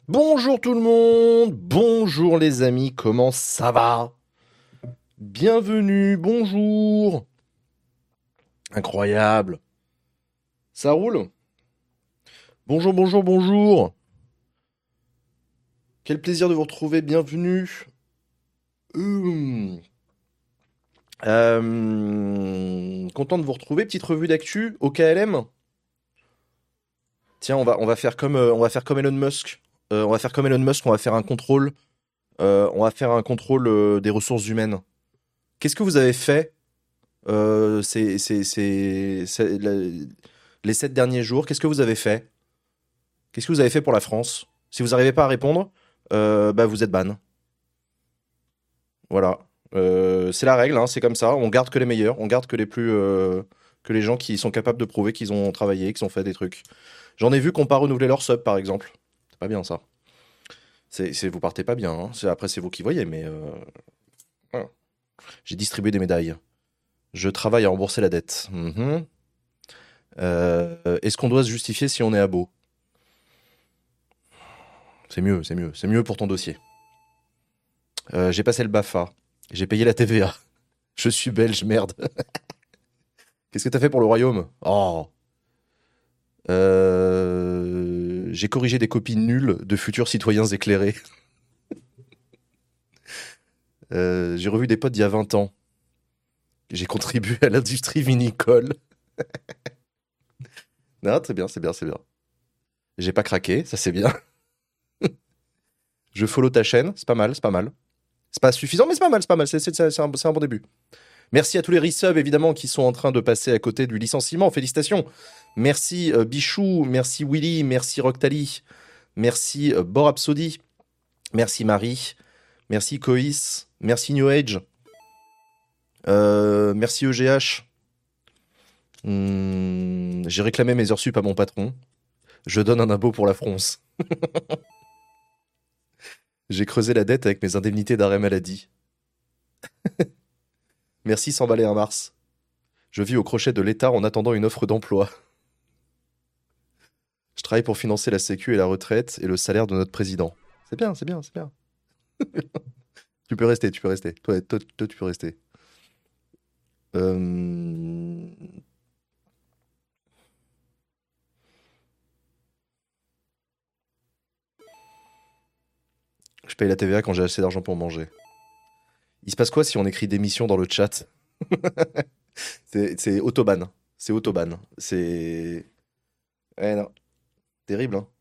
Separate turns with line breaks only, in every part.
Bonjour tout le monde, bonjour les amis, comment ça va? Bienvenue, bonjour. Incroyable. Ça roule? Bonjour, bonjour, bonjour. Quel plaisir de vous retrouver, bienvenue. Hum. Content de vous retrouver, petite revue d'actu au KLM. Tiens, on va faire comme, on va faire comme Elon Musk. On va faire comme Elon Musk, on va faire un contrôle. On va faire un contrôle des ressources humaines. Qu'est-ce que vous avez fait les 7 derniers jours? Qu'est-ce que vous avez fait? Qu'est-ce que vous avez fait pour la France? Si vous n'arrivez pas à répondre, bah vous êtes ban. Voilà. C'est la règle, hein, c'est comme ça. On garde que les meilleurs, on garde que les plus, que les gens qui sont capables de prouver qu'ils ont travaillé, qu'ils ont fait des trucs. J'en ai vu qu'on pas renouvelé leur sub, par exemple. C'est pas bien ça. Vous partez pas bien, hein. Après, c'est vous qui voyez, mais voilà. J'ai distribué des médailles. Je travaille à rembourser la dette. Mhm. Est-ce qu'on doit se justifier si on est abo? C'est mieux, c'est mieux. C'est mieux pour ton dossier. J'ai passé le BAFA. J'ai payé la TVA. Je suis belge, merde. Qu'est-ce que t'as fait pour le royaume? Oh. J'ai corrigé des copies nulles de futurs citoyens éclairés. J'ai revu des potes d'il y a 20 ans. J'ai contribué à l'industrie vinicole. Non, très bien, c'est bien, c'est bien. J'ai pas craqué, ça c'est bien. Je follow ta chaîne, c'est pas mal, c'est pas mal. C'est pas suffisant, mais c'est pas mal, c'est pas mal. C'est un bon début. Merci à tous les resubs, évidemment, qui sont en train de passer à côté du licenciement. Félicitations. Merci Bichou, merci Willy, merci Roctali, merci Borapsody, merci Marie, merci Coïs, merci New Age, merci EGH. J'ai réclamé mes heures sup à mon patron. Je donne un abo pour la France. J'ai creusé la dette avec mes indemnités d'arrêt maladie. Merci 100 balais un mars. Je vis au crochet de l'État en attendant une offre d'emploi. Je travaille pour financer la sécu et la retraite et le salaire de notre président. C'est bien, c'est bien, c'est bien. Tu peux rester, tu peux rester. Toi, tu peux rester. Euh, Je paye la TVA quand j'ai assez d'argent pour manger. Il se passe quoi si on écrit démission dans le chat? C'est autoban. C'est autoban. C'est... Eh non, terrible, hein.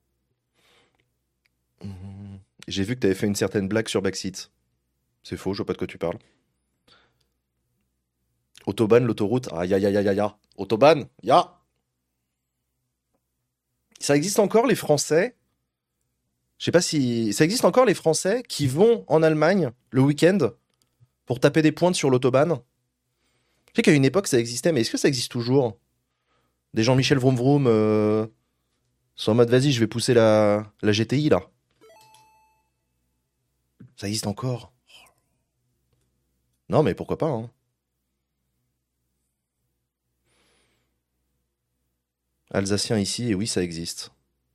J'ai vu que t'avais fait une certaine blague sur Backseat. C'est faux, je vois pas de quoi tu parles. Autobahn, l'autoroute. Aïe aïe aïe aïe aïe aïe. Autobahn, ya. Ça existe encore les Français? Je sais pas si. Ça existe encore les Français qui vont en Allemagne le week-end pour taper des pointes sur l'autobahn? Je sais qu'à une époque ça existait, mais est-ce que ça existe toujours? Des Jean-Michel Vroom Vroom sont en mode vas-y, je vais pousser la GTI là. Ça existe encore? Non, mais pourquoi pas, hein. Alsacien ici, et oui, ça existe.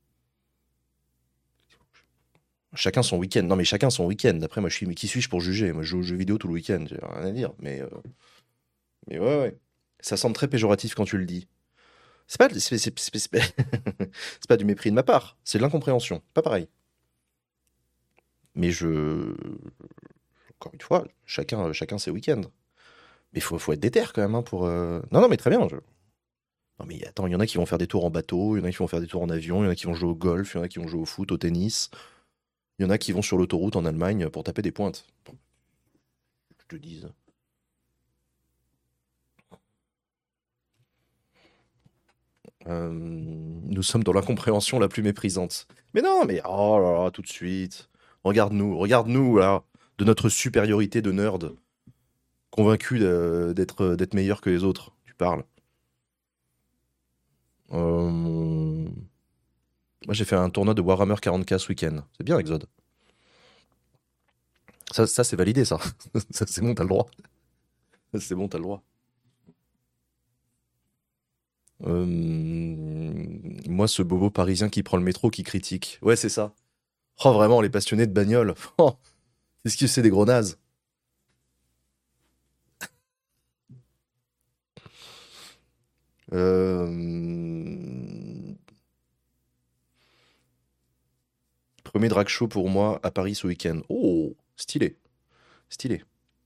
Chacun son week-end. Non, mais chacun son week-end. Après, moi, qui suis-je pour juger? Moi, je joue aux jeux vidéo tout le week-end. J'ai rien à dire. Mais ouais, ouais. Ça semble très péjoratif quand tu le dis. C'est pas, c'est pas du mépris de ma part. C'est de l'incompréhension. Pas pareil. Mais encore une fois, chacun ses week-ends. Mais faut être déter quand même, hein, pour. Non, non, mais très bien. Non, mais attends, il y en a qui vont faire des tours en bateau, il y en a qui vont faire des tours en avion, il y en a qui vont jouer au golf, il y en a qui vont jouer au foot, au tennis. Il y en a qui vont sur l'autoroute en Allemagne pour taper des pointes. Bon, je te dise. Nous sommes dans l'incompréhension la plus méprisante. Mais non, mais oh là là, tout de suite. Regarde-nous là, de notre supériorité de nerd, convaincu d'être meilleur que les autres. Tu parles. Moi, j'ai fait un tournoi de Warhammer 40K ce week-end. C'est bien, Exode. Ça c'est validé, ça. Ça, c'est bon, t'as le droit. C'est bon, t'as le droit. Moi, ce bobo parisien qui prend le métro, qui critique. Ouais, c'est ça. Oh, vraiment, les passionnés de bagnole. Oh, qu'est-ce que c'est des gros nazes. Euh, Premier drag show pour moi à Paris ce week-end. Oh, stylé, stylé.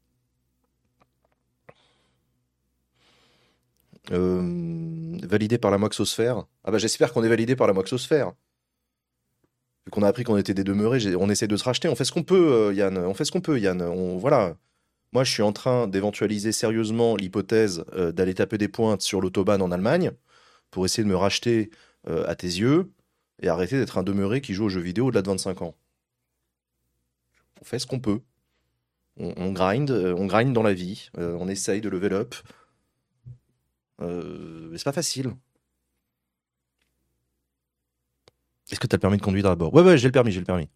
Validé par la Moxosphère. Ah bah j'espère qu'on est validé par la Moxosphère. Vu qu'on a appris qu'on était des demeurés, on essaie de se racheter. On fait ce qu'on peut, Yann. On fait ce qu'on peut, Yann. Voilà. Moi, je suis en train d'éventualiser sérieusement l'hypothèse d'aller taper des pointes sur l'autobahn en Allemagne pour essayer de me racheter à tes yeux et arrêter d'être un demeuré qui joue aux jeux vidéo au-delà de 25 ans. On fait ce qu'on peut. On grind dans la vie. On essaye de level up. Mais c'est pas facile. Est-ce que t'as le permis de conduire d'abord? Ouais, ouais, j'ai le permis, j'ai le permis.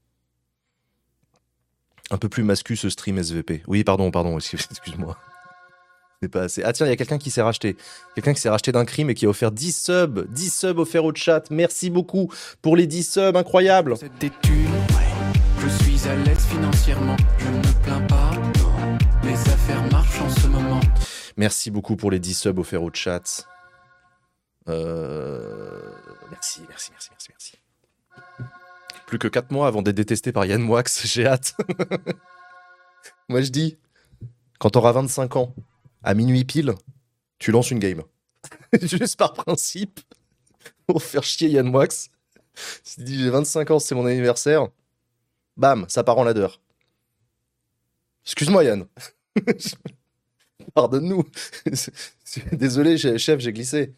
Un peu plus mascu ce stream SVP. Oui, pardon, pardon, excuse-moi. C'est pas assez. Ah tiens, il y a quelqu'un qui s'est racheté. Quelqu'un qui s'est racheté d'un crime et qui a offert 10 subs. 10 subs offerts au chat. Merci beaucoup pour les 10 subs, incroyable.
Cette étude, je suis à l'aise financièrement. Je ne me plains pas, non. Les affaires marchent en ce moment.
Merci beaucoup pour les 10 subs offerts au chat. Merci, merci, merci, merci, merci. Plus que 4 mois avant d'être détesté par Yann Moix, j'ai hâte. Moi je dis, quand t'auras 25 ans, à minuit pile, tu lances une game. Juste par principe, pour faire chier Yann Moix. Tu dis j'ai 25 ans, c'est mon anniversaire. Bam, ça part en ladder. Excuse-moi Yann. Pardonne-nous. Désolé chef, j'ai glissé.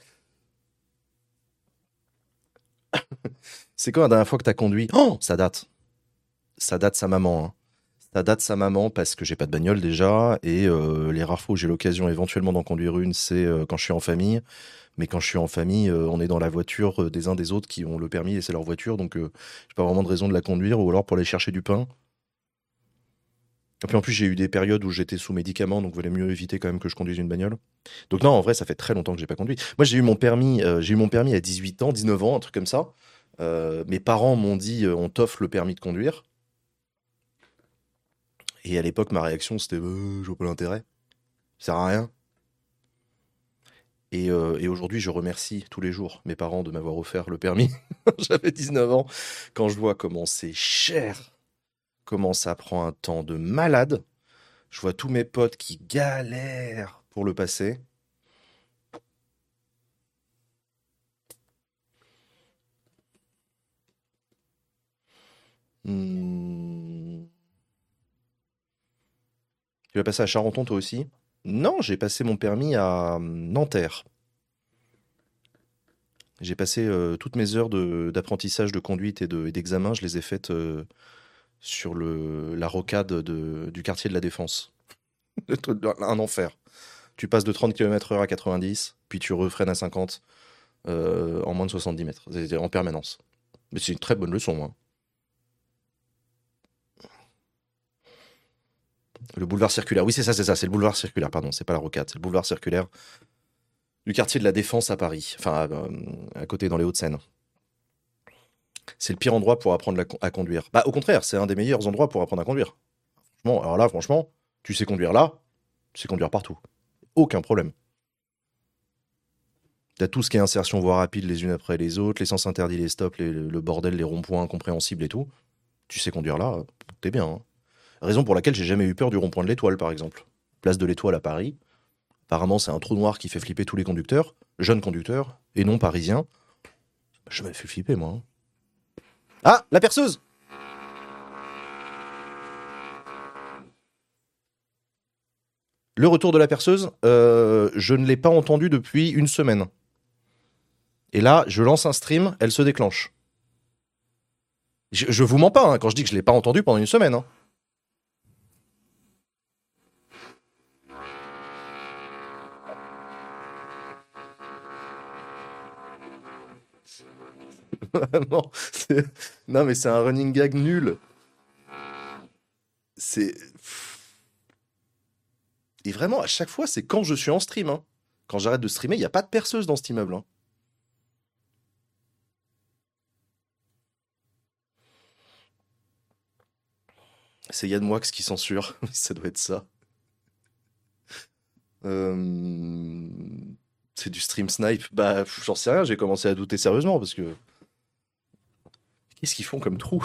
C'est quand la dernière fois que t'as conduit? Oh, ça date. Ça date sa maman. Hein. Ça date sa maman parce que j'ai pas de bagnole déjà et les rares fois où j'ai l'occasion éventuellement d'en conduire une, c'est quand je suis en famille. Mais quand je suis en famille, on est dans la voiture des uns des autres qui ont le permis et c'est leur voiture, donc j'ai pas vraiment de raison de la conduire ou alors pour aller chercher du pain. Et puis en plus, j'ai eu des périodes où j'étais sous médicaments, donc valait mieux éviter quand même que je conduise une bagnole. Donc non, en vrai, ça fait très longtemps que j'ai pas conduit. Moi, j'ai eu mon permis à 18 ans, 19 ans, un truc comme ça. Mes parents m'ont dit, on t'offre le permis de conduire. Et à l'époque, ma réaction, c'était, je vois pas l'intérêt. Ça sert à rien. Et aujourd'hui, je remercie tous les jours mes parents de m'avoir offert le permis. J'avais 19 ans. Quand je vois comment c'est cher, comment ça prend un temps de malade, je vois tous mes potes qui galèrent pour le passer. Hmm. Tu vas passer à Charenton toi aussi? Non, j'ai passé mon permis à Nanterre. J'ai passé toutes mes heures d'apprentissage de conduite et d'examen, je les ai faites sur la rocade du quartier de la Défense. Un enfer. Tu passes de 30 km/h à 90, puis tu refreines à 50 en moins de 70 mètres. C'est en permanence. Mais c'est une très bonne leçon. Hein. Le boulevard circulaire. Oui, c'est ça, c'est ça. C'est le boulevard circulaire, pardon. C'est pas la rocade, c'est le boulevard circulaire du quartier de la Défense à Paris. Enfin, à côté, dans les Hauts-de-Seine. C'est le pire endroit pour apprendre à conduire. Bah, au contraire, c'est un des meilleurs endroits pour apprendre à conduire. Bon, alors là, franchement, tu sais conduire là, tu sais conduire partout. Aucun problème. T'as tout ce qui est insertion voie rapide les unes après les autres, les sens interdits, les stops, le bordel, les ronds-points incompréhensibles et tout. Tu sais conduire là, t'es bien. Hein. Raison pour laquelle j'ai jamais eu peur du rond-point de l'Étoile, par exemple. Place de l'Étoile à Paris. Apparemment, c'est un trou noir qui fait flipper tous les conducteurs, jeunes conducteurs, et non parisiens. Je m'avais fait flipper, moi. Hein. Ah, la perceuse! Le retour de la perceuse, je ne l'ai pas entendu depuis une semaine. Et là, je lance un stream, elle se déclenche. Je vous mens pas hein, quand je dis que je l'ai pas entendu pendant une semaine. Hein. non, non, mais c'est un running gag nul. C'est. Et vraiment, à chaque fois, c'est quand je suis en stream. Hein. Quand j'arrête de streamer, il n'y a pas de perceuse dans cet immeuble. Hein. C'est Yann Moix qui censure. Ça doit être ça. Euh, C'est du stream snipe. Bah, j'en sais rien, j'ai commencé à douter sérieusement parce que. Qu'est-ce qu'ils font comme trou?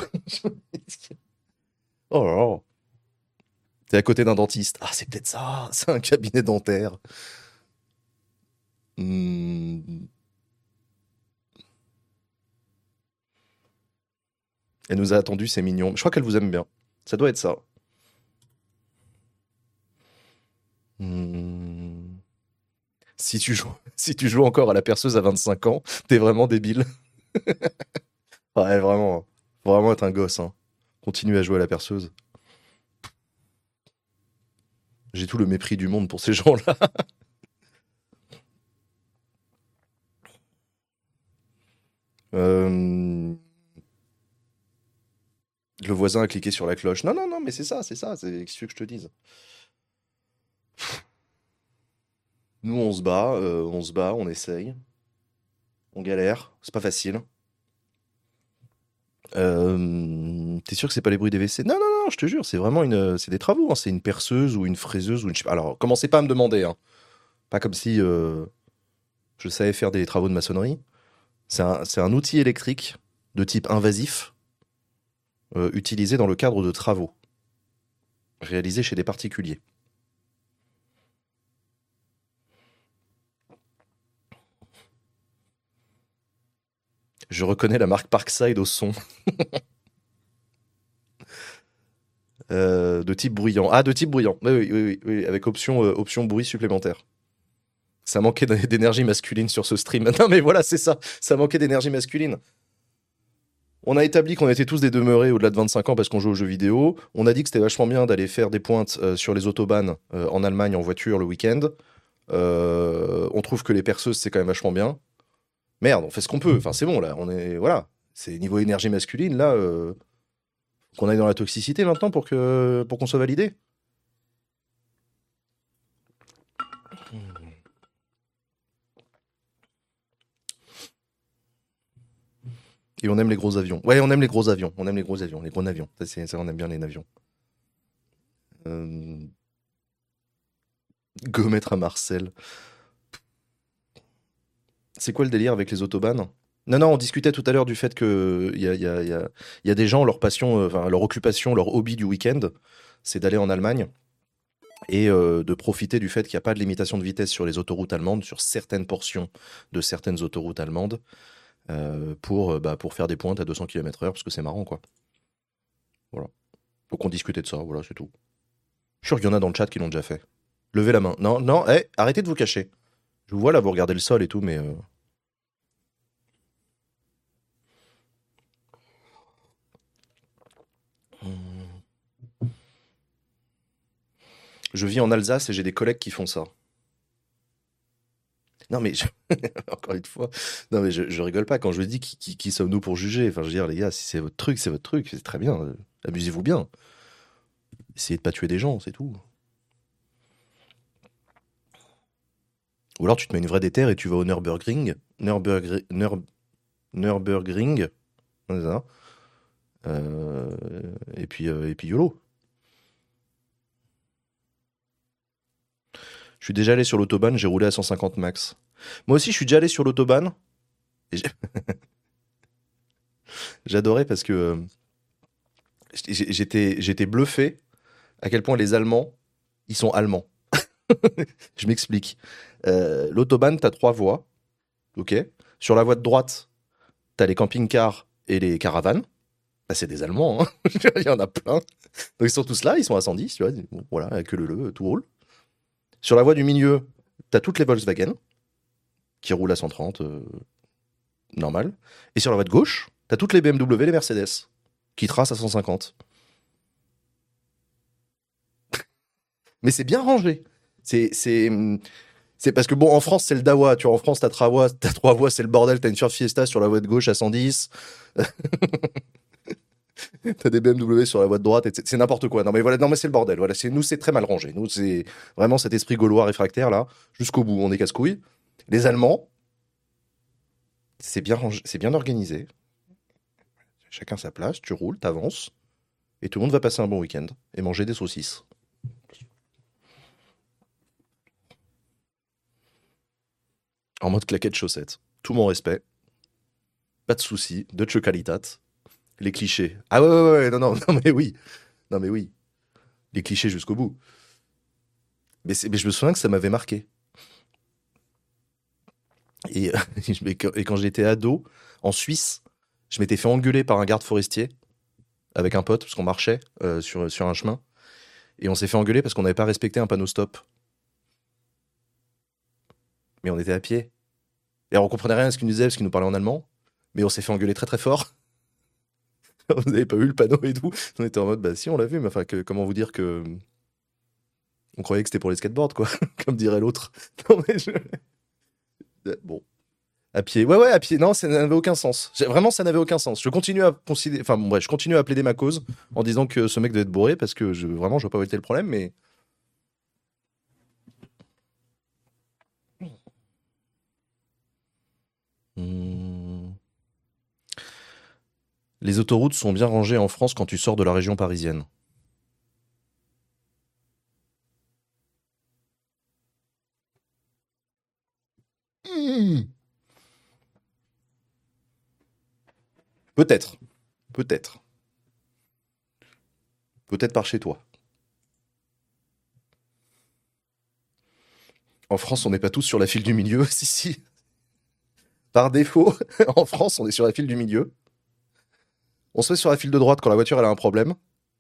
Oh là là. T'es à côté d'un dentiste. Ah, c'est peut-être ça. C'est un cabinet dentaire. Hmm. Elle nous a attendu, c'est mignon. Je crois qu'elle vous aime bien. Ça doit être ça. Hmm. Si tu joues, si tu joues encore à la perceuse à 25 ans, t'es vraiment débile. Ouais, vraiment. Faut vraiment être un gosse, hein. Continue à jouer à la perceuse. J'ai tout le mépris du monde pour ces gens-là. Euh, Le voisin a cliqué sur la cloche. Non, non, non, mais c'est ça, c'est ça. C'est ce que je te dise. Nous, on se bat, on essaye, on galère. C'est pas facile. T'es sûr que c'est pas les bruits des WC? Non, non, non, je te jure, c'est vraiment c'est des travaux, hein. C'est une perceuse ou une fraiseuse ou une. Alors, commencez pas à me demander, hein. Pas comme si je savais faire des travaux de maçonnerie. C'est un outil électrique de type invasif utilisé dans le cadre de travaux réalisés chez des particuliers. Je reconnais la marque Parkside au son. De type bruyant. Ah, de type bruyant. Oui, oui, oui, oui, oui, avec option bruit supplémentaire. Ça manquait d'énergie masculine sur ce stream. Non, mais voilà, c'est ça. Ça manquait d'énergie masculine. On a établi qu'on était tous des demeurés au-delà de 25 ans parce qu'on joue aux jeux vidéo. On a dit que c'était vachement bien d'aller faire des pointes sur les autobahns en Allemagne en voiture le week-end. On trouve que les perceuses, c'est quand même vachement bien. Merde, on fait ce qu'on peut. Enfin, c'est bon, là. On est. Voilà. C'est niveau énergie masculine, là. Qu'on aille dans la toxicité maintenant pour qu'on soit validé. Et on aime les gros avions. Ouais, on aime les gros avions. On aime les gros avions, les gros avions. Ça, on aime bien les avions. Euh... Go mettre à Marcel. C'est quoi le délire avec les autobahns? Non, non, on discutait tout à l'heure du fait que il y a des gens, leur passion, enfin, leur occupation, leur hobby du week-end, c'est d'aller en Allemagne et de profiter du fait qu'il n'y a pas de limitation de vitesse sur les autoroutes allemandes, sur certaines portions de certaines autoroutes allemandes, pour faire des pointes à 200 km/h, parce que c'est marrant, quoi. Voilà. Donc on discutait de ça, voilà, c'est tout. Je suis sûr qu'il y en a dans le chat qui l'ont déjà fait. Levez la main. Non, non, arrêtez de vous cacher. Je vous vois là, vous regardez le sol et tout, mais je vis en Alsace et j'ai des collègues qui font ça. Non, mais encore une fois, non, mais je rigole pas quand je dis qui sommes-nous pour juger. Enfin, je veux dire, les gars, si c'est votre truc, c'est votre truc, c'est très bien. Amusez-vous bien. Essayez de pas tuer des gens, c'est tout. Ou alors tu te mets une vraie déterre et tu vas au Nürburgring. Nürburgring. C'est ça. Euh, et puis YOLO. Je suis déjà allé sur l'autobahn, j'ai roulé à 150 max. Moi aussi, je suis déjà allé sur l'autobahn. Et j'adorais parce que j'étais bluffé à quel point les Allemands, ils sont allemands. Je m'explique. L'autobahn, t'as trois voies, ok. Sur la voie de droite, t'as les camping-cars et les caravanes. Bah, c'est des Allemands, hein. Il y en a plein. Donc ils sont tous là, ils sont à 110, tu vois. Bon, voilà, avec tout roule. Sur la voie du milieu, t'as toutes les Volkswagen qui roulent à 130, normal. Et sur la voie de gauche, t'as toutes les BMW, les Mercedes qui tracent à 150. Mais c'est bien rangé. C'est, c'est, c'est parce que bon, en France, c'est le Dawa. Tu vois, en France, t'as trois voies, c'est le bordel. T'as une Ford Fiesta sur la voie de gauche à 110. T'as des BMW sur la voie de droite. C'est n'importe quoi. Non, mais voilà, non, mais c'est le bordel. Voilà, nous, c'est très mal rangé. Nous, c'est vraiment cet esprit gaulois réfractaire, là, jusqu'au bout. On est casse-couilles. Les Allemands, c'est bien rangé, c'est bien organisé. Chacun sa place, tu roules, t'avances. Et tout le monde va passer un bon week-end et manger des saucisses. En mode claquette chaussette. Tout mon respect. Pas de soucis. De chocalitat. Les clichés. Ah ouais, non, non, non, mais oui. Non, mais oui. Les clichés jusqu'au bout. Mais je me souviens que ça m'avait marqué. Et, et quand j'étais ado, en Suisse, je m'étais fait engueuler par un garde forestier avec un pote, parce qu'on marchait sur un chemin. Et on s'est fait engueuler parce qu'on n'avait pas respecté un panneau stop. Mais on était à pied. Et on comprenait rien à ce qu'il nous disait parce qu'il nous parlait en allemand. Mais on s'est fait engueuler très très fort. Vous n'avez pas vu le panneau et tout. On était en mode, bah si, on l'a vu, mais enfin, comment vous dire que. On croyait que c'était pour les skateboards, quoi. Comme dirait l'autre. Non, mais bon. À pied. Ouais, ouais, à pied. Non, ça n'avait aucun sens. Vraiment, ça n'avait aucun sens. Je continue à considérer. Enfin, bon, bref, je continue à plaider ma cause en disant que ce mec devait être bourré parce que vraiment, je vois pas où était le problème, mais. Hmm. Les autoroutes sont bien rangées en France quand tu sors de la région parisienne. Hmm. Peut-être. Peut-être. Peut-être par chez toi. En France, on n'est pas tous sur la file du milieu. Si, si. Par défaut, en France, on est sur la file du milieu. On se met sur la file de droite quand la voiture elle a un problème.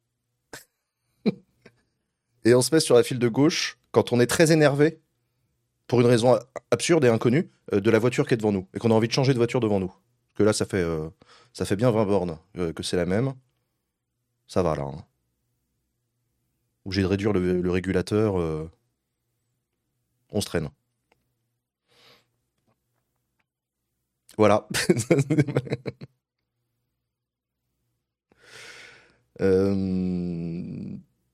Et on se met sur la file de gauche quand on est très énervé, pour une raison absurde et inconnue, de la voiture qui est devant nous. Et qu'on a envie de changer de voiture devant nous. Parce que là, ça fait bien 20 bornes que c'est la même. Ça va là. Hein. Obligé de réduire le régulateur. On se traîne. Voilà. Euh,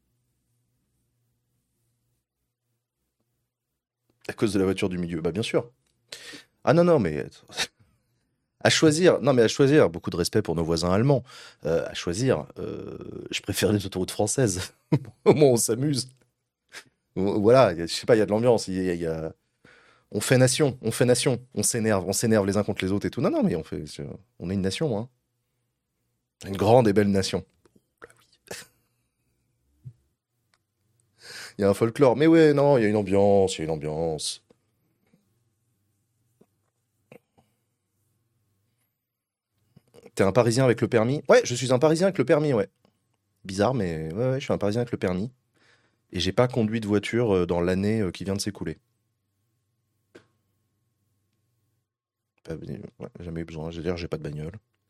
À cause de la voiture du milieu. Bah bien sûr. Ah non, non, mais à choisir, non mais à choisir, beaucoup de respect pour nos voisins allemands. À choisir, je préfère les autoroutes françaises. Au moins on s'amuse. Voilà, je sais pas, il y a de l'ambiance. On fait nation, on fait nation. On s'énerve les uns contre les autres et tout. Non, non, mais on est une nation, hein. Une grande et belle nation. Il y a un folklore. Mais ouais, non, il y a une ambiance, il y a une ambiance. T'es un Parisien avec le permis? Ouais, je suis un Parisien avec le permis, ouais. Bizarre, mais ouais, ouais, je suis un Parisien avec le permis. Et j'ai pas conduit de voiture dans l'année qui vient de s'écouler. Ouais, jamais eu besoin. Je veux dire, j'ai pas de bagnole.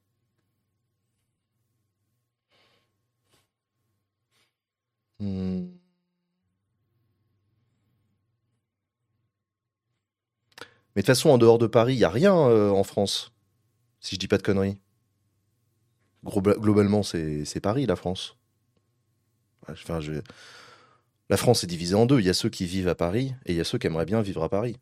Hmm. Mais de toute façon, en dehors de Paris, il y a rien en France, si je dis pas de conneries. Globalement, c'est Paris, la France. Ouais, enfin, la France est divisée en deux. Il y a ceux qui vivent à Paris et il y a ceux qui aimeraient bien vivre à Paris.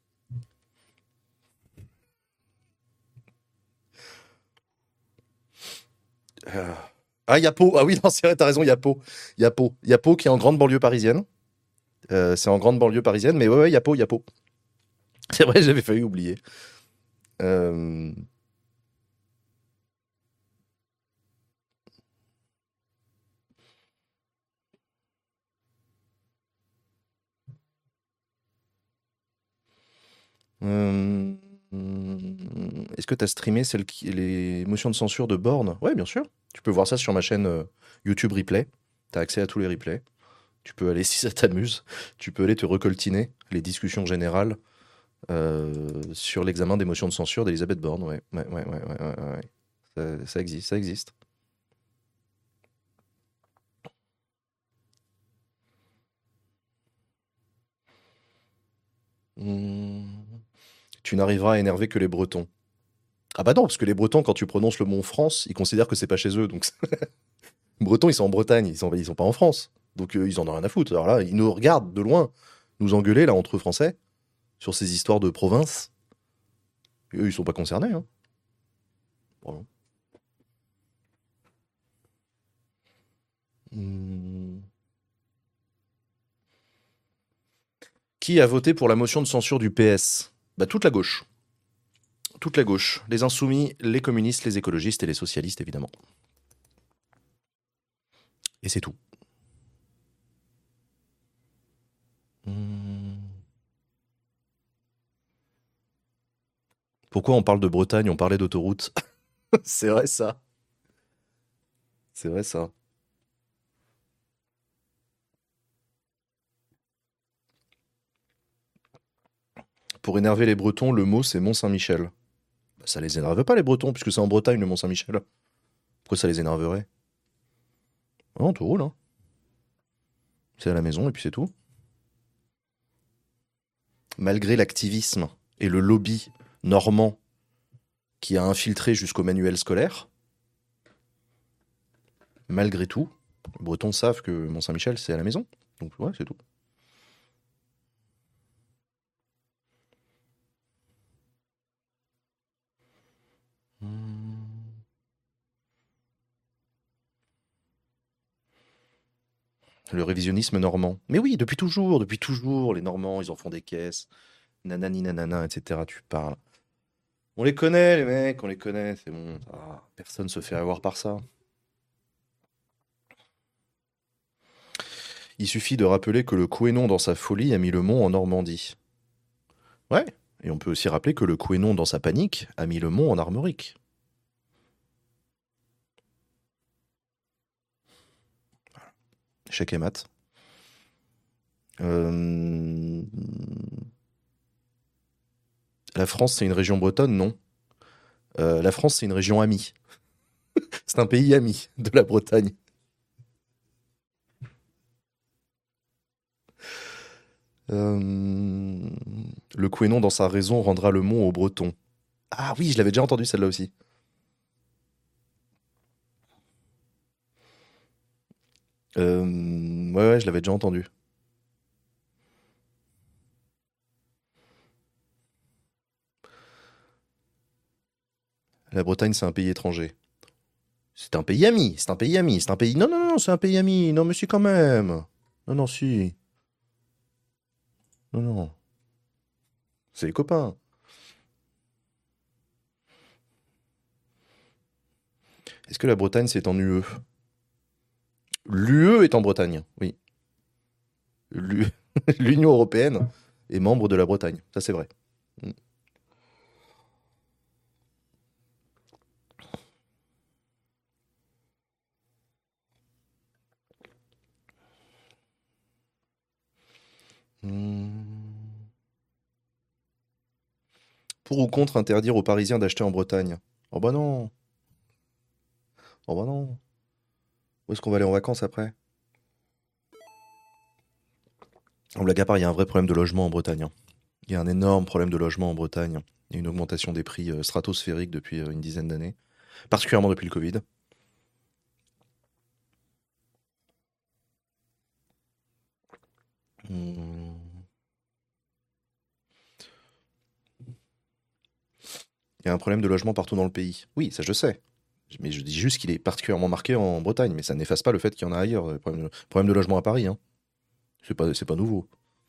Euh, Ah, il y a Pau. Ah oui, non, c'est vrai, t'as raison, il y a Pau. Il y a Pau. Il y a Pau qui est en grande banlieue parisienne. C'est en grande banlieue parisienne, mais ouais, ouais, il y a Pau, il y a Pau. C'est vrai, j'avais failli oublier. Euh, euh, Est-ce que tu as streamé les motions de censure de Borne? Ouais, bien sûr. Tu peux voir ça sur ma chaîne YouTube Replay. Tu as accès à tous les replays. Tu peux aller, si ça t'amuse, tu peux aller te recoltiner les discussions générales sur l'examen des motions de censure d'Elisabeth Borne. Ouais, ouais, ouais, ouais, ouais, ouais, ouais. Ça existe, ça existe. Hmm. Tu n'arriveras à énerver que les Bretons. Ah bah non, parce que les Bretons, quand tu prononces le mot France, ils considèrent que c'est pas chez eux. Donc, les Bretons, ils sont en Bretagne, ils sont pas en France. Donc, ils en ont rien à foutre. Alors là, ils nous regardent de loin, nous engueuler, là, entre Français, sur ces histoires de province. Et eux, ils sont pas concernés, hein. Voilà. Qui a voté pour la motion de censure du PS? Bah, toute la gauche. Toute la gauche. Les insoumis, les communistes, les écologistes et les socialistes, évidemment. Et c'est tout. Pourquoi on parle de Bretagne, on parlait d'autoroute? C'est vrai ça. C'est vrai ça. Pour énerver les Bretons, le mot c'est Mont-Saint-Michel. Bah, ça les énerve pas les Bretons, puisque c'est en Bretagne le Mont-Saint-Michel. Pourquoi ça les énerverait? Non, tout roule, hein. C'est à la maison et puis c'est tout. Malgré l'activisme et le lobby normand qui a infiltré jusqu'au manuel scolaire, malgré tout, les Bretons savent que Mont-Saint-Michel c'est à la maison. Donc ouais, c'est tout. Le révisionnisme normand. Mais oui, depuis toujours, les Normands, ils en font des caisses. Nanani nanana, etc. Tu parles. On les connaît, les mecs, on les connaît, c'est bon. Personne se fait avoir par ça. Il suffit de rappeler que le Quénon, dans sa folie, a mis le mont en Normandie. Ouais, et on peut aussi rappeler que le Quénon, dans sa panique, a mis le mont en Armorique. Chèque et mat. La France, c'est une région bretonne? Non. La France, c'est une région amie. C'est un pays ami de la Bretagne. Le Quénon, dans sa raison, rendra le mont aux Bretons. Ah oui, je l'avais déjà entendu celle-là aussi. Ouais, je l'avais déjà entendu. La Bretagne, c'est un pays étranger. C'est un pays ami, c'est un pays ami, c'est un pays... Non, non, non, c'est un pays ami. Non, mais si, quand même. Non, non, si. Non, non. C'est les copains. Est-ce que la Bretagne, c'est en UE? L'UE est en Bretagne, oui. L'Union européenne est membre de la Bretagne. Ça, c'est vrai. Mm. Hmm. Pour ou contre interdire aux Parisiens d'acheter en Bretagne? Oh bah non. Oh bah non. Où est-ce qu'on va aller en vacances après? En blague à part, il y a un vrai problème de logement en Bretagne, hein. Il y a un énorme problème de logement en Bretagne. Il y a une augmentation des prix stratosphérique depuis une dizaine d'années, particulièrement depuis le Covid. Hmm. Il y a un problème de logement partout dans le pays. Oui, ça je sais. Mais je dis juste qu'il est particulièrement marqué en Bretagne, mais ça n'efface pas le fait qu'il y en a ailleurs. Problème de logement à Paris, hein. C'est pas nouveau.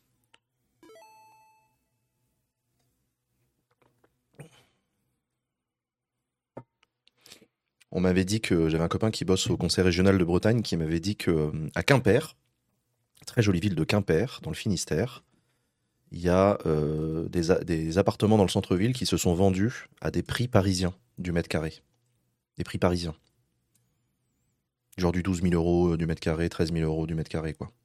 On m'avait dit que j'avais un copain qui bosse au conseil régional de Bretagne qui m'avait dit que à Quimper, très jolie ville de Quimper, dans le Finistère, il y a des appartements dans le centre-ville qui se sont vendus à des prix parisiens du mètre carré. Des prix parisiens. Genre du 12 000 € du mètre carré, 13 000 € du mètre carré, quoi.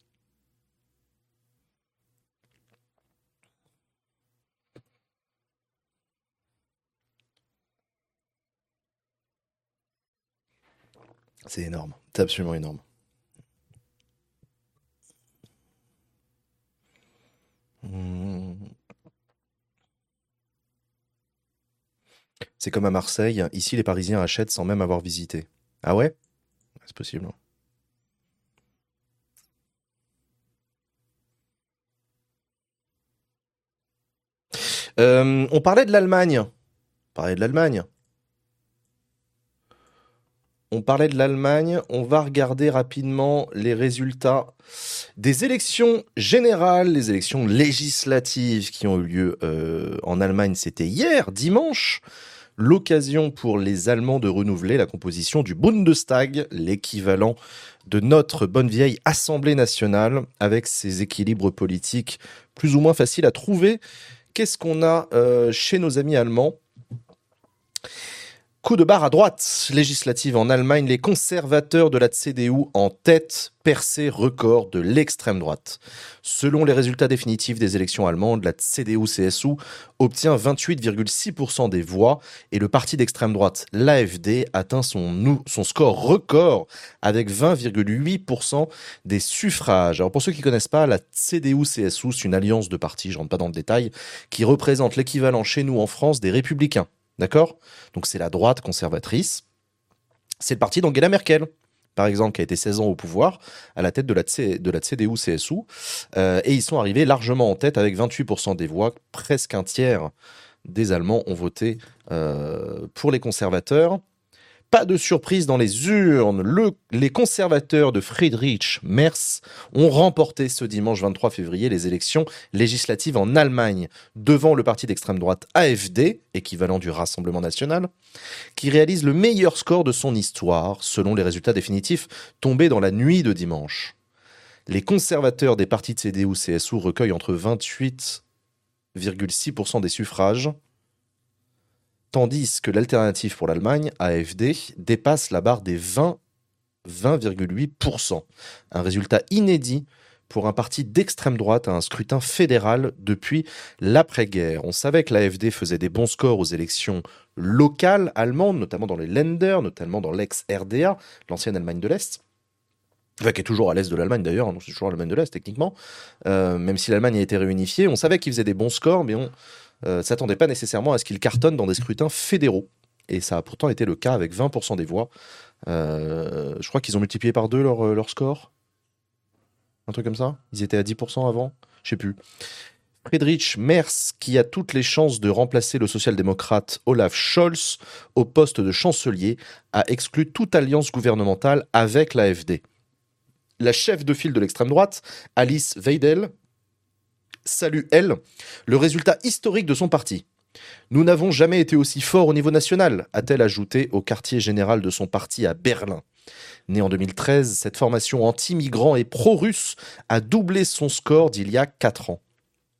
C'est énorme. C'est absolument énorme. Hmm. C'est comme à Marseille. Ici, les Parisiens achètent sans même avoir visité. Ah ouais? C'est possible, hein. On parlait de l'Allemagne. On parlait de l'Allemagne. On parlait de l'Allemagne, on va regarder rapidement les résultats des élections générales, les élections législatives qui ont eu lieu en Allemagne, c'était hier, dimanche. L'occasion pour les Allemands de renouveler la composition du Bundestag, l'équivalent de notre bonne vieille Assemblée nationale, avec ses équilibres politiques plus ou moins faciles à trouver. Qu'est-ce qu'on a chez nos amis allemands ? Coup de barre à droite, législative en Allemagne, les conservateurs de la CDU en tête, percée record de l'extrême droite. Selon les résultats définitifs des élections allemandes, la CDU-CSU obtient 28,6% des voix et le parti d'extrême droite, l'AfD, atteint son score record avec 20,8% des suffrages. Alors pour ceux qui ne connaissent pas, la CDU-CSU, c'est une alliance de partis, je ne rentre pas dans le détail, qui représente l'équivalent chez nous en France des Républicains. D'accord ? Donc c'est la droite conservatrice. C'est le parti d'Angela Merkel, par exemple, qui a été 16 ans au pouvoir, à la tête de la CDU-CSU. Et ils sont arrivés largement en tête avec 28% des voix. Presque un tiers des Allemands ont voté pour les conservateurs. Pas de surprise dans les urnes, les conservateurs de Friedrich Merz ont remporté ce dimanche 23 février les élections législatives en Allemagne, devant le parti d'extrême droite AfD, équivalent du Rassemblement national, qui réalise le meilleur score de son histoire, selon les résultats définitifs tombés dans la nuit de dimanche. Les conservateurs des partis de CDU-CSU recueillent entre 28,6% des suffrages, tandis que l'alternative pour l'Allemagne, AfD, dépasse la barre des 20,8%. Un résultat inédit pour un parti d'extrême droite à un scrutin fédéral depuis l'après-guerre. On savait que l'AfD faisait des bons scores aux élections locales allemandes, notamment dans les Länder, notamment dans l'ex-RDA, l'ancienne Allemagne de l'Est. Enfin, qui est toujours à l'est de l'Allemagne d'ailleurs, c'est toujours l'Allemagne de l'Est techniquement, même si l'Allemagne a été réunifiée. On savait qu'ils faisaient des bons scores, mais on s'attendait pas nécessairement à ce qu'ils cartonnent dans des scrutins fédéraux. Et ça a pourtant été le cas avec 20% des voix. Je crois qu'ils ont multiplié par 2 leur score. Un truc comme ça. Ils étaient à 10% avant. Je sais plus. Friedrich Merz, qui a toutes les chances de remplacer le social-démocrate Olaf Scholz au poste de chancelier, a exclu toute alliance gouvernementale avec l'AfD. La chef de file de l'extrême droite, Alice Weidel, salue, elle, le résultat historique de son parti. Nous n'avons jamais été aussi forts au niveau national, a-t-elle ajouté au quartier général de son parti à Berlin. Née en 2013, cette formation anti-migrants et pro-russe a doublé son score d'il y a 4 ans.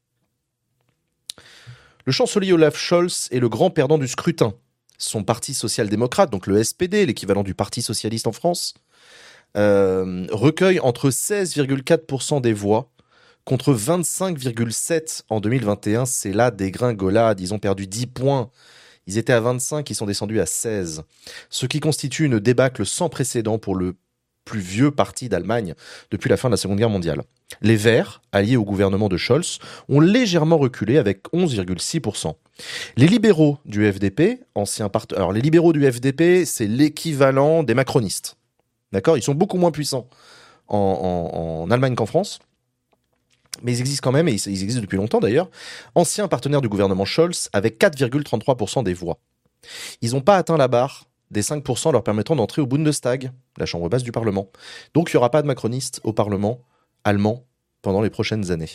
Le chancelier Olaf Scholz est le grand perdant du scrutin. Son parti social-démocrate, donc le SPD, l'équivalent du Parti socialiste en France, recueille entre 16,4% des voix contre 25,7 en 2021. C'est là dégringolade. Ils ont perdu 10 points. Ils étaient à 25, ils sont descendus à 16. Ce qui constitue une débâcle sans précédent pour le plus vieux parti d'Allemagne depuis la fin de la Seconde Guerre mondiale. Les Verts, alliés au gouvernement de Scholz, ont légèrement reculé avec 11,6%. Les libéraux du FDP, alors les libéraux du FDP, c'est l'équivalent des macronistes. D'accord ? Ils sont beaucoup moins puissants en Allemagne qu'en France. Mais ils existent quand même, et ils existent depuis longtemps d'ailleurs, anciens partenaires du gouvernement Scholz avec 4,33% des voix. Ils n'ont pas atteint la barre des 5% leur permettant d'entrer au Bundestag, la chambre basse du Parlement. Donc il n'y aura pas de macronistes au Parlement allemand pendant les prochaines années.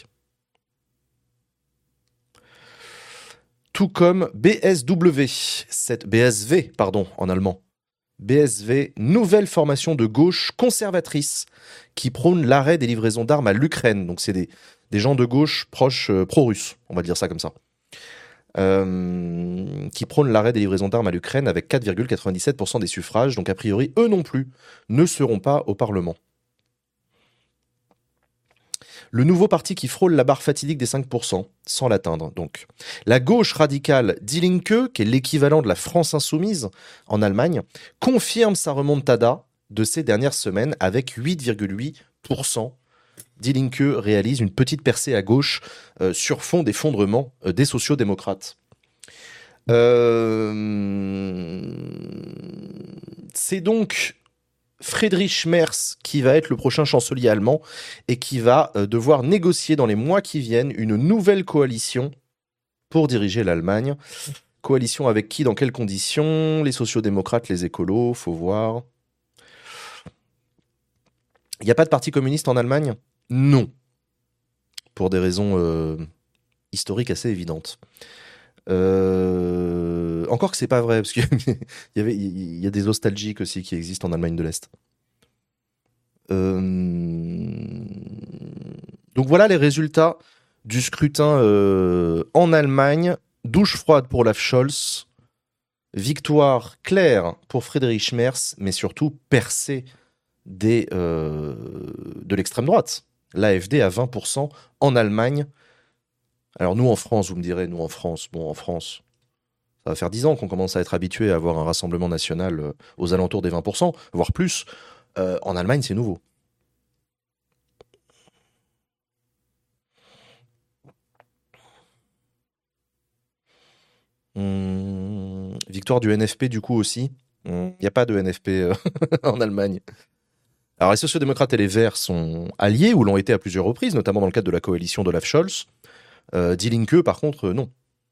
Tout comme BSV en allemand. BSV, nouvelle formation de gauche conservatrice qui prône l'arrêt des livraisons d'armes à l'Ukraine. Donc c'est des gens de gauche proches pro-russes, on va dire ça comme ça. Qui prônent l'arrêt des livraisons d'armes à l'Ukraine avec 4,97% des suffrages. Donc a priori, eux non plus ne seront pas au Parlement. Le nouveau parti qui frôle la barre fatidique des 5%, sans l'atteindre donc. La gauche radicale Die Linke, qui est l'équivalent de la France insoumise en Allemagne, confirme sa remontada de ces dernières semaines avec 8,8%. Die Linke réalise une petite percée à gauche sur fond d'effondrement des sociaux-démocrates. C'est donc Friedrich Merz qui va être le prochain chancelier allemand et qui va devoir négocier dans les mois qui viennent une nouvelle coalition pour diriger l'Allemagne. Coalition avec qui, dans quelles conditions ? Les sociaux-démocrates, les écolos, faut voir. Il n'y a pas de parti communiste en Allemagne? Non. Pour des raisons historiques assez évidentes. Encore que c'est pas vrai, parce qu'il y a des nostalgiques aussi qui existent en Allemagne de l'Est. Euh, Donc voilà les résultats du scrutin en Allemagne. Douche froide pour Olaf Scholz, victoire claire pour Friedrich Merz, mais surtout percée de l'extrême droite. L'AfD à 20% en Allemagne. Alors nous en France, vous me direz, nous en France, bon en France, ça va faire 10 ans qu'on commence à être habitué à avoir un rassemblement national aux alentours des 20%, voire plus. En Allemagne, c'est nouveau. Victoire du NFP du coup aussi. Il n'y a pas de NFP en Allemagne. Alors les sociodémocrates et les Verts sont alliés ou l'ont été à plusieurs reprises, notamment dans le cadre de la coalition d'Olaf Scholz. Die Linke, par contre, non.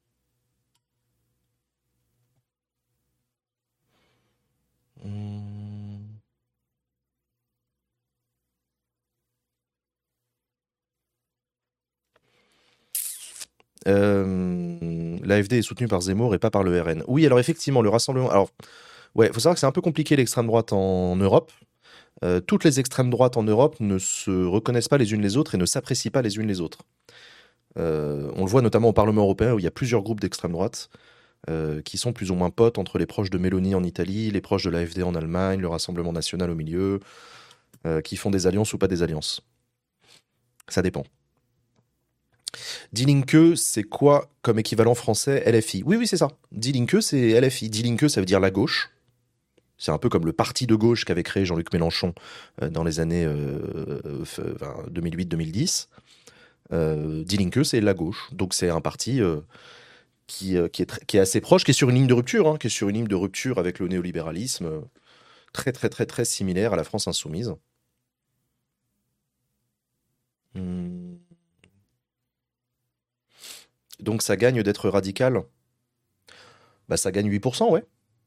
L'AfD est soutenue par Zemmour et pas par le RN. Oui, alors effectivement, le rassemblement. Alors, ouais, faut savoir que c'est un peu compliqué l'extrême droite en Europe. Toutes les extrêmes droites en Europe ne se reconnaissent pas les unes les autres et ne s'apprécient pas les unes les autres. On le voit notamment au Parlement européen où il y a plusieurs groupes d'extrême droite qui sont plus ou moins potes entre les proches de Mélanie en Italie, les proches de l'AfD en Allemagne, le Rassemblement national au milieu, qui font des alliances ou pas des alliances. Ça dépend. Die Linke, c'est quoi comme équivalent français LFI? Oui, oui, c'est ça. Die Linke, c'est LFI. Die Linke, ça veut dire la gauche. C'est un peu comme le parti de gauche qu'avait créé Jean-Luc Mélenchon dans les années 2008-2010. Die Linke, c'est la gauche. Donc c'est un parti qui est assez proche, qui est sur une ligne de rupture, qui est sur une ligne de rupture avec le néolibéralisme, très très très très similaire à la France insoumise. Hmm. Donc ça gagne d'être radical. Bah ça gagne 8%, ouais.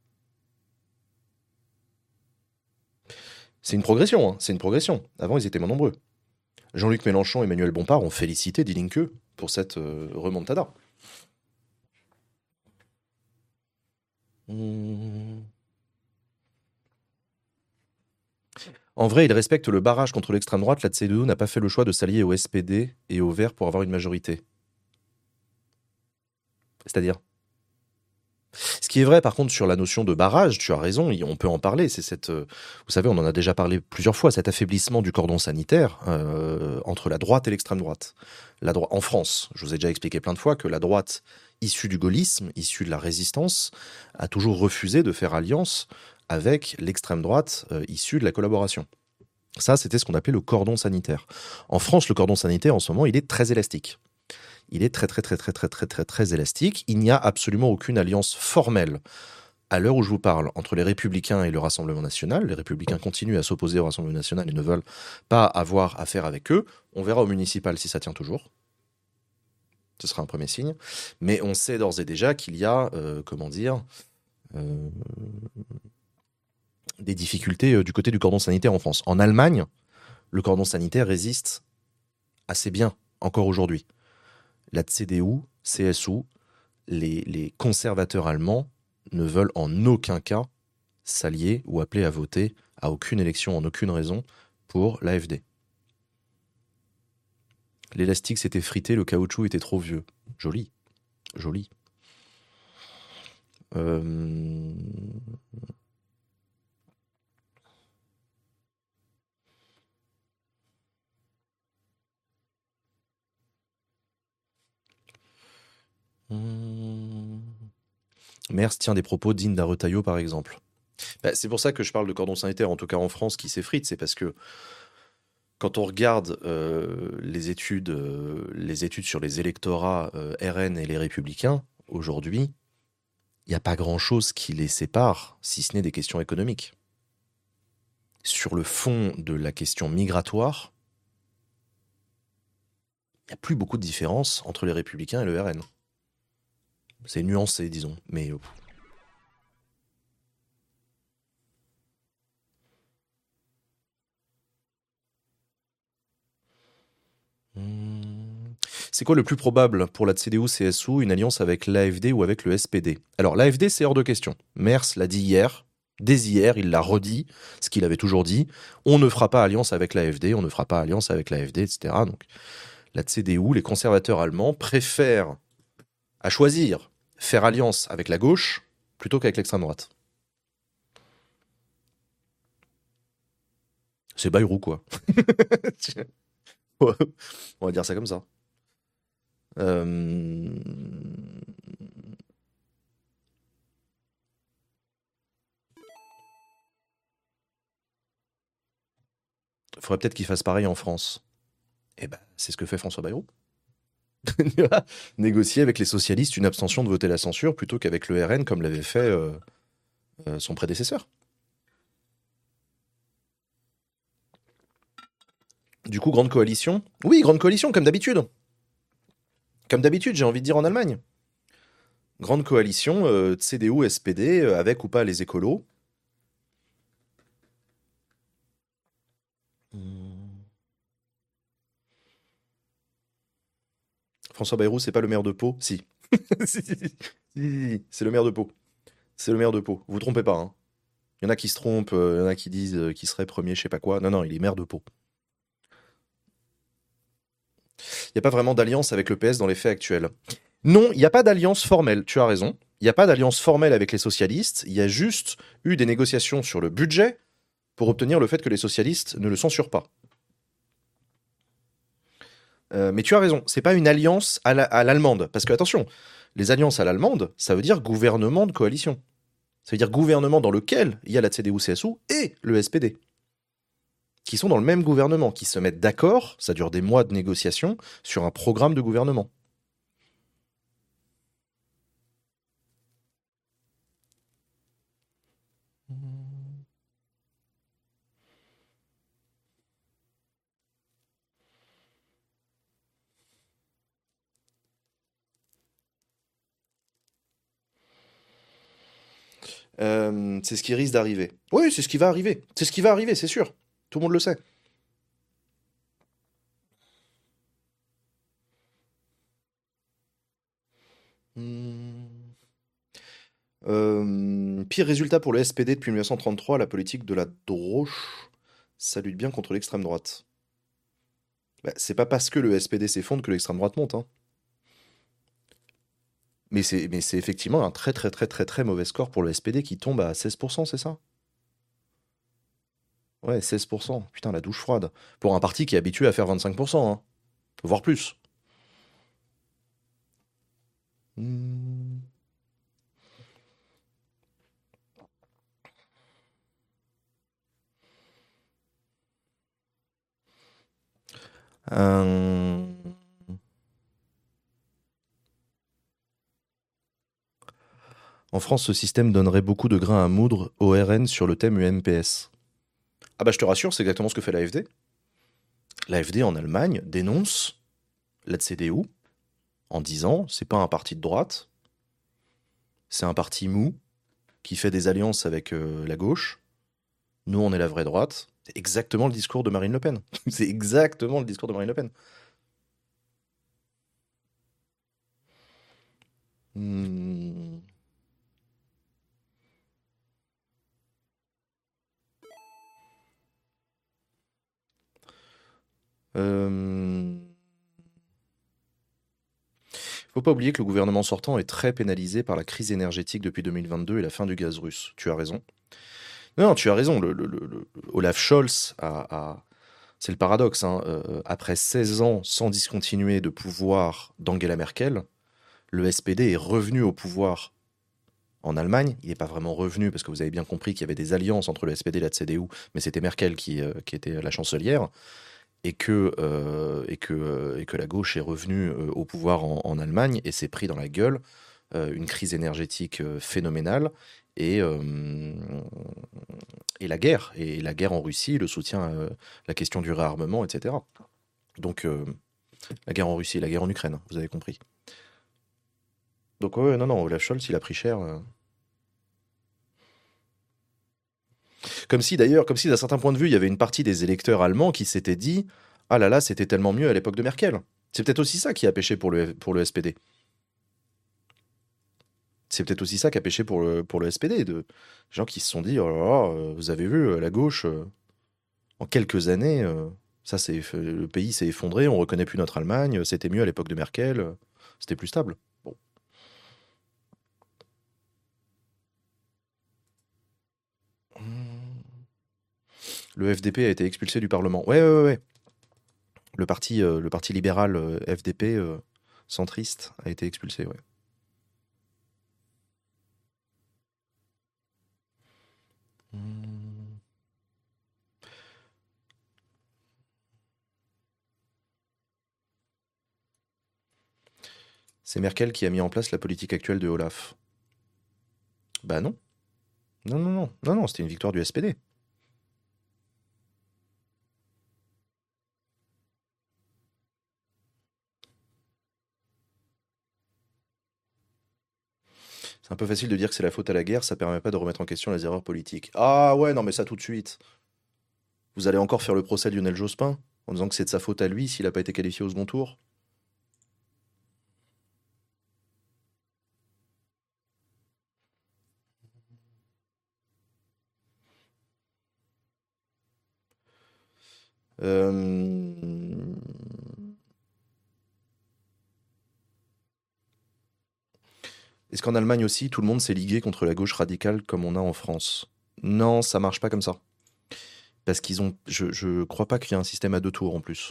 C'est une progression, c'est une progression. Avant, ils étaient moins nombreux. Jean-Luc Mélenchon et Emmanuel Bompard ont félicité Die Linke pour cette remontada. Hmm. En vrai, ils respectent le barrage contre l'extrême droite. La CDU n'a pas fait le choix de s'allier au SPD et aux Verts pour avoir une majorité. C'est-à-dire? Ce qui est vrai, par contre, sur la notion de barrage, tu as raison, on peut en parler. C'est cette, vous savez, on en a déjà parlé plusieurs fois, cet affaiblissement du cordon sanitaire entre la droite et l'extrême droite. En France, je vous ai déjà expliqué plein de fois que la droite issue du gaullisme, issue de la résistance, a toujours refusé de faire alliance avec l'extrême droite issue de la collaboration. Ça, c'était ce qu'on appelait le cordon sanitaire. En France, le cordon sanitaire, en ce moment, il est très élastique. Il est très, très, très, très, très, très, très, très élastique. Il n'y a absolument aucune alliance formelle à l'heure où je vous parle entre les Républicains et le Rassemblement national. Les Républicains continuent à s'opposer au Rassemblement national et ne veulent pas avoir affaire avec eux. On verra au municipal si ça tient toujours. Ce sera un premier signe. Mais on sait d'ores et déjà qu'il y a, des difficultés du côté du cordon sanitaire en France. En Allemagne, le cordon sanitaire résiste assez bien encore aujourd'hui. La CDU, CSU, les conservateurs allemands ne veulent en aucun cas s'allier ou appeler à voter à aucune élection, en aucune raison, pour l'AfD. L'élastique s'était frité, le caoutchouc était trop vieux. Joli. Joli. Merz tient des propos dignes d'un Retailleau, par exemple. C'est pour ça que je parle de cordon sanitaire, en tout cas en France, qui s'effrite. C'est parce que quand on regarde les études sur les électorats RN et les Républicains, aujourd'hui, il n'y a pas grand-chose qui les sépare, si ce n'est des questions économiques. Sur le fond de la question migratoire, il n'y a plus beaucoup de différence entre les Républicains et le RN. C'est nuancé, disons, mais... C'est quoi le plus probable pour la CDU-CSU, une alliance avec l'AfD ou avec le SPD? Alors, l'AfD, c'est hors de question. Merz l'a dit hier. Dès hier, il l'a redit, ce qu'il avait toujours dit. On ne fera pas alliance avec l'AfD, on ne fera pas alliance avec l'AfD, etc. Donc, la CDU, les conservateurs allemands, préfèrent, à choisir, faire alliance avec la gauche plutôt qu'avec l'extrême droite. C'est Bayrou, quoi. On va dire ça comme ça. Faudrait peut-être qu'il fasse pareil en France. Eh ben, c'est ce que fait François Bayrou. Négocier avec les socialistes une abstention de voter la censure plutôt qu'avec le RN comme l'avait fait son prédécesseur. Du coup, grande coalition? Oui, grande coalition, comme d'habitude. Comme d'habitude, j'ai envie de dire en Allemagne. Grande coalition, CDU, SPD, avec ou pas les écolos. François Bayrou, c'est pas le maire de Pau? Si. Si, c'est le maire de Pau. C'est le maire de Pau. Vous trompez pas, hein. Il y en a qui se trompent, il y en a qui disent qu'il serait premier, je sais pas quoi. Non, non, il est maire de Pau. Il n'y a pas vraiment d'alliance avec le PS dans les faits actuels. Non, il n'y a pas d'alliance formelle, tu as raison. Il n'y a pas d'alliance formelle avec les socialistes. Il y a juste eu des négociations sur le budget pour obtenir le fait que les socialistes ne le censurent pas. Mais tu as raison, c'est pas une alliance à l'allemande. Parce que, attention, les alliances à l'allemande, ça veut dire gouvernement de coalition. Ça veut dire gouvernement dans lequel il y a la CDU-CSU et le SPD. Qui sont dans le même gouvernement, qui se mettent d'accord, ça dure des mois de négociations, sur un programme de gouvernement. C'est ce qui risque d'arriver. Oui, c'est ce qui va arriver. C'est ce qui va arriver, c'est sûr. Tout le monde le sait. Pire résultat pour le SPD depuis 1933, la politique de la droche, ça lutte bien contre l'extrême droite. Bah, c'est pas parce que le SPD s'effondre que l'extrême droite monte, hein. Mais c'est effectivement un très très très très très mauvais score pour le SPD qui tombe à 16%, c'est ça? Ouais, 16%. Putain, la douche froide. Pour un parti qui est habitué à faire 25%, hein. Voire plus. Hmm. Euh, En France, ce système donnerait beaucoup de grains à moudre au RN sur le thème UMPS. Ah bah je te rassure, c'est exactement ce que fait l'AfD. L'AfD en Allemagne dénonce la CDU en disant c'est pas un parti de droite, c'est un parti mou qui fait des alliances avec la gauche. Nous, on est la vraie droite. C'est exactement le discours de Marine Le Pen. C'est exactement le discours de Marine Le Pen. Hmm. Euh... Faut pas oublier que le gouvernement sortant est très pénalisé par la crise énergétique depuis 2022 et la fin du gaz russe. Tu as raison. Non, tu as raison. Olaf Scholz c'est le paradoxe, hein, après 16 ans sans discontinuer de pouvoir d'Angela Merkel, le SPD est revenu au pouvoir en Allemagne. Il n'est pas vraiment revenu parce que vous avez bien compris qu'il y avait des alliances entre le SPD et la CDU, mais c'était Merkel qui était la chancelière. Et que la gauche est revenue au pouvoir en Allemagne et s'est pris dans la gueule une crise énergétique phénoménale et, euh, et la guerre en Russie, le soutien à la question du réarmement, etc. Donc la guerre en Russie, la guerre en Ukraine, vous avez compris. Donc ouais, non, Olaf Scholz, il a pris cher. Comme si d'ailleurs, comme si d'un certain point de vue, il y avait une partie des électeurs allemands qui s'étaient dit ah là là, c'était tellement mieux à l'époque de Merkel. C'est peut-être aussi ça qui a pêché pour le SPD. C'est peut-être aussi ça qui a pêché pour le SPD. De gens qui se sont dit, oh là là, vous avez vu, la gauche, en quelques années, le pays s'est effondré, on reconnaît plus notre Allemagne, c'était mieux à l'époque de Merkel, c'était plus stable. Bon. Le FDP a été expulsé du Parlement. Ouais, ouais, ouais, ouais. Le parti libéral FDP centriste a été expulsé, ouais. Hmm. C'est Merkel qui a mis en place la politique actuelle de Olaf. Bah non. Non, non, non. Non, non, c'était une victoire du SPD. C'est un peu facile de dire que c'est la faute à la guerre, ça permet pas de remettre en question les erreurs politiques. Ah ouais, non mais ça tout de suite. Vous allez encore faire le procès de Lionel Jospin en disant que c'est de sa faute à lui s'il n'a pas été qualifié au second tour. Euh, Est-ce qu'en Allemagne aussi, tout le monde s'est ligué contre la gauche radicale comme on a en France? Non, ça marche pas comme ça. Parce qu'ils ont. Je crois pas qu'il y ait un système à deux tours en plus.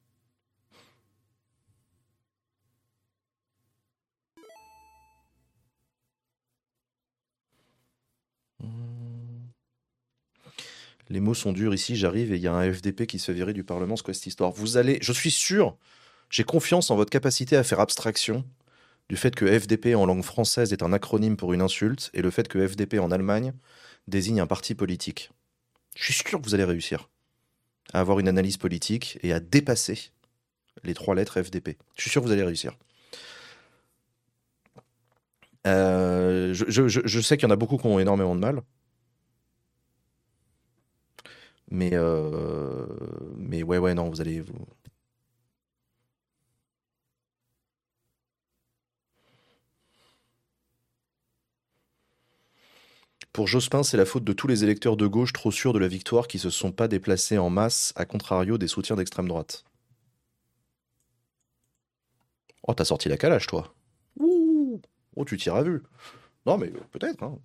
Hmm. Les mots sont durs ici, j'arrive et il y a un FDP qui se fait virer du Parlement, c'est quoi cette histoire? Vous allez. Je suis sûr, j'ai confiance en votre capacité à faire abstraction du fait que FDP en langue française est un acronyme pour une insulte et le fait que FDP en Allemagne désigne un parti politique. Je suis sûr que vous allez réussir à avoir une analyse politique et à dépasser les trois lettres FDP. Je suis sûr que vous allez réussir. Je sais qu'il y en a beaucoup qui ont énormément de mal, mais ouais, ouais, non, vous allez. Pour Jospin, c'est la faute de tous les électeurs de gauche trop sûrs de la victoire qui se sont pas déplacés en masse, à contrario des soutiens d'extrême droite. Oh, t'as sorti la calage, toi. Ouh. Oh, tu tires à vue. Non, mais peut-être, hein.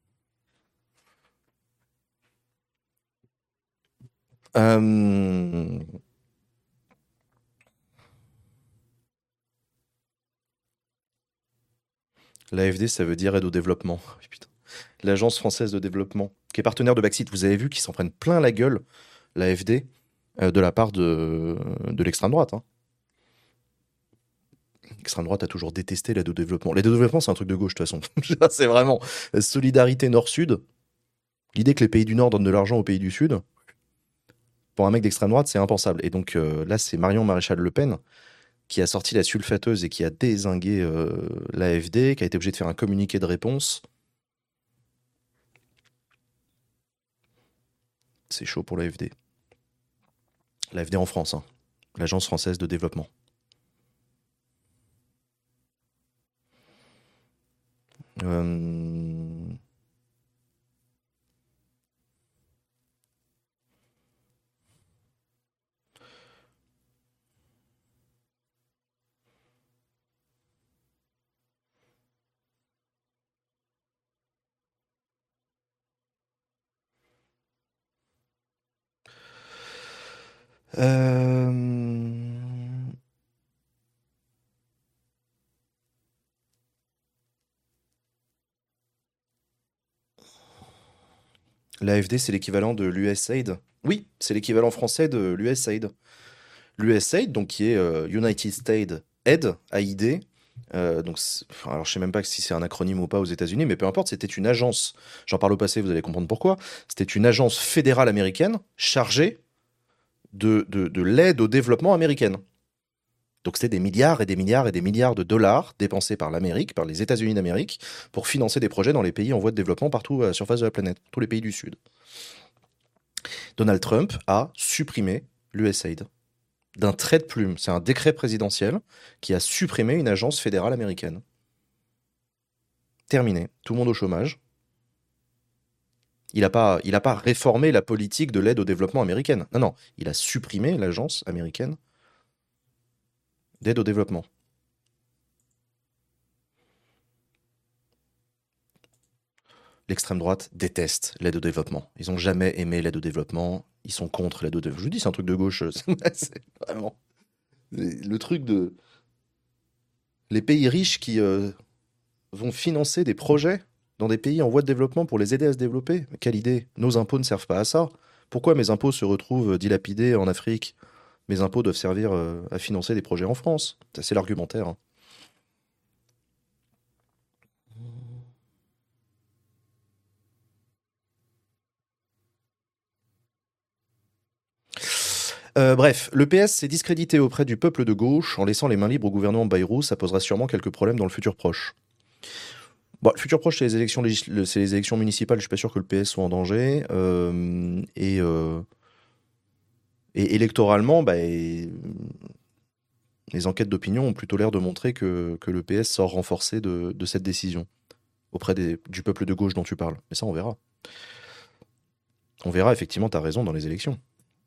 Euh, L'AFD, ça veut dire aide au développement. Oh, putain. L'Agence française de développement, qui est partenaire de Baxit. Vous avez vu qu'ils s'en prennent plein la gueule, l'AFD, de la part de l'extrême droite, hein. L'extrême droite a toujours détesté l'aide au développement. L'aide au développement, c'est un truc de gauche, de toute façon. C'est vraiment solidarité nord-sud. L'idée que les pays du Nord donnent de l'argent aux pays du Sud, pour un mec d'extrême droite, c'est impensable. Et donc là, c'est Marion Maréchal Le Pen qui a sorti la sulfateuse et qui a dézingué l'AFD, qui a été obligé de faire un communiqué de réponse. C'est chaud pour l'AFD. L'AFD en France, hein. L'Agence française de développement. Euh, euh, L'AFD, c'est l'équivalent de l'USAID. Oui, c'est l'équivalent français de l'USAID. L'USAID, donc qui est United States Aid, AID. Enfin, alors je sais même pas si c'est un acronyme ou pas aux États-Unis, mais peu importe, c'était une agence. J'en parle au passé, vous allez comprendre pourquoi. C'était une agence fédérale américaine chargée de l'aide au développement américaine. Donc c'était des milliards et des milliards et des milliards de dollars dépensés par l'Amérique, par les États-Unis d'Amérique, pour financer des projets dans les pays en voie de développement partout à la surface de la planète, tous les pays du Sud. Donald Trump a supprimé l'USAID d'un trait de plume. C'est un décret présidentiel qui a supprimé une agence fédérale américaine. Terminé. Tout le monde au chômage. Il n'a pas réformé la politique de l'aide au développement américaine. Non, non. Il a supprimé l'agence américaine d'aide au développement. L'extrême droite déteste l'aide au développement. Ils n'ont jamais aimé l'aide au développement. Ils sont contre l'aide au développement. Je vous dis, c'est un truc de gauche. C'est vraiment le truc de... Les pays riches qui vont financer des projets dans des pays en voie de développement pour les aider à se développer. Mais quelle idée! Nos impôts ne servent pas à ça. Pourquoi mes impôts se retrouvent dilapidés en Afrique? Mes impôts doivent servir à financer des projets en France. Ça, c'est l'argumentaire. Hein. Bref, le PS s'est discrédité auprès du peuple de gauche en laissant les mains libres au gouvernement Bayrou. Ça posera sûrement quelques problèmes dans le futur proche. Bon, le futur proche, c'est les élections, c'est les élections municipales. Je suis pas sûr que le PS soit en danger. Et électoralement, les enquêtes d'opinion ont plutôt l'air de montrer que le PS sort renforcé de cette décision auprès du peuple de gauche dont tu parles. Mais ça, on verra. On verra, effectivement, tu as raison dans les élections.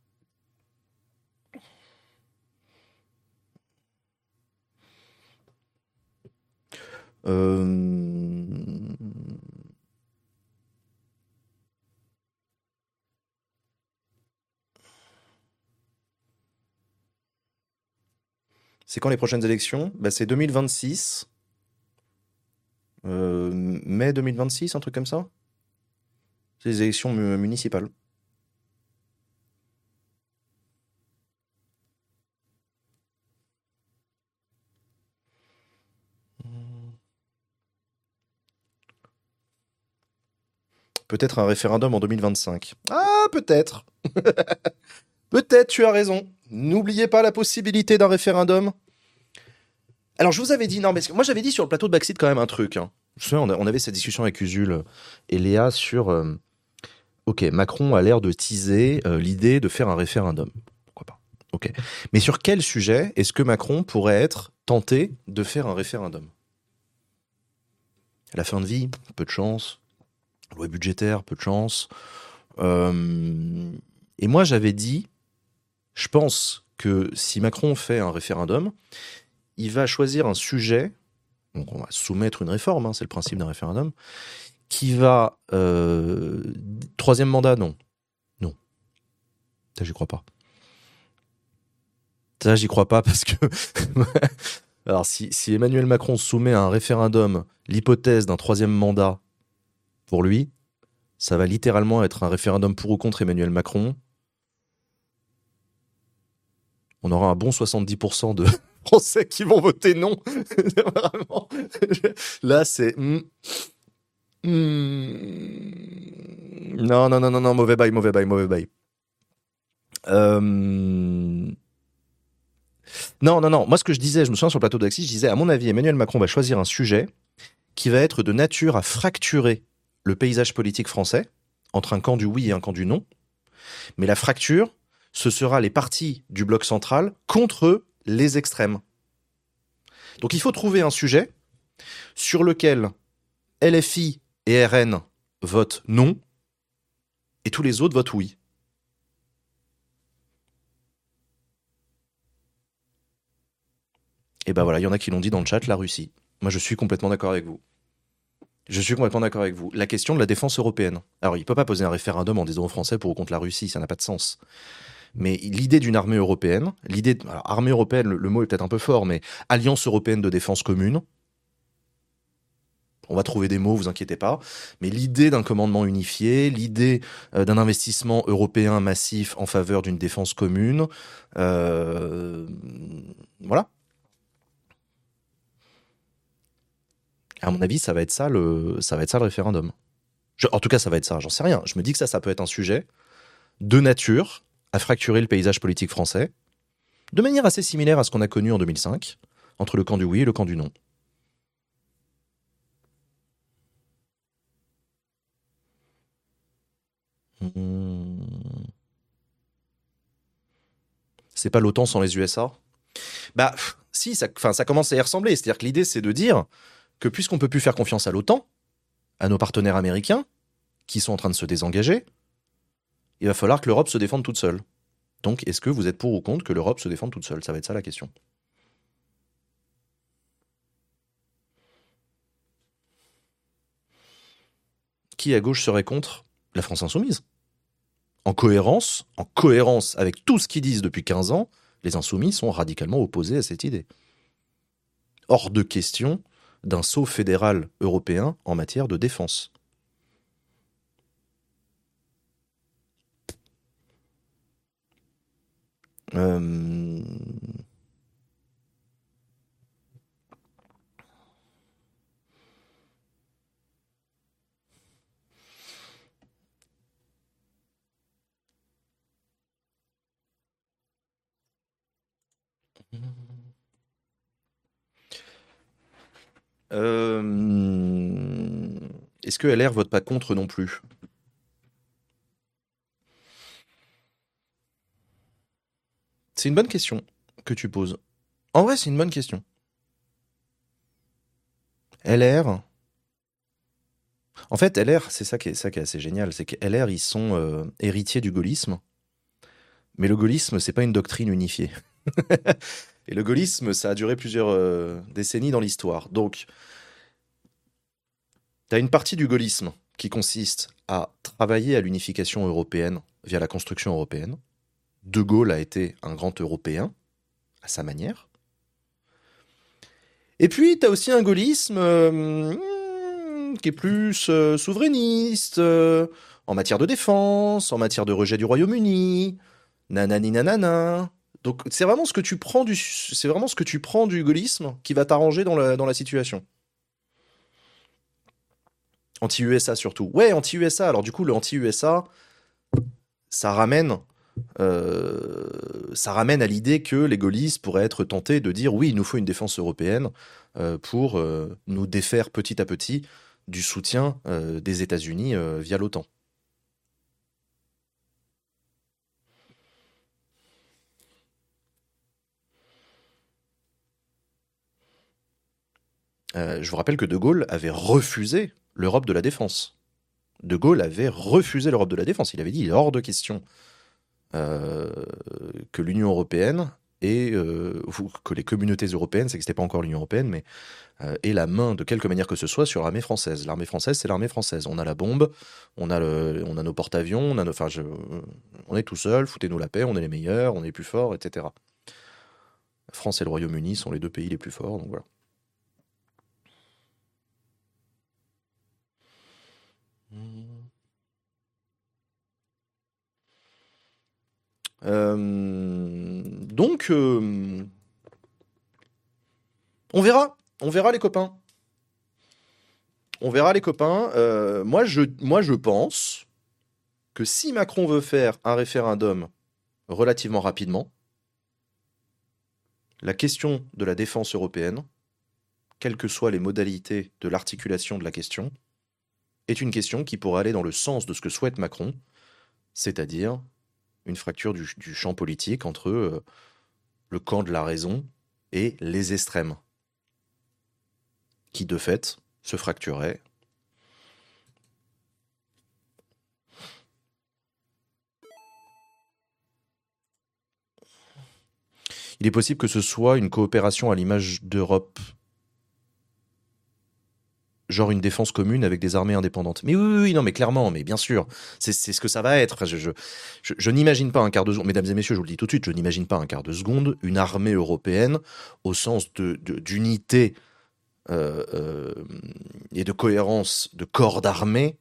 C'est quand les prochaines élections? C'est 2026. Mai 2026, un truc comme ça? C'est les élections municipales. Peut-être un référendum en 2025. Ah, peut-être. Peut-être, tu as raison. N'oubliez pas la possibilité d'un référendum. Alors, je vous avais dit, non, mais moi j'avais dit sur le plateau de Backseat quand même un truc. Hein. Je me souviens, on avait cette discussion avec Usul et Léa sur. Ok, Macron a l'air de teaser l'idée de faire un référendum. Pourquoi pas? Ok. Mais sur quel sujet est-ce que Macron pourrait être tenté de faire un référendum? La fin de vie, peu de chance. Loi budgétaire, peu de chance. Et moi, j'avais dit, je pense que si Macron fait un référendum, il va choisir un sujet, donc on va soumettre une réforme, hein, c'est le principe d'un référendum, qui va... troisième mandat, non. Non. Ça, j'y crois pas. Ça, j'y crois pas parce que... Alors, si Emmanuel Macron soumet à un référendum l'hypothèse d'un troisième mandat pour lui, ça va littéralement être un référendum pour ou contre Emmanuel Macron. On aura un bon 70% de Français qui vont voter non. Vraiment. Là, c'est... Non, non, non, non, non, mauvais bail, mauvais bail, mauvais bail. Non, non, non. Moi, ce que je disais, je me souviens sur le plateau d'Axis, je disais, à mon avis, Emmanuel Macron va choisir un sujet qui va être de nature à fracturer le paysage politique français entre un camp du oui et un camp du non. Mais la fracture, ce sera les partis du bloc central contre les extrêmes. Donc il faut trouver un sujet sur lequel LFI et RN votent non et tous les autres votent oui. Et ben voilà, il y en a qui l'ont dit dans le chat, la Russie. Moi, je suis complètement d'accord avec vous. Je suis complètement d'accord avec vous. La question de la défense européenne. Alors, il ne peut pas poser un référendum en disant aux Français pour ou contre la Russie, ça n'a pas de sens. Mais l'idée d'une armée européenne, alors, armée européenne, le mot est peut-être un peu fort, mais alliance européenne de défense commune, on va trouver des mots, vous inquiétez pas, mais l'idée d'un commandement unifié, l'idée d'un investissement européen massif en faveur d'une défense commune, voilà. À mon avis, ça va être ça le référendum. En tout cas, ça va être ça, j'en sais rien. Je me dis que ça peut être un sujet de nature à fracturer le paysage politique français, de manière assez similaire à ce qu'on a connu en 2005, entre le camp du oui et le camp du non. C'est pas l'OTAN sans les USA? Bah, si, ça commence à y ressembler. C'est-à-dire que l'idée, c'est de dire que puisqu'on peut plus faire confiance à l'OTAN, à nos partenaires américains, qui sont en train de se désengager, il va falloir que l'Europe se défende toute seule. Donc, est-ce que vous êtes pour ou contre que l'Europe se défende toute seule? Ça va être ça la question. Qui à gauche serait contre? La France insoumise. En cohérence avec tout ce qu'ils disent depuis 15 ans, les insoumis sont radicalement opposés à cette idée. Hors de question d'un saut fédéral européen en matière de défense. Euh... Est-ce que LR vote pas contre non plus? C'est une bonne question que tu poses. En vrai, c'est une bonne question. LR. En fait, LR, c'est ça qui est assez génial, c'est que LR, ils sont héritiers du gaullisme, mais le gaullisme, c'est pas une doctrine unifiée. Et le gaullisme, ça a duré plusieurs décennies dans l'histoire. Donc, tu as une partie du gaullisme qui consiste à travailler à l'unification européenne via la construction européenne. De Gaulle a été un grand Européen, à sa manière. Et puis, tu as aussi un gaullisme qui est plus souverainiste, en matière de défense, en matière de rejet du Royaume-Uni, nanani nanana. Donc, c'est vraiment ce que tu prends du gaullisme qui va t'arranger dans la situation. Anti-USA surtout. Ouais, anti-USA. Alors du coup, le anti-USA, ça ramène, à l'idée que les gaullistes pourraient être tentés de dire oui, il nous faut une défense européenne pour nous défaire petit à petit du soutien des États-Unis via l'OTAN. Je vous rappelle que De Gaulle avait refusé l'Europe de la défense. De Gaulle avait refusé l'Europe de la défense. Il avait dit il est hors de question que l'Union européenne ou que les communautés européennes, c'est que c'était pas encore l'Union européenne, mais ait la main de quelque manière que ce soit sur l'armée française. L'armée française, c'est l'armée française. On a la bombe, on a nos porte-avions, on est tout seul, foutez-nous la paix, on est les meilleurs, on est les plus forts, etc. La France et le Royaume-Uni sont les deux pays les plus forts, donc voilà. Donc, on verra les copains. On verra les copains. Moi, je pense que si Macron veut faire un référendum relativement rapidement, la question de la défense européenne, quelles que soient les modalités de l'articulation de la question, est une question qui pourrait aller dans le sens de ce que souhaite Macron, c'est-à-dire une fracture du champ politique entre le camp de la raison et les extrêmes, qui de fait se fractureraient. Il est possible que ce soit une coopération à l'image d'Europe, genre une défense commune avec des armées indépendantes. Mais oui, non, mais clairement, mais bien sûr, c'est ce que ça va être. Je n'imagine pas un quart de seconde, mesdames et messieurs, je vous le dis tout de suite, je n'imagine pas un quart de seconde une armée européenne au sens d'unité et de cohérence de corps d'armée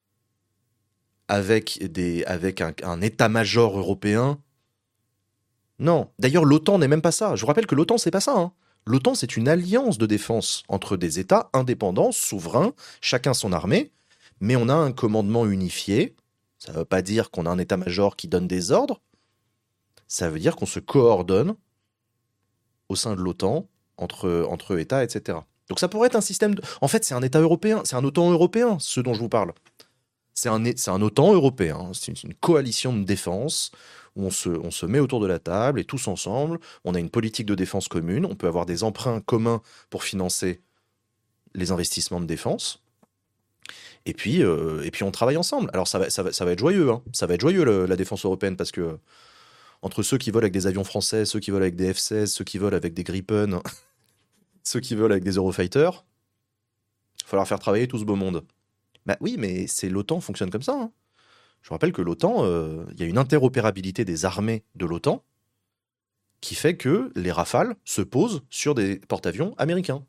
avec un état-major européen. Non, d'ailleurs l'OTAN n'est même pas ça. Je vous rappelle que l'OTAN c'est pas ça, hein. L'OTAN, c'est une alliance de défense entre des États indépendants, souverains, chacun son armée, mais on a un commandement unifié. Ça ne veut pas dire qu'on a un état-major qui donne des ordres. Ça veut dire qu'on se coordonne au sein de l'OTAN, entre États, etc. Donc ça pourrait être un système... En fait, c'est un État européen, c'est un OTAN européen, ce dont je vous parle. C'est un OTAN européen, c'est une coalition de défense où on se met autour de la table et tous ensemble, on a une politique de défense commune, on peut avoir des emprunts communs pour financer les investissements de défense. Et puis on travaille ensemble. Alors ça va être joyeux, hein. Ça va être joyeux la défense européenne parce que entre ceux qui volent avec des avions français, ceux qui volent avec des F-16, ceux qui volent avec des Gripen, ceux qui volent avec des Eurofighters, il va falloir faire travailler tout ce beau monde. Bah oui, mais l'OTAN fonctionne comme ça, hein. Je rappelle que l'OTAN, il y a une interopérabilité des armées de l'OTAN qui fait que les Rafales se posent sur des porte-avions américains.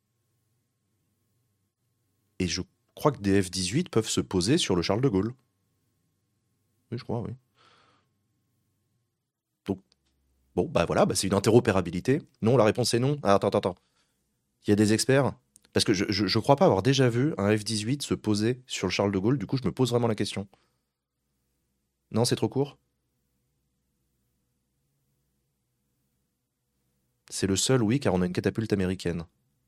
Et je crois que des F-18 peuvent se poser sur le Charles de Gaulle. Oui, je crois, oui. Donc, bon, bah voilà, bah c'est une interopérabilité. Non, la réponse est non. Ah, attends. Il y a des experts. Parce que je crois pas avoir déjà vu un F-18 se poser sur le Charles de Gaulle. Du coup, je me pose vraiment la question. Non, c'est trop court? C'est le seul, oui, car on a une catapulte américaine.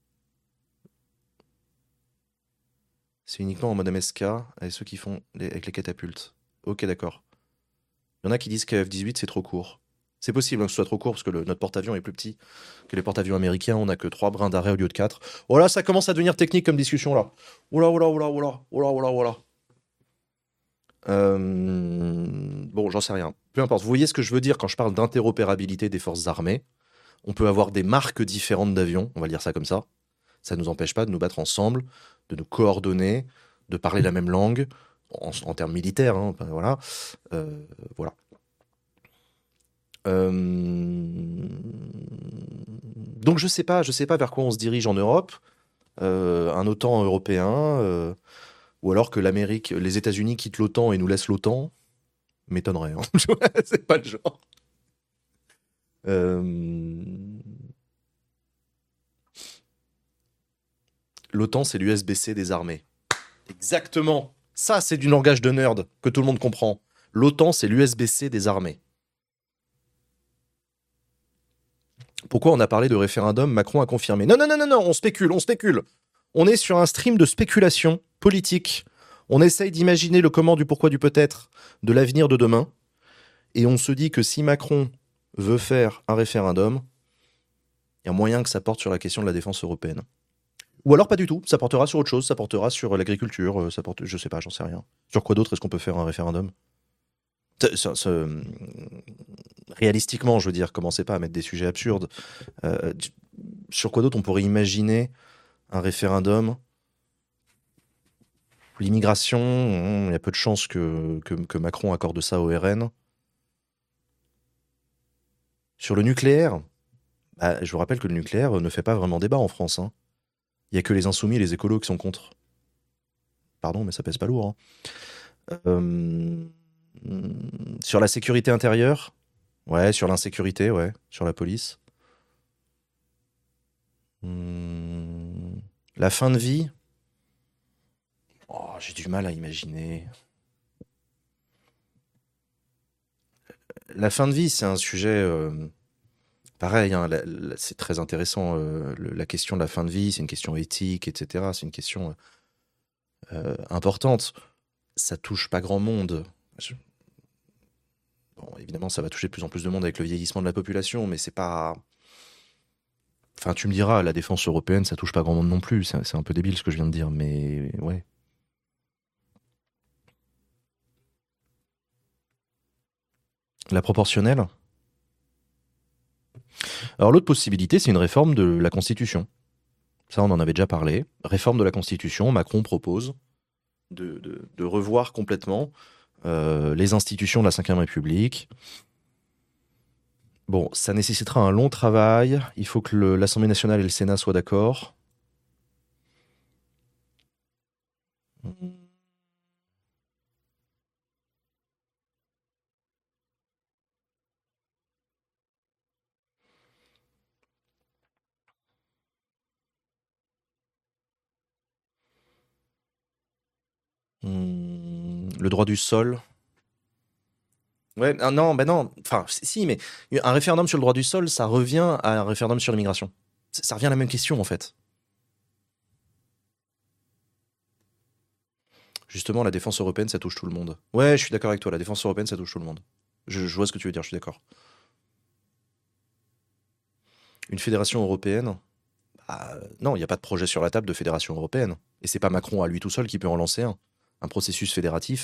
C'est uniquement en mode MSK avec ceux qui font avec les catapultes. Ok, d'accord. Il y en a qui disent qu'un F-18 c'est trop court. C'est possible, hein, que ce soit trop court parce que notre porte-avions est plus petit que les porte-avions américains. On n'a que 3 brins d'arrêt au lieu de 4. Oh là, ça commence à devenir technique comme discussion là. Oula. Bon, j'en sais rien. Peu importe. Vous voyez ce que je veux dire quand je parle d'interopérabilité des forces armées. On peut avoir des marques différentes d'avions, on va dire ça comme ça. Ça ne nous empêche pas de nous battre ensemble, de nous coordonner, de parler la même langue, en termes militaires, hein, ben voilà. Voilà. Donc je sais pas vers quoi on se dirige en Europe. Un OTAN européen, ou alors que les États-Unis quittent l'OTAN et nous laissent l'OTAN, m'étonnerait, hein. C'est pas le genre. L'OTAN, c'est l'USBC des armées. Exactement. Ça, c'est du langage de nerd que tout le monde comprend. L'OTAN, c'est l'USBC des armées. Pourquoi on a parlé de référendum? Macron a confirmé. Non, on spécule. On est sur un stream de spéculation politique. On essaye d'imaginer le comment, du pourquoi, du peut-être de l'avenir de demain. Et on se dit que si Macron veut faire un référendum, il y a moyen que ça porte sur la question de la défense européenne. Ou alors pas du tout, ça portera sur autre chose, ça portera sur l'agriculture, je sais pas, j'en sais rien. Sur quoi d'autre est-ce qu'on peut faire un référendum? Réalistiquement, je veux dire, commencez pas à mettre des sujets absurdes. Sur quoi d'autre on pourrait imaginer un référendum? L'immigration, il y a peu de chances que Macron accorde ça au RN. Sur le nucléaire, bah, je vous rappelle que le nucléaire ne fait pas vraiment débat en France, hein. Il n'y a que les insoumis et les écolos qui sont contre. Pardon, mais ça pèse pas lourd, hein. Sur la sécurité intérieure, ouais, sur l'insécurité, ouais, sur la police. La fin de vie, oh, j'ai du mal à imaginer. La fin de vie, c'est un sujet pareil, hein, c'est très intéressant. La question de la fin de vie, c'est une question éthique, etc. C'est une question importante. Ça touche pas grand monde. Bon, évidemment, ça va toucher de plus en plus de monde avec le vieillissement de la population, mais c'est pas. Enfin, tu me diras, la défense européenne, ça touche pas grand monde non plus. C'est un peu débile ce que je viens de dire, mais ouais. La proportionnelle? Alors l'autre possibilité, c'est une réforme de la Constitution. Ça, on en avait déjà parlé. Réforme de la Constitution, Macron propose de revoir complètement les institutions de la Ve République. Bon, ça nécessitera un long travail. Il faut que l'Assemblée nationale et le Sénat soient d'accord. Le droit du sol. Ouais, ah non, ben non. Enfin, si, mais un référendum sur le droit du sol, ça revient à un référendum sur l'immigration. Ça revient à la même question, en fait. Justement, la défense européenne, ça touche tout le monde. Ouais, je suis d'accord avec toi, la défense européenne, ça touche tout le monde. Je vois ce que tu veux dire, je suis d'accord. Une fédération européenne? Bah, non, il n'y a pas de projet sur la table de fédération européenne. Et c'est pas Macron à lui tout seul qui peut en lancer un. Un processus fédératif.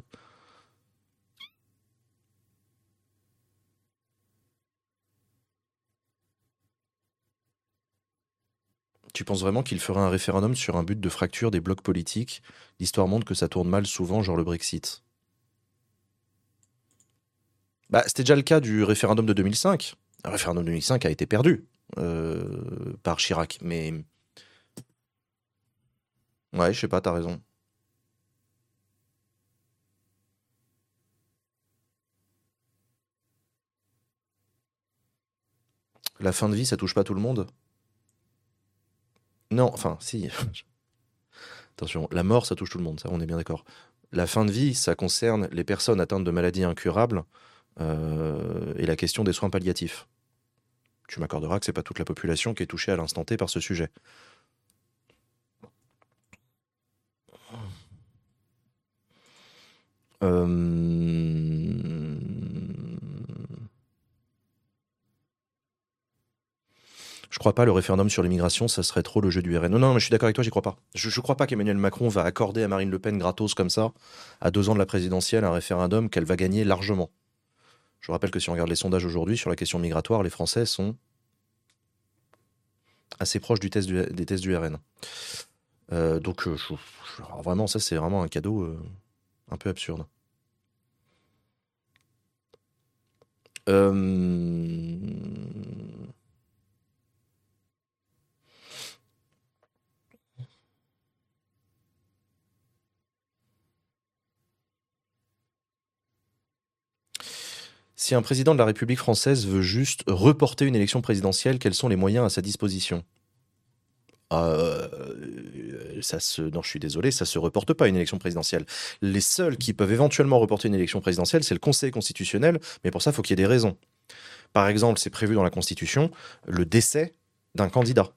Tu penses vraiment qu'il ferait un référendum sur un but de fracture des blocs politiques? L'histoire montre que ça tourne mal souvent, genre le Brexit. Bah, c'était déjà le cas du référendum de 2005. Le référendum de 2005 a été perdu par Chirac. Mais ouais, je sais pas, t'as raison. La fin de vie, ça touche pas tout le monde? Non, enfin, si. Attention, la mort, ça touche tout le monde, ça, on est bien d'accord. La fin de vie, ça concerne les personnes atteintes de maladies incurables et la question des soins palliatifs. Tu m'accorderas que c'est pas toute la population qui est touchée à l'instant T par ce sujet. Euh, Je crois pas, le référendum sur l'immigration, ça serait trop le jeu du RN. Non, non, mais je suis d'accord avec toi, j'y crois pas. Je crois pas qu'Emmanuel Macron va accorder à Marine Le Pen gratos comme ça, à 2 ans de la présidentielle, un référendum qu'elle va gagner largement. Je rappelle que si on regarde les sondages aujourd'hui sur la question migratoire, les Français sont assez proches des tests du RN. Donc, alors vraiment, ça, c'est vraiment un cadeau un peu absurde. Euh, Si un président de la République française veut juste reporter une élection présidentielle, quels sont les moyens à sa disposition? Non, je suis désolé, ça se reporte pas une élection présidentielle. Les seuls qui peuvent éventuellement reporter une élection présidentielle, c'est le Conseil constitutionnel, mais pour ça, il faut qu'il y ait des raisons. Par exemple, c'est prévu dans la Constitution le décès d'un candidat.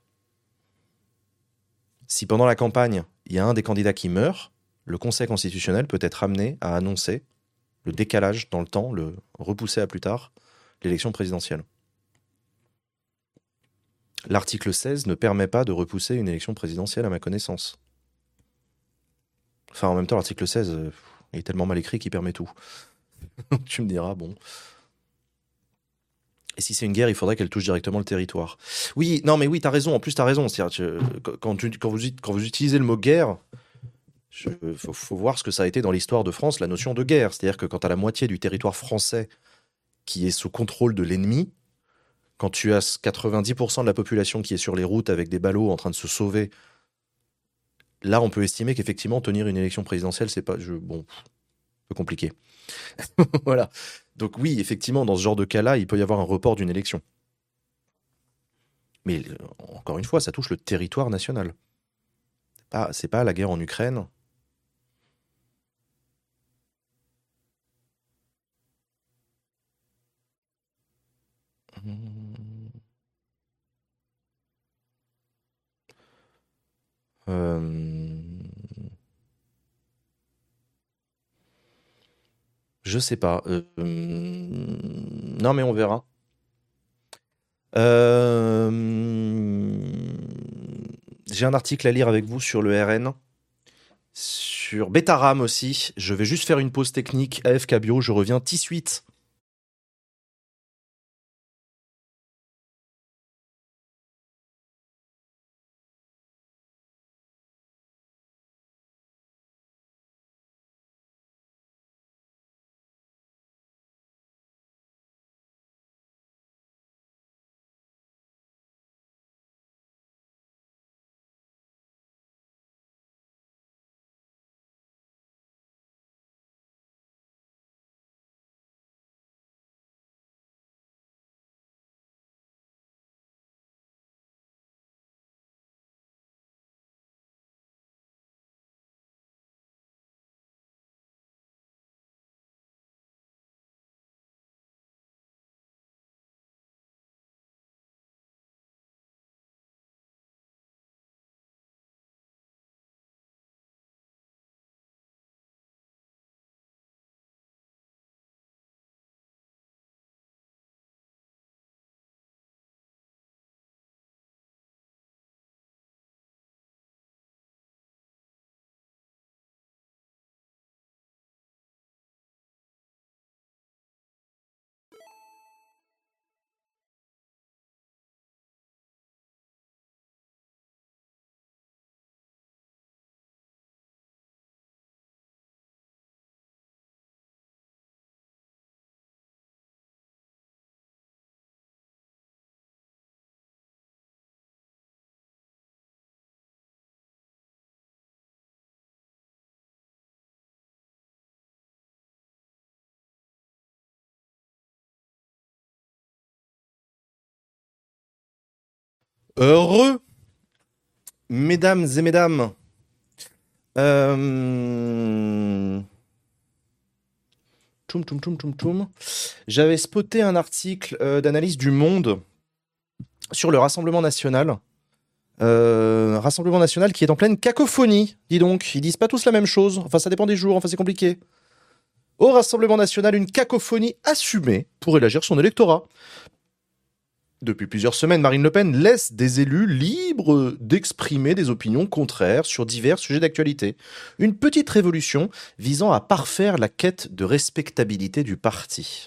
Si pendant la campagne, il y a un des candidats qui meurt, le Conseil constitutionnel peut être amené à annoncer le décalage dans le temps, le repousser à plus tard, l'élection présidentielle. L'article 16 ne permet pas de repousser une élection présidentielle à ma connaissance. Enfin, en même temps, l'article 16 est tellement mal écrit qu'il permet tout. Tu me diras, bon. Et si c'est une guerre, il faudrait qu'elle touche directement le territoire. Oui, non, mais oui, t'as raison. En plus, t'as raison. Quand vous utilisez le mot guerre, faut voir ce que ça a été dans l'histoire de France, la notion de guerre. C'est-à-dire que quand t'as la moitié du territoire français qui est sous contrôle de l'ennemi, quand tu as 90% de la population qui est sur les routes avec des ballots en train de se sauver, là, on peut estimer qu'effectivement, tenir une élection présidentielle, c'est pas, bon, un peu compliqué. Voilà. Donc oui, effectivement, dans ce genre de cas-là, il peut y avoir un report d'une élection. Mais encore une fois, ça touche le territoire national. C'est pas la guerre en Ukraine. Euh, je sais pas. Non, mais on verra. Euh, J'ai un article à lire avec vous sur le RN, sur Betaram aussi. Je vais juste faire une pause technique. AFK Bio, je reviens tout de suite. Heureux, mesdames et mesdames. Euh... Tchoum, tchoum, tchoum, tchoum, tchoum. J'avais spoté un article d'analyse du Monde sur le Rassemblement national. Rassemblement national qui est en pleine cacophonie, dis donc. Ils disent pas tous la même chose. Enfin, ça dépend des jours. Enfin, c'est compliqué. Au Rassemblement national, une cacophonie assumée pour élargir son électorat. Depuis plusieurs semaines, Marine Le Pen laisse des élus libres d'exprimer des opinions contraires sur divers sujets d'actualité. Une petite révolution visant à parfaire la quête de respectabilité du parti.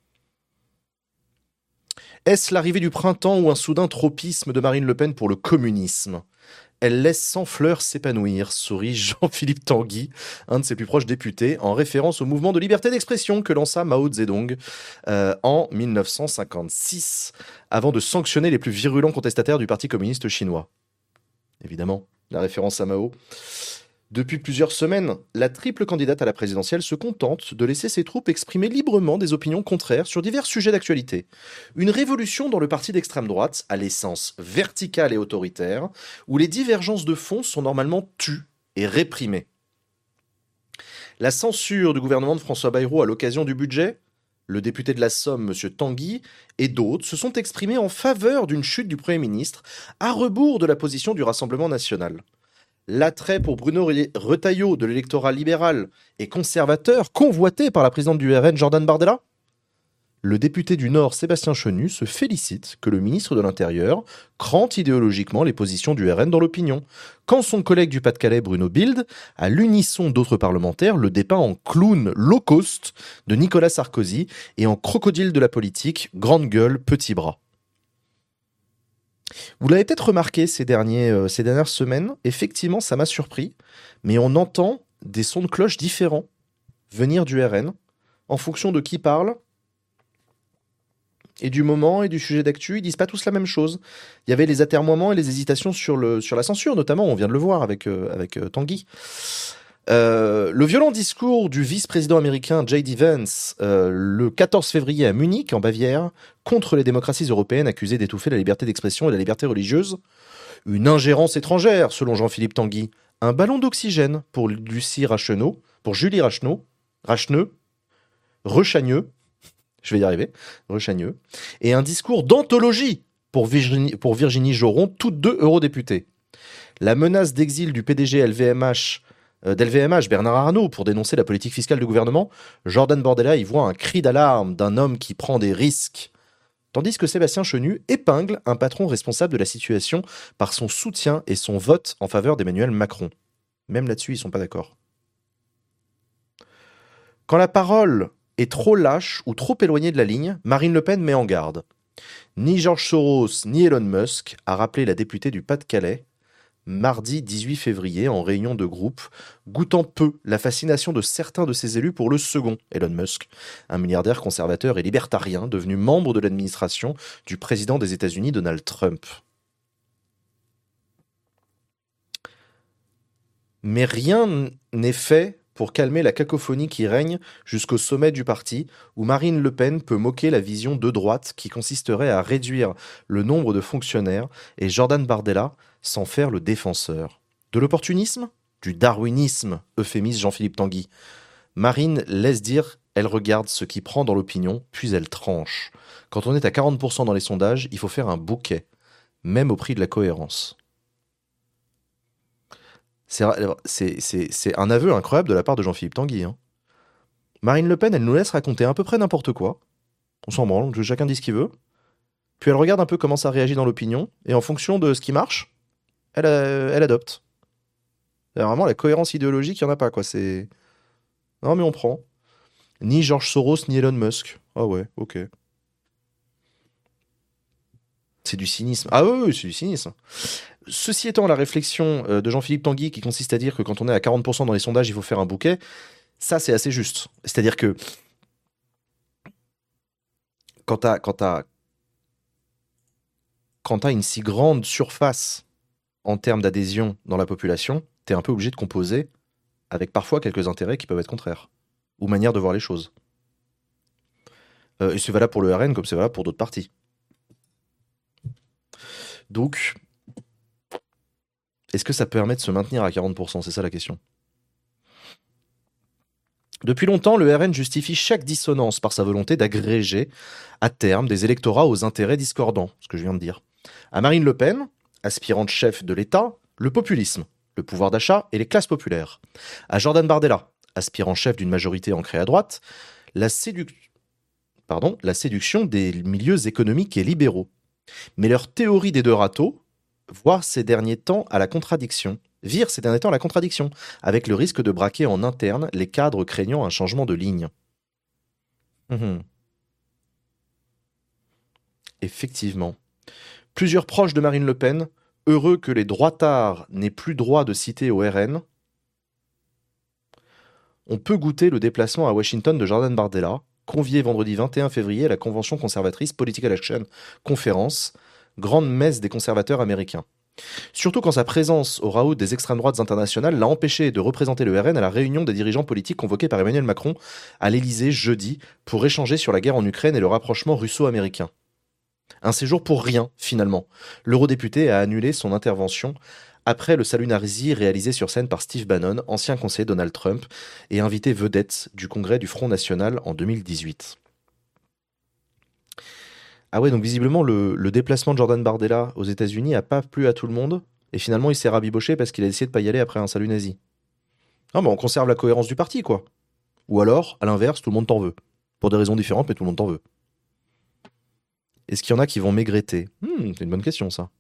Est-ce l'arrivée du printemps ou un soudain tropisme de Marine Le Pen pour le communisme ? Elle laisse sans fleurs s'épanouir, sourit Jean-Philippe Tanguy, un de ses plus proches députés, en référence au mouvement de liberté d'expression que lança Mao Zedong en 1956, avant de sanctionner les plus virulents contestataires du Parti communiste chinois. Évidemment, la référence à Mao. Depuis plusieurs semaines, la triple candidate à la présidentielle se contente de laisser ses troupes exprimer librement des opinions contraires sur divers sujets d'actualité. Une révolution dans le parti d'extrême droite, à l'essence verticale et autoritaire, où les divergences de fond sont normalement tues et réprimées. La censure du gouvernement de François Bayrou à l'occasion du budget, le député de la Somme, M. Tanguy, et d'autres se sont exprimés en faveur d'une chute du Premier ministre, à rebours de la position du Rassemblement national. L'attrait pour Bruno Retailleau de l'électorat libéral et conservateur, convoité par la présidente du RN, Jordan Bardella. Le député du Nord, Sébastien Chenu, se félicite que le ministre de l'Intérieur crante idéologiquement les positions du RN dans l'opinion, quand son collègue du Pas-de-Calais, Bruno Bilde, à l'unisson d'autres parlementaires, le dépeint en clown low cost de Nicolas Sarkozy et en crocodile de la politique, grande gueule, petit bras. Vous l'avez peut-être remarqué ces dernières semaines, effectivement ça m'a surpris, mais on entend des sons de cloche différents venir du RN, en fonction de qui parle, et du moment et du sujet d'actu, ils disent pas tous la même chose. Il y avait les atermoiements et les hésitations sur la censure, notamment, on vient de le voir avec Tanguy. Le violent discours du vice-président américain J.D. Vance le 14 février à Munich, en Bavière, contre les démocraties européennes accusées d'étouffer la liberté d'expression et la liberté religieuse. Une ingérence étrangère, selon Jean-Philippe Tanguy. Un ballon d'oxygène pour Julie Rechagneux, je vais y arriver, Rechagneux, et un discours d'anthologie pour Virginie Joron, toutes deux eurodéputées. La menace d'exil du PDG d'LVMH, Bernard Arnault, pour dénoncer la politique fiscale du gouvernement, Jordan Bardella y voit un cri d'alarme d'un homme qui prend des risques. Tandis que Sébastien Chenu épingle un patron responsable de la situation par son soutien et son vote en faveur d'Emmanuel Macron. Même là-dessus, ils sont pas d'accord. Quand la parole est trop lâche ou trop éloignée de la ligne, Marine Le Pen met en garde. Ni George Soros ni Elon Musk, a rappelé la députée du Pas-de-Calais, mardi 18 février, en réunion de groupe, goûtant peu la fascination de certains de ses élus pour le second, Elon Musk, un milliardaire conservateur et libertarien devenu membre de l'administration du président des États-Unis, Donald Trump. Mais rien n'est fait pour calmer la cacophonie qui règne jusqu'au sommet du parti, où Marine Le Pen peut moquer la vision de droite qui consisterait à réduire le nombre de fonctionnaires et Jordan Bardella s'en faire le défenseur. De l'opportunisme ? Du darwinisme, euphémise Jean-Philippe Tanguy. Marine laisse dire, elle regarde ce qui prend dans l'opinion, puis elle tranche. Quand on est à 40% dans les sondages, il faut faire un bouquet, même au prix de la cohérence. C'est un aveu incroyable de la part de Jean-Philippe Tanguy. Hein. Marine Le Pen, elle nous laisse raconter à peu près n'importe quoi. On s'en branle, chacun dit ce qu'il veut. Puis elle regarde un peu comment ça réagit dans l'opinion, et en fonction de ce qui marche, elle adopte. C'est vraiment la cohérence idéologique, il n'y en a pas, quoi. C'est... Non, mais on prend. Ni George Soros, ni Elon Musk. Ah ouais, ok. C'est du cynisme. Ah oui, c'est du cynisme. Ceci étant, la réflexion de Jean-Philippe Tanguy qui consiste à dire que quand on est à 40% dans les sondages, il faut faire un bouquet, ça c'est assez juste. C'est-à-dire que quand t'as une si grande surface en termes d'adhésion dans la population, t'es un peu obligé de composer avec parfois quelques intérêts qui peuvent être contraires, ou manière de voir les choses. Et c'est valable pour le RN comme c'est valable pour d'autres partis. Donc, est-ce que ça permet de se maintenir à 40%? C'est ça la question. Depuis longtemps, le RN justifie chaque dissonance par sa volonté d'agréger, à terme, des électorats aux intérêts discordants, ce que je viens de dire. À Marine Le Pen, aspirante chef de l'État, le populisme, le pouvoir d'achat et les classes populaires. À Jordan Bardella, aspirant chef d'une majorité ancrée à droite, la séduction des milieux économiques et libéraux. Mais leur théorie des deux râteaux vire ces derniers temps à la contradiction, avec le risque de braquer en interne les cadres craignant un changement de ligne. Effectivement. Plusieurs proches de Marine Le Pen, heureux que les droitards n'aient plus droit de citer au RN, on peut goûter le déplacement à Washington de Jordan Bardella, convié vendredi 21 février à la convention conservatrice Political Action Conference, grande messe des conservateurs américains. Surtout quand sa présence au raout des extrêmes droites internationales l'a empêché de représenter le RN à la réunion des dirigeants politiques convoqués par Emmanuel Macron à l'Élysée jeudi pour échanger sur la guerre en Ukraine et le rapprochement russo-américain. Un séjour pour rien, finalement. L'eurodéputé a annulé son intervention après le salut nazi réalisé sur scène par Steve Bannon, ancien conseiller Donald Trump et invité vedette du congrès du Front National en 2018. Ah ouais, donc visiblement, le déplacement de Jordan Bardella aux États-Unis n'a pas plu à tout le monde, et finalement il s'est rabiboché parce qu'il a essayé de pas y aller après un salut nazi. Non, mais on conserve la cohérence du parti, quoi. Ou alors, à l'inverse, tout le monde t'en veut. Pour des raisons différentes, mais tout le monde t'en veut. Est-ce qu'il y en a qui vont maigreter? C'est une bonne question, ça.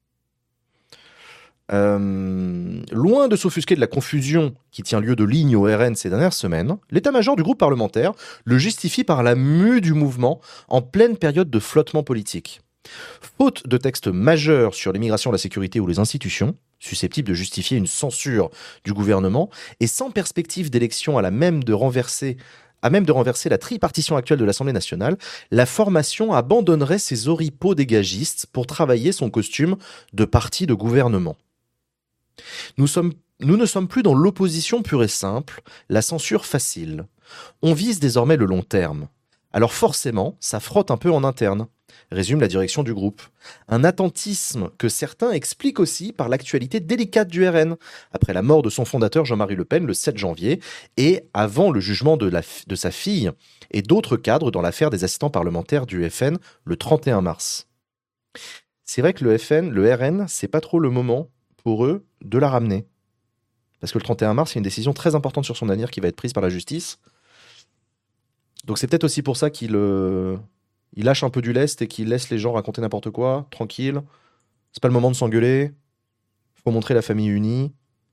Loin de s'offusquer de la confusion qui tient lieu de ligne au RN ces dernières semaines, l'état-major du groupe parlementaire le justifie par la mue du mouvement en pleine période de flottement politique. Faute de textes majeurs sur l'immigration, la sécurité ou les institutions, susceptibles de justifier une censure du gouvernement, et sans perspective d'élection à même de renverser la tripartition actuelle de l'Assemblée nationale, la formation abandonnerait ses oripeaux dégagistes pour travailler son costume de parti de gouvernement. Nous ne sommes plus dans l'opposition pure et simple, la censure facile. On vise désormais le long terme. Alors forcément, ça frotte un peu en interne, résume la direction du groupe. Un attentisme que certains expliquent aussi par l'actualité délicate du RN, après la mort de son fondateur Jean-Marie Le Pen le 7 janvier, et avant le jugement de sa fille et d'autres cadres dans l'affaire des assistants parlementaires du FN le 31 mars. C'est vrai que le RN, c'est pas trop le moment pour eux de la ramener. Parce que le 31 mars, il y a une décision très importante sur son avenir qui va être prise par la justice. Donc c'est peut-être aussi pour ça qu'il lâche un peu du lest et qu'il laisse les gens raconter n'importe quoi, tranquille. C'est pas le moment de s'engueuler. Faut montrer la famille unie.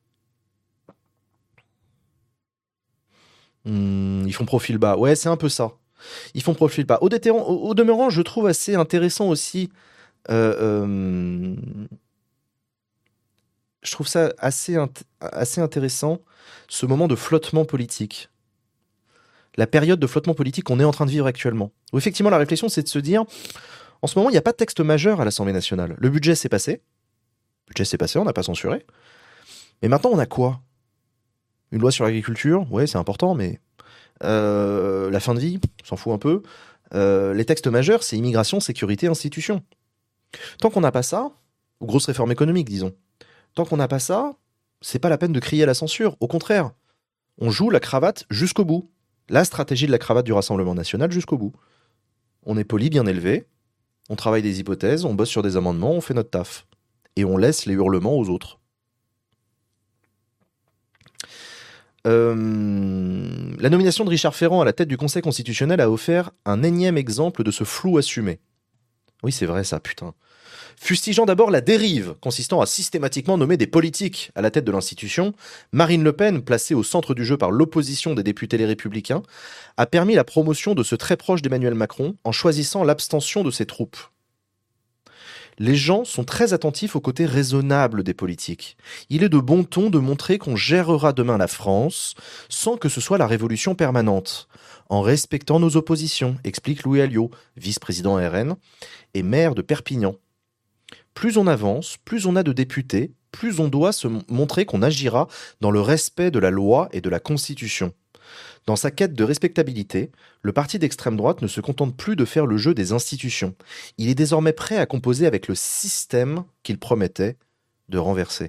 Ils font profil bas. Ouais, c'est un peu ça. Ils font profil bas. Au demeurant, je trouve assez intéressant aussi... Je trouve ça assez intéressant, ce moment de flottement politique. La période de flottement politique qu'on est en train de vivre actuellement. Où effectivement, la réflexion, c'est de se dire, en ce moment, il n'y a pas de texte majeur à l'Assemblée nationale. Le budget s'est passé. On n'a pas censuré. Mais maintenant, on a quoi? Une loi sur l'agriculture? Ouais, c'est important, mais... la fin de vie, on s'en fout un peu. Les textes majeurs, c'est immigration, sécurité, institutions. Tant qu'on n'a pas ça, ou grosse réforme économique, disons, tant qu'on n'a pas ça, c'est pas la peine de crier à la censure. Au contraire, on joue la cravate jusqu'au bout. La stratégie de la cravate du Rassemblement national jusqu'au bout. On est poli, bien élevé, on travaille des hypothèses, on bosse sur des amendements, on fait notre taf. Et on laisse les hurlements aux autres. La nomination de Richard Ferrand à la tête du Conseil constitutionnel a offert un énième exemple de ce flou assumé. Oui, c'est vrai ça, putain. Fustigeant d'abord la dérive, consistant à systématiquement nommer des politiques à la tête de l'institution, Marine Le Pen, placée au centre du jeu par l'opposition des députés Les Républicains, a permis la promotion de ce très proche d'Emmanuel Macron en choisissant l'abstention de ses troupes. Les gens sont très attentifs au côté raisonnable des politiques. Il est de bon ton de montrer qu'on gérera demain la France sans que ce soit la révolution permanente, en respectant nos oppositions, explique Louis Alliot, vice-président RN et maire de Perpignan. Plus on avance, plus on a de députés, plus on doit se montrer qu'on agira dans le respect de la loi et de la Constitution. Dans sa quête de respectabilité, le parti d'extrême droite ne se contente plus de faire le jeu des institutions. Il est désormais prêt à composer avec le système qu'il promettait de renverser.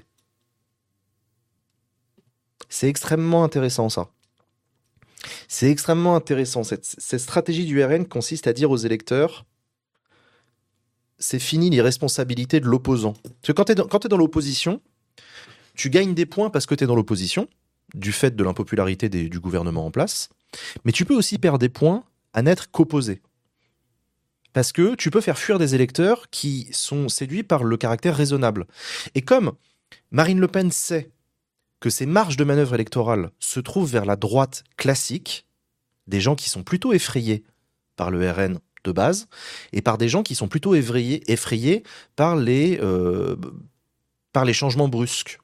C'est extrêmement intéressant ça. C'est extrêmement intéressant. Cette stratégie du RN consiste à dire aux électeurs, c'est fini l'irresponsabilité de l'opposant. Parce que quand t'es dans l'opposition, tu gagnes des points parce que t'es dans l'opposition, du fait de l'impopularité du gouvernement en place, mais tu peux aussi perdre des points à n'être qu'opposé. Parce que tu peux faire fuir des électeurs qui sont séduits par le caractère raisonnable. Et comme Marine Le Pen sait que ses marges de manœuvre électorale se trouvent vers la droite classique, des gens qui sont plutôt effrayés par le RN de base, et par des gens qui sont plutôt effrayés par les changements brusques.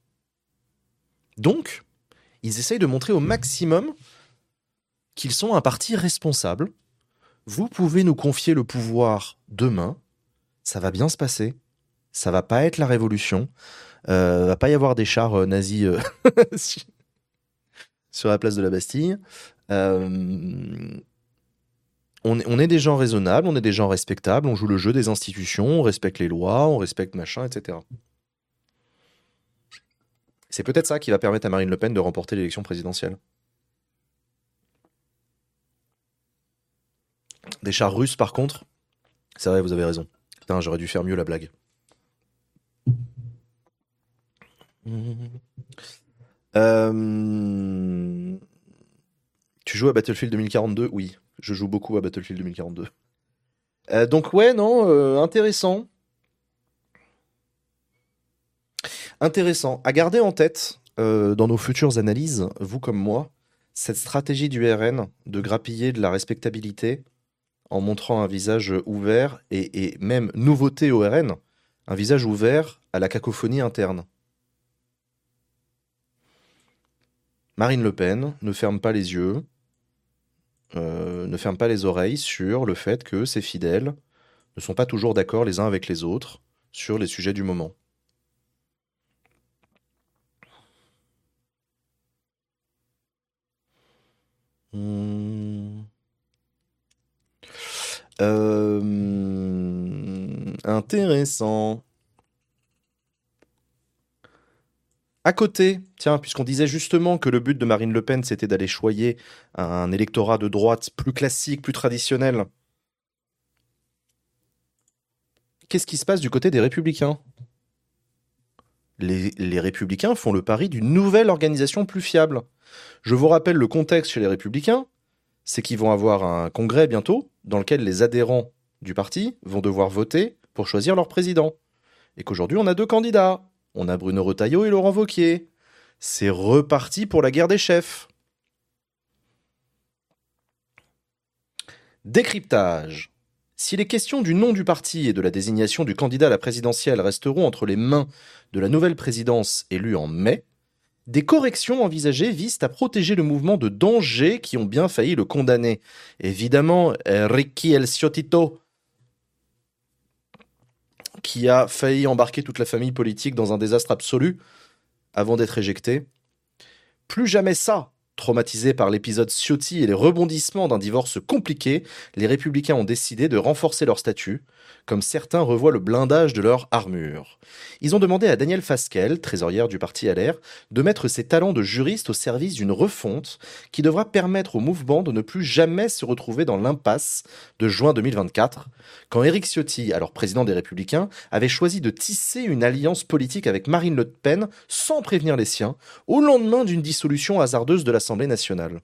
Donc, ils essayent de montrer au maximum qu'ils sont un parti responsable. Vous pouvez nous confier le pouvoir demain, ça va bien se passer, ça va pas être la révolution, va pas y avoir des chars nazis sur la place de la Bastille. On est des gens raisonnables, on est des gens respectables, on joue le jeu des institutions, on respecte les lois, on respecte machin, etc. C'est peut-être ça qui va permettre à Marine Le Pen de remporter l'élection présidentielle. Des chars russes, par contre, c'est vrai, vous avez raison. Putain, j'aurais dû faire mieux la blague. Tu joues à Battlefield 2042 ? Oui, je joue beaucoup à Battlefield 2042. Donc ouais, non, intéressant. Intéressant. À garder en tête, dans nos futures analyses, vous comme moi, cette stratégie du RN de grappiller de la respectabilité en montrant un visage ouvert et même nouveauté au RN, un visage ouvert à la cacophonie interne. Marine Le Pen ne ferme pas les yeux, ne ferme pas les oreilles sur le fait que ses fidèles ne sont pas toujours d'accord les uns avec les autres sur les sujets du moment. Intéressant. À côté, tiens, puisqu'on disait justement que le but de Marine Le Pen, c'était d'aller choyer un électorat de droite plus classique, plus traditionnel, qu'est-ce qui se passe du côté des Républicains ? Les Républicains font le pari d'une nouvelle organisation plus fiable. Je vous rappelle le contexte chez les Républicains, c'est qu'ils vont avoir un congrès bientôt, dans lequel les adhérents du parti vont devoir voter pour choisir leur président. Et qu'aujourd'hui, on a 2 candidats. On a Bruno Retailleau et Laurent Wauquiez. C'est reparti pour la guerre des chefs. Décryptage. Si les questions du nom du parti et de la désignation du candidat à la présidentielle resteront entre les mains de la nouvelle présidence élue en mai, des corrections envisagées visent à protéger le mouvement de dangers qui ont bien failli le condamner. Évidemment, Ricky El Ciotito, qui a failli embarquer toute la famille politique dans un désastre absolu avant d'être éjecté. Plus jamais ça. Traumatisés par l'épisode Ciotti et les rebondissements d'un divorce compliqué, les Républicains ont décidé de renforcer leur statut, comme certains revoient le blindage de leur armure. Ils ont demandé à Danielle Fasquelle, trésorière du parti LR, de mettre ses talents de juriste au service d'une refonte qui devra permettre au mouvement de ne plus jamais se retrouver dans l'impasse de juin 2024, quand Éric Ciotti, alors président des Républicains, avait choisi de tisser une alliance politique avec Marine Le Pen sans prévenir les siens, au lendemain d'une dissolution hasardeuse de l'Assemblée nationale.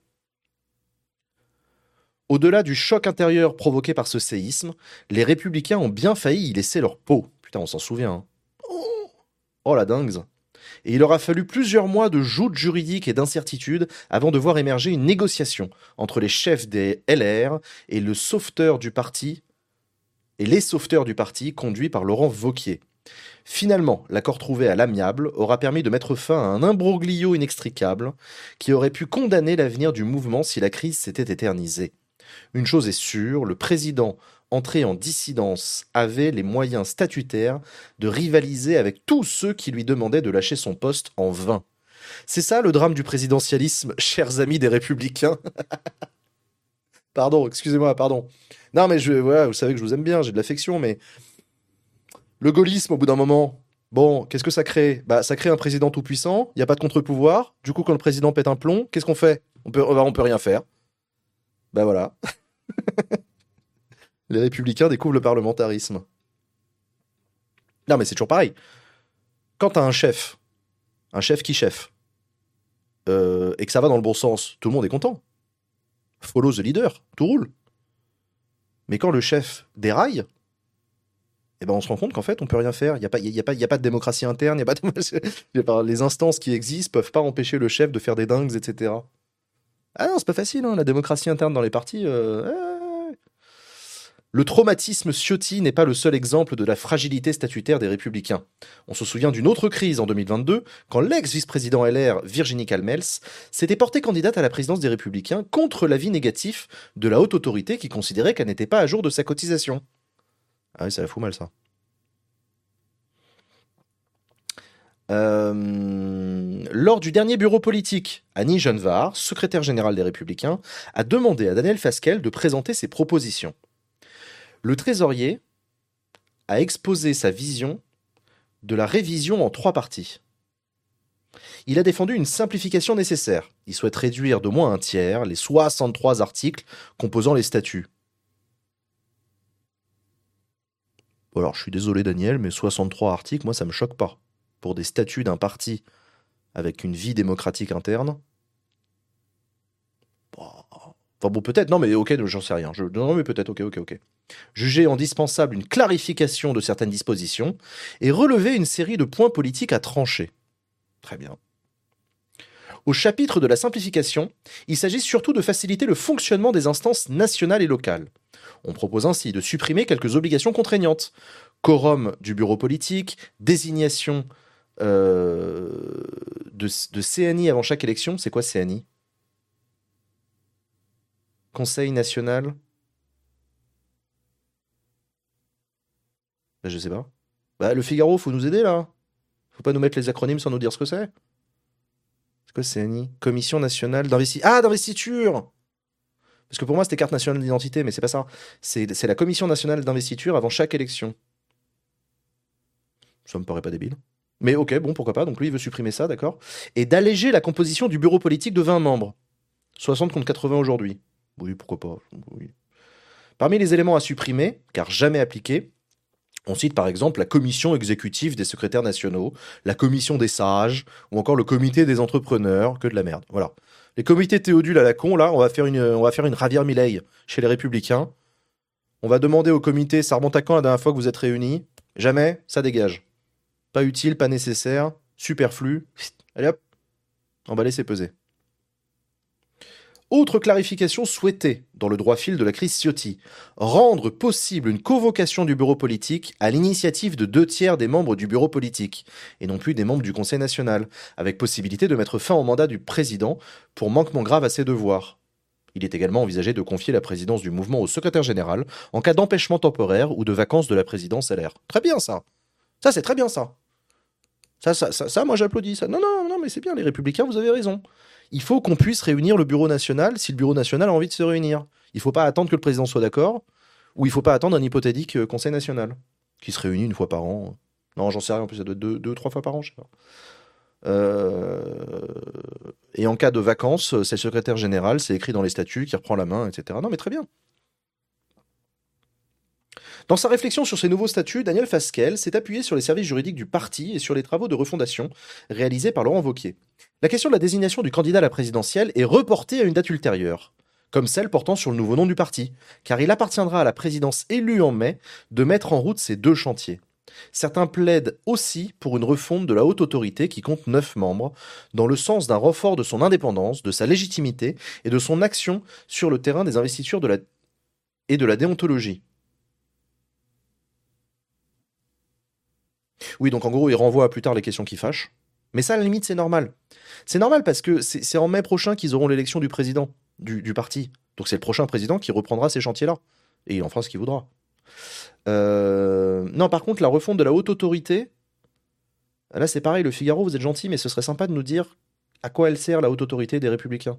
Au-delà du choc intérieur provoqué par ce séisme, les Républicains ont bien failli y laisser leur peau. Putain, on s'en souvient. Hein. Oh la dingue. Et il aura fallu plusieurs mois de joutes juridiques et d'incertitudes avant de voir émerger une négociation entre les chefs des LR et le sauveteur du parti, et les sauveteurs du parti conduits par Laurent Wauquiez. Finalement, l'accord trouvé à l'amiable aura permis de mettre fin à un imbroglio inextricable qui aurait pu condamner l'avenir du mouvement si la crise s'était éternisée. Une chose est sûre, le président entré en dissidence avait les moyens statutaires de rivaliser avec tous ceux qui lui demandaient de lâcher son poste en vain. C'est ça le drame du présidentialisme, chers amis des Républicains. Pardon, excusez-moi, pardon. Non, mais voilà, vous savez que je vous aime bien, j'ai de l'affection, mais le gaullisme, au bout d'un moment, bon, qu'est-ce que ça crée? Bah, ça crée un président tout-puissant, il n'y a pas de contre-pouvoir. Du coup, quand le président pète un plomb, qu'est-ce qu'on fait? On peut rien faire. Bah voilà. Les Républicains découvrent le parlementarisme. Non, mais c'est toujours pareil. Quand t'as un chef qui chef, et que ça va dans le bon sens, tout le monde est content. Follow the leader, tout roule. Mais quand le chef déraille, eh ben on se rend compte qu'en fait, on peut rien faire. Il n'y a pas de démocratie interne, les instances qui existent peuvent pas empêcher le chef de faire des dingues, etc. Ah non, c'est pas facile, hein, la démocratie interne dans les partis. Le traumatisme Ciotti n'est pas le seul exemple de la fragilité statutaire des Républicains. On se souvient d'une autre crise en 2022, quand l'ex-vice-président LR, Virginie Calmels, s'était portée candidate à la présidence des Républicains contre l'avis négatif de la haute autorité qui considérait qu'elle n'était pas à jour de sa cotisation. Ah oui, ça la fout mal, ça. Lors du dernier bureau politique, Annie Genevard, secrétaire générale des Républicains, a demandé à Daniel Fasquelle de présenter ses propositions. Le trésorier a exposé sa vision de la révision en 3 parties. Il a défendu une simplification nécessaire. Il souhaite réduire d'au moins un tiers les 63 articles composant les statuts. Bon, alors, je suis désolé Daniel, mais 63 articles, moi ça me choque pas. Pour des statuts d'un parti avec une vie démocratique interne. Enfin bon, peut-être, non mais ok, j'en sais rien. Non mais peut-être, ok. Juger indispensable une clarification de certaines dispositions et relever une série de points politiques à trancher. Très bien. Au chapitre de la simplification, il s'agit surtout de faciliter le fonctionnement des instances nationales et locales. On propose ainsi de supprimer quelques obligations contraignantes. Quorum du bureau politique, désignation de CNI avant chaque élection. C'est quoi CNI? Conseil national? Bah, je sais pas. Bah, le Figaro, faut nous aider là. Faut pas nous mettre les acronymes sans nous dire ce que c'est. C'est quoi CNI? Commission nationale d'investiture. Ah, d'investiture! Parce que pour moi, c'était carte nationale d'identité, mais c'est pas ça. C'est la commission nationale d'investiture avant chaque élection. Ça me paraît pas débile. Mais ok, bon, pourquoi pas. Donc lui, il veut supprimer ça, d'accord. Et d'alléger la composition du bureau politique de 20 membres. 60 contre 80 aujourd'hui. Oui, pourquoi pas. Oui. Parmi les éléments à supprimer, car jamais appliqués, on cite par exemple la commission exécutive des secrétaires nationaux, la commission des sages, ou encore le comité des entrepreneurs, que de la merde. Voilà. Les comités Théodule à la con, là, on va faire une Javier Milei chez les Républicains. On va demander au comité, ça remonte à quand la dernière fois que vous êtes réunis? Jamais, ça dégage. Pas utile, pas nécessaire, superflu. Allez hop, emballé, c'est pesé. Autre clarification souhaitée dans le droit fil de la crise Ciotti, rendre possible une convocation du bureau politique à l'initiative de 2/3 des membres du bureau politique, et non plus des membres du Conseil national, avec possibilité de mettre fin au mandat du président pour manquement grave à ses devoirs. Il est également envisagé de confier la présidence du mouvement au secrétaire général en cas d'empêchement temporaire ou de vacances de la présidence LR. Très bien ça. Ça c'est très bien ça. Ça, moi j'applaudis ça. Non, mais c'est bien, les Républicains, vous avez raison. Il faut qu'on puisse réunir le bureau national si le bureau national a envie de se réunir. Il ne faut pas attendre que le président soit d'accord, ou il ne faut pas attendre un hypothétique conseil national, qui se réunit une fois par an. Non, j'en sais rien, en plus ça doit être 2, 3 fois par an, je sais pas. Et en cas de vacances, c'est le secrétaire général, c'est écrit dans les statuts, qui reprend la main, etc. Non, mais très bien. Dans sa réflexion sur ces nouveaux statuts, Daniel Fasquelle s'est appuyé sur les services juridiques du parti et sur les travaux de refondation réalisés par Laurent Wauquiez. La question de la désignation du candidat à la présidentielle est reportée à une date ultérieure, comme celle portant sur le nouveau nom du parti, car il appartiendra à la présidence élue en mai de mettre en route ces 2 chantiers. Certains plaident aussi pour une refonte de la haute autorité qui compte 9 membres, dans le sens d'un renfort de son indépendance, de sa légitimité et de son action sur le terrain des investitures et de la déontologie. Oui, donc en gros, il renvoie à plus tard les questions qui fâchent. Mais ça, à la limite, c'est normal. C'est normal parce que c'est en mai prochain qu'ils auront l'élection du président du parti. Donc c'est le prochain président qui reprendra ces chantiers-là. Et il en fera ce qu'il voudra. Non, par contre, la refonte de la haute autorité, là c'est pareil, le Figaro, vous êtes gentil, mais ce serait sympa de nous dire À quoi elle sert la haute autorité des Républicains?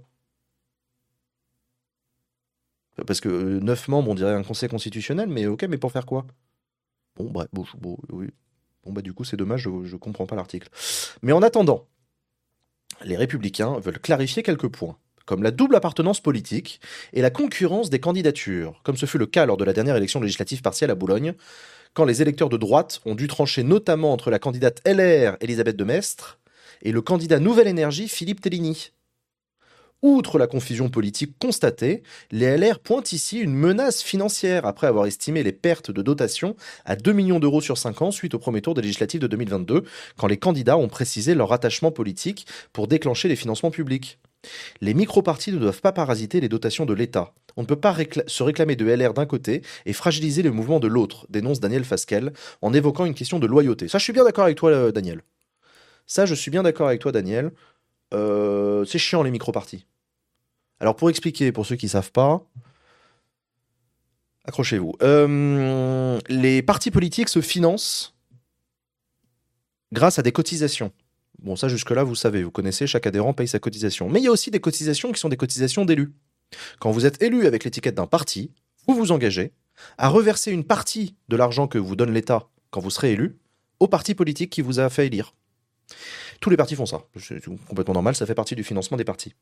Parce que 9 membres, on dirait un conseil constitutionnel, mais ok, mais pour faire quoi? Bon, bref, bon, oui. Bon, bah du coup, c'est dommage, je comprends pas l'article. Mais en attendant, les Républicains veulent clarifier quelques points, comme la double appartenance politique et la concurrence des candidatures, comme ce fut le cas lors de la dernière élection législative partielle à Boulogne, quand les électeurs de droite ont dû trancher notamment entre la candidate LR Elisabeth de Maistre et le candidat Nouvelle Énergie Philippe Telligny. Outre la confusion politique constatée, les LR pointent ici une menace financière après avoir estimé les pertes de dotation à 2 millions d'euros sur 5 ans suite au premier tour des législatives de 2022, quand les candidats ont précisé leur attachement politique pour déclencher les financements publics. Les micro-partis ne doivent pas parasiter les dotations de l'État. On ne peut pas se réclamer de LR d'un côté et fragiliser le mouvement de l'autre, dénonce Daniel Fasquelle, en évoquant une question de loyauté. Ça, je suis bien d'accord avec toi, Daniel. Ça, je suis bien d'accord avec toi, Daniel. C'est chiant, les micro-partis. Alors, pour expliquer, pour ceux qui ne savent pas, accrochez-vous. Les partis politiques se financent grâce à des cotisations. Bon, ça, jusque-là, vous savez, vous connaissez, chaque adhérent paye sa cotisation. Mais il y a aussi des cotisations qui sont des cotisations d'élus. Quand vous êtes élu avec l'étiquette d'un parti, vous vous engagez à reverser une partie de l'argent que vous donne l'État quand vous serez élu au parti politique qui vous a fait élire. Tous les partis font ça. C'est complètement normal, ça fait partie du financement des partis.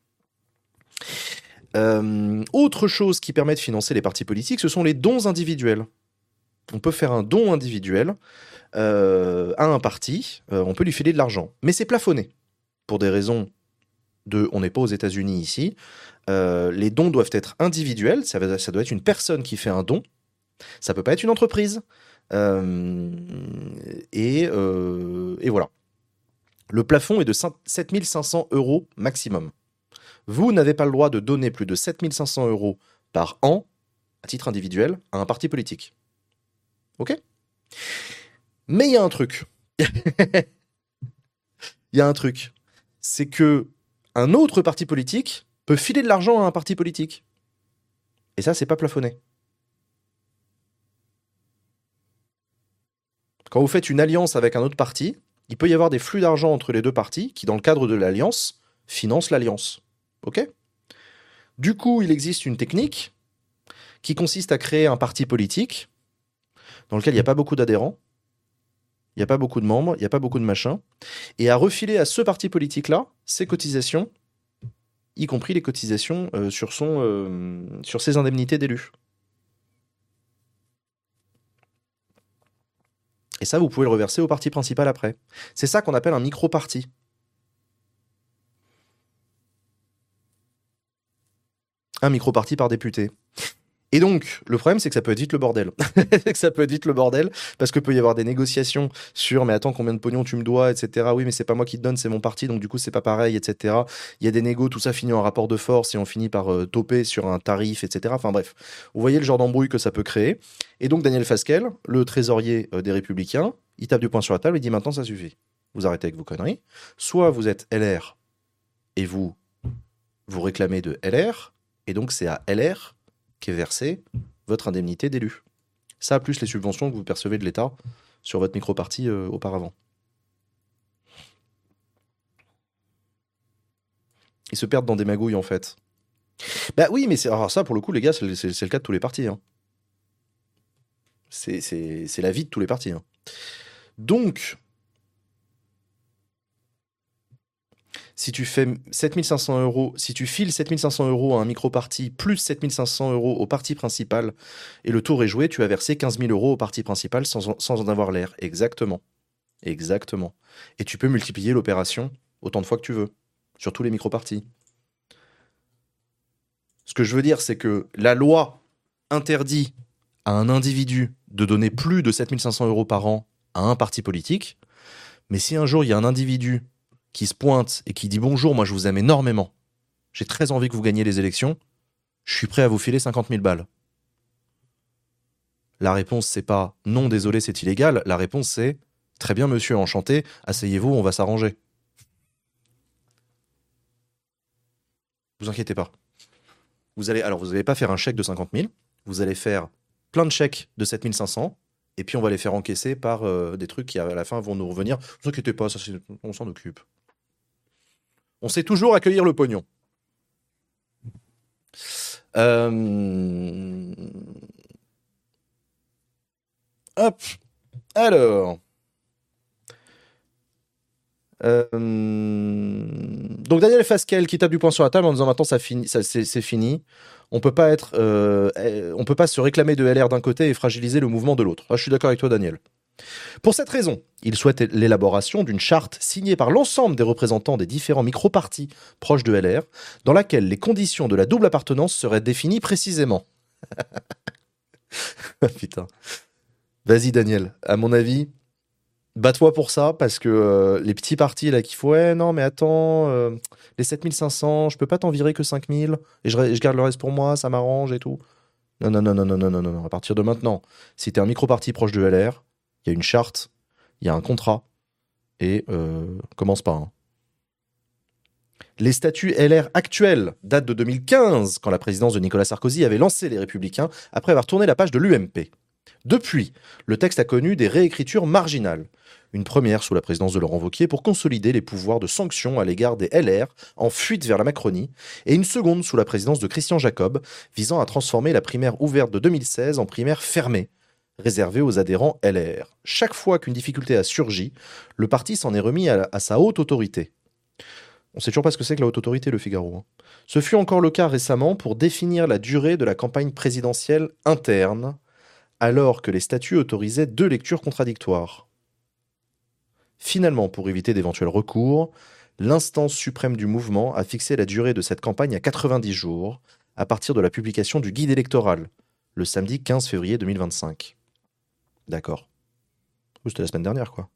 Autre chose qui permet de financer les partis politiques, ce sont les dons individuels. On peut faire un don individuel à un parti, on peut lui filer de l'argent. Mais c'est plafonné. Pour des raisons on n'est pas aux États-Unis ici. Les dons doivent être individuels, ça doit être une personne qui fait un don. Ça peut pas être une entreprise. Et voilà. Le plafond est de 7 500 € maximum. Vous n'avez pas le droit de donner plus de 7 500 € par an, à titre individuel, à un parti politique. Ok? Mais il y a un truc. Il y a un truc. C'est que un autre parti politique peut filer de l'argent à un parti politique. Et ça, c'est pas plafonné. Quand vous faites une alliance avec un autre parti, il peut y avoir des flux d'argent entre les deux partis qui, dans le cadre de l'alliance, financent l'alliance. Ok? Du coup, il existe une technique qui consiste à créer un parti politique dans lequel il n'y a pas beaucoup d'adhérents, il n'y a pas beaucoup de membres, il n'y a pas beaucoup de machins, et à refiler à ce parti politique-là ses cotisations, y compris les cotisations sur ses indemnités d'élu. Et ça, vous pouvez le reverser au parti principal après. C'est ça qu'on appelle un micro-parti. Un micro-parti par député. Et donc, le problème, c'est que ça peut être vite le bordel. Ça peut être vite le bordel, parce que peut y avoir des négociations sur « mais attends, combien de pognon tu me dois, etc. Oui, mais c'est pas moi qui te donne, c'est mon parti, donc du coup, c'est pas pareil, etc. » Il y a des négos, tout ça finit en rapport de force, et on finit par toper sur un tarif, etc. Enfin bref, vous voyez le genre d'embrouille que ça peut créer. Et donc, Daniel Fasquelle, le trésorier des Républicains, il tape du poing sur la table et dit « maintenant, ça suffit. Vous arrêtez avec vos conneries. Soit vous êtes LR, et vous réclamez de LR, et donc c'est à LR qui est versé votre indemnité d'élu. Ça, plus les subventions que vous percevez de l'État sur votre micro-parti auparavant. Ils se perdent dans des magouilles, en fait. Bah oui, mais alors ça, pour le coup, les gars, c'est le cas de tous les partis. Hein. C'est la vie de tous les partis. Hein. Donc, si tu fais 7500 €, si tu files 7500 € à un micro-parti, plus 7500 € au parti principal, et le tour est joué, tu as versé 15 000 € au parti principal sans en avoir l'air. Exactement. Exactement. Et tu peux multiplier l'opération autant de fois que tu veux, sur tous les micro-partis. Ce que je veux dire, c'est que la loi interdit à un individu de donner plus de 7500 € par an à un parti politique, mais si un jour il y a un individu qui se pointe et qui dit « Bonjour, moi je vous aime énormément. J'ai très envie que vous gagniez les élections. Je suis prêt à vous filer 50 000 balles. » La réponse, c'est pas « Non, désolé, c'est illégal ». La réponse, c'est « Très bien, monsieur, enchanté. Asseyez-vous, on va s'arranger. » Vous inquiétez pas. Vous allez pas faire un chèque de 50 000. Vous allez faire plein de chèques de 7 500. Et puis on va les faire encaisser par des trucs qui à la fin vont nous revenir. Ne vous inquiétez pas, on s'en occupe. On sait toujours accueillir le pognon. Hop. Alors. Donc Daniel Fasquelle qui tape du poing sur la table en disant maintenant c'est fini. On peut pas se réclamer de LR d'un côté et fragiliser le mouvement de l'autre. Ah, je suis d'accord avec toi, Daniel. Pour cette raison, il souhaite l'élaboration d'une charte signée par l'ensemble des représentants des différents micro-partis proches de LR, dans laquelle les conditions de la double appartenance seraient définies précisément. Putain. Vas-y, Daniel. À mon avis, bats-toi pour ça, parce que les petits partis là qui font ouais, non, mais attends, les 7500, je peux pas t'en virer que 5000, et je garde le reste pour moi, ça m'arrange et tout. Non, non, non, non, non, non, non, non. À partir de maintenant, si t'es un micro-parti proche de LR, il y a une charte, il y a un contrat, et commence pas. Hein. Les statuts LR actuels datent de 2015, quand la présidence de Nicolas Sarkozy avait lancé les Républicains après avoir tourné la page de l'UMP. Depuis, le texte a connu des réécritures marginales. Une première sous la présidence de Laurent Wauquiez pour consolider les pouvoirs de sanction à l'égard des LR en fuite vers la Macronie, et une seconde sous la présidence de Christian Jacob visant à transformer la primaire ouverte de 2016 en primaire fermée, réservée aux adhérents LR. Chaque fois qu'une difficulté a surgi, le parti s'en est remis à sa haute autorité. On sait toujours pas ce que c'est que la haute autorité, le Figaro. Hein. Ce fut encore le cas récemment pour définir la durée de la campagne présidentielle interne, alors que les statuts autorisaient 2 lectures contradictoires. Finalement, pour éviter d'éventuels recours, l'instance suprême du mouvement a fixé la durée de cette campagne à 90 jours, à partir de la publication du guide électoral, le samedi 15 février 2025. D'accord. C'était la semaine dernière, quoi.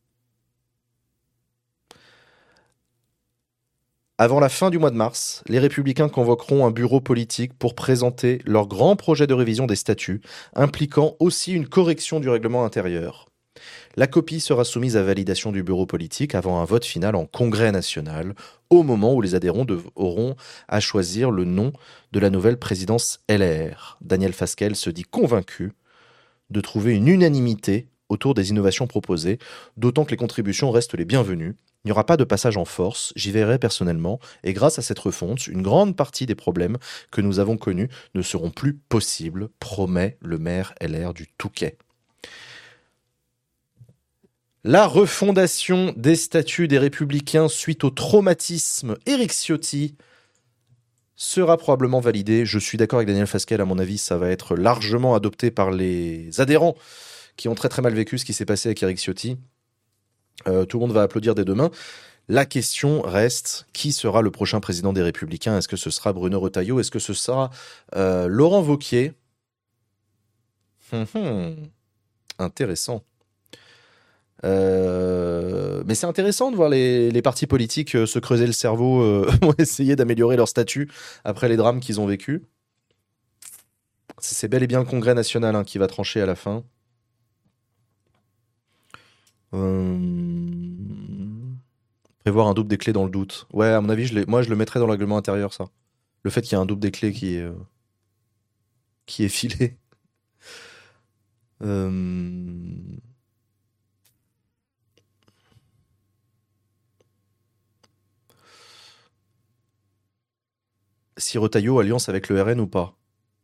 Avant la fin du mois de mars, les Républicains convoqueront un bureau politique pour présenter leur grand projet de révision des statuts, impliquant aussi une correction du règlement intérieur. La copie sera soumise à validation du bureau politique avant un vote final en congrès national, au moment où les adhérents auront à choisir le nom de la nouvelle présidence LR. Daniel Fasquelle se dit convaincu de trouver une unanimité autour des innovations proposées, d'autant que les contributions restent les bienvenues. Il n'y aura pas de passage en force, j'y verrai personnellement, et grâce à cette refonte, une grande partie des problèmes que nous avons connus ne seront plus possibles, promet le maire LR du Touquet. La refondation des statuts des Républicains suite au traumatisme Éric Ciotti sera probablement validée. Je suis d'accord avec Daniel Fasquelle, à mon avis, ça va être largement adopté par les adhérents qui ont très très mal vécu ce qui s'est passé avec Éric Ciotti. Tout le monde va applaudir dès demain. La question reste, qui sera le prochain président des Républicains? Est-ce que ce sera Bruno Retailleau? Est-ce que ce sera Laurent Wauquiez? Intéressant. Mais c'est intéressant de voir les partis politiques se creuser le cerveau pour essayer d'améliorer leur statut après les drames qu'ils ont vécus. C'est bel et bien le Congrès national qui va trancher à la fin. Prévoir un double des clés dans le doute. Ouais, à mon avis, moi je le mettrais dans le règlement intérieur, ça. Le fait qu'il y ait un double des clés qui est filé. Si Retailleau alliance avec le RN ou pas?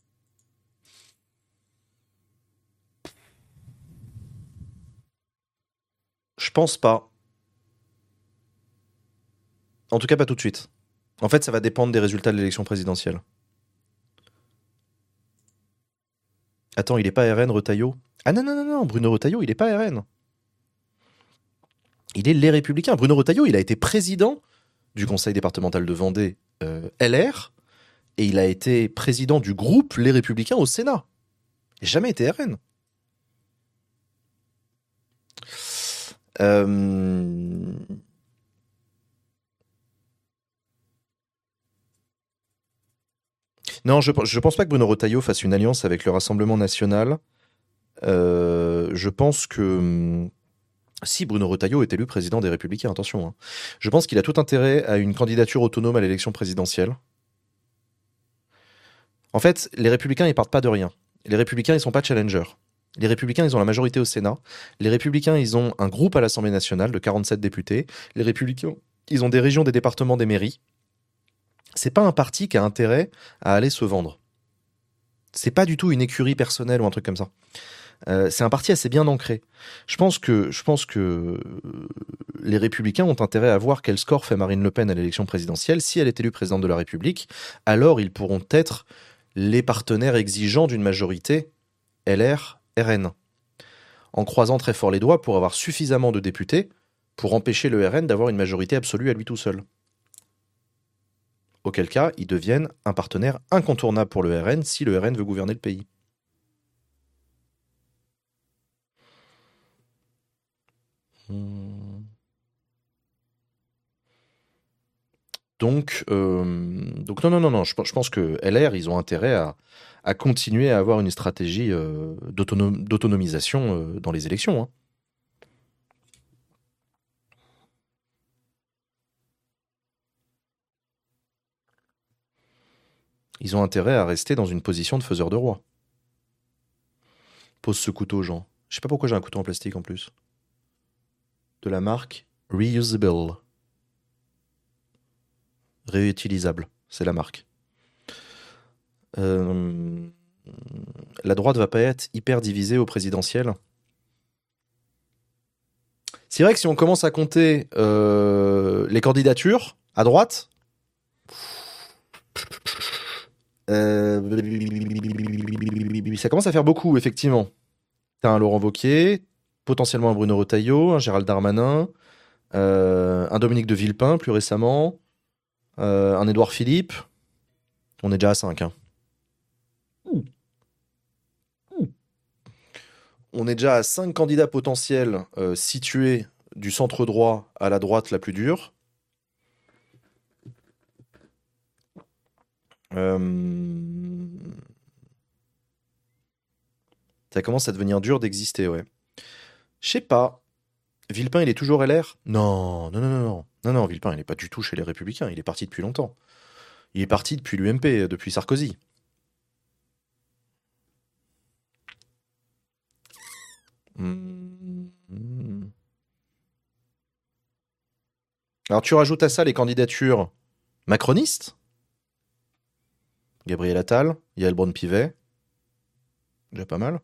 Je pense pas. En tout cas, pas tout de suite. En fait, ça va dépendre des résultats de l'élection présidentielle. Attends, il est pas RN, Retailleau? Ah non, non, non, non, Bruno Retailleau, il est pas RN. Il est les Républicains. Bruno Retailleau, il a été président du conseil départemental de Vendée LR, et il a été président du groupe Les Républicains au Sénat. Il n'a jamais été RN. Non, je pense pas que Bruno Retailleau fasse une alliance avec le Rassemblement national. Je pense que si Bruno Retailleau est élu président des Républicains, attention, hein, je pense qu'il a tout intérêt à une candidature autonome à l'élection présidentielle. En fait, les Républicains, ils partent pas de rien. Les Républicains, ils sont pas challengers. Les Républicains, ils ont la majorité au Sénat. Les Républicains, ils ont un groupe à l'Assemblée nationale de 47 députés. Les Républicains, Ils ont des régions, des départements, des mairies. C'est pas un parti qui a intérêt à aller se vendre. C'est pas du tout une écurie personnelle ou un truc comme ça. C'est un parti assez bien ancré. Je pense que les Républicains ont intérêt à voir quel score fait Marine Le Pen à l'élection présidentielle. Si elle est élue présidente de la République, alors ils pourront être les partenaires exigeants d'une majorité LR-RN, en croisant très fort les doigts pour avoir suffisamment de députés pour empêcher le RN d'avoir une majorité absolue à lui tout seul. Auquel cas, ils deviennent un partenaire incontournable pour le RN si le RN veut gouverner le pays. Donc non, je pense que LR, ils ont intérêt à continuer à avoir une stratégie d'autonomisation dans les élections. Hein. Ils ont intérêt à rester dans une position de faiseur de roi. Pose ce couteau, Jean. Je sais pas pourquoi j'ai un couteau en plastique en plus. De la marque Reusable. Réutilisable, c'est la marque. La droite va pas être hyper divisée au présidentiel. C'est vrai que si on commence à compter les candidatures à droite, ça commence à faire beaucoup, effectivement. T'as un Laurent Wauquiez, potentiellement un Bruno Retailleau, un Gérald Darmanin, un Dominique de Villepin plus récemment, un Édouard Philippe. On est déjà à 5. Hein. On est déjà à 5 candidats potentiels situés du centre droit à la droite la plus dure. Ça commence à devenir dur d'exister, ouais. Je sais pas. Villepin, il est toujours LR? Non, non, non, non, non. Non, non, Villepin, il n'est pas du tout chez les Républicains. Il est parti depuis longtemps. Il est parti depuis l'UMP, depuis Sarkozy. Alors tu rajoutes à ça les candidatures macronistes. Gabriel Attal, Yael Braun-Pivet. Déjà pas mal.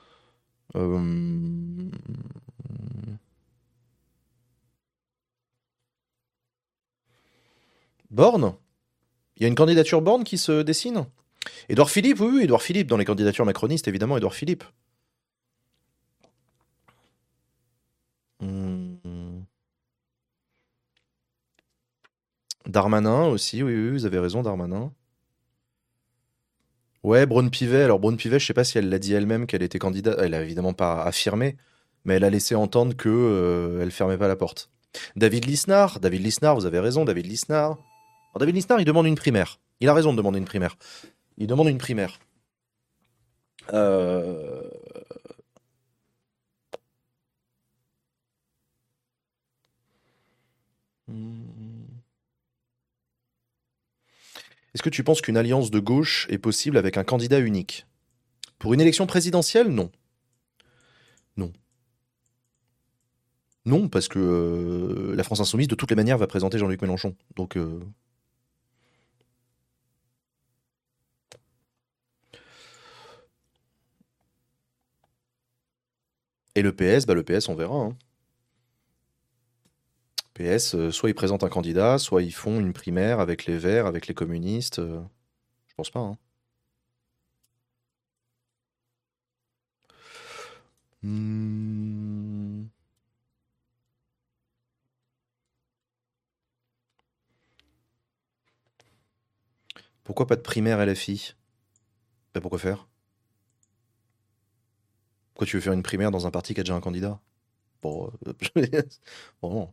Borne. Il y a une candidature Borne qui se dessine. Édouard Philippe, oui, Édouard Philippe. Dans les candidatures macronistes, évidemment, Édouard Philippe. Darmanin aussi, oui, oui, vous avez raison, Darmanin. Ouais, Braun-Pivet. Alors Braun-Pivet, je sais pas si elle l'a dit elle-même qu'elle était candidate. Elle a évidemment pas affirmé, mais elle a laissé entendre que elle fermait pas la porte. David Lisnard, vous avez raison, David Lisnard. Alors, David Lisnard, il demande une primaire. Il a raison de demander une primaire. Il demande une primaire. Euh, Est-ce que tu penses qu'une alliance de gauche est possible avec un candidat unique? Pour une élection présidentielle, non. Non. Non, parce que la France Insoumise, de toutes les manières, va présenter Jean-Luc Mélenchon. Donc, et le PS, bah le PS, on verra. Hein. PS, soit ils présentent un candidat, soit ils font une primaire avec les Verts, avec les communistes. Je pense pas. Hein. Hmm. Pourquoi pas de primaire LFI? Bah pourquoi faire? Pourquoi tu veux faire une primaire dans un parti qui a déjà un candidat? Bon, bon.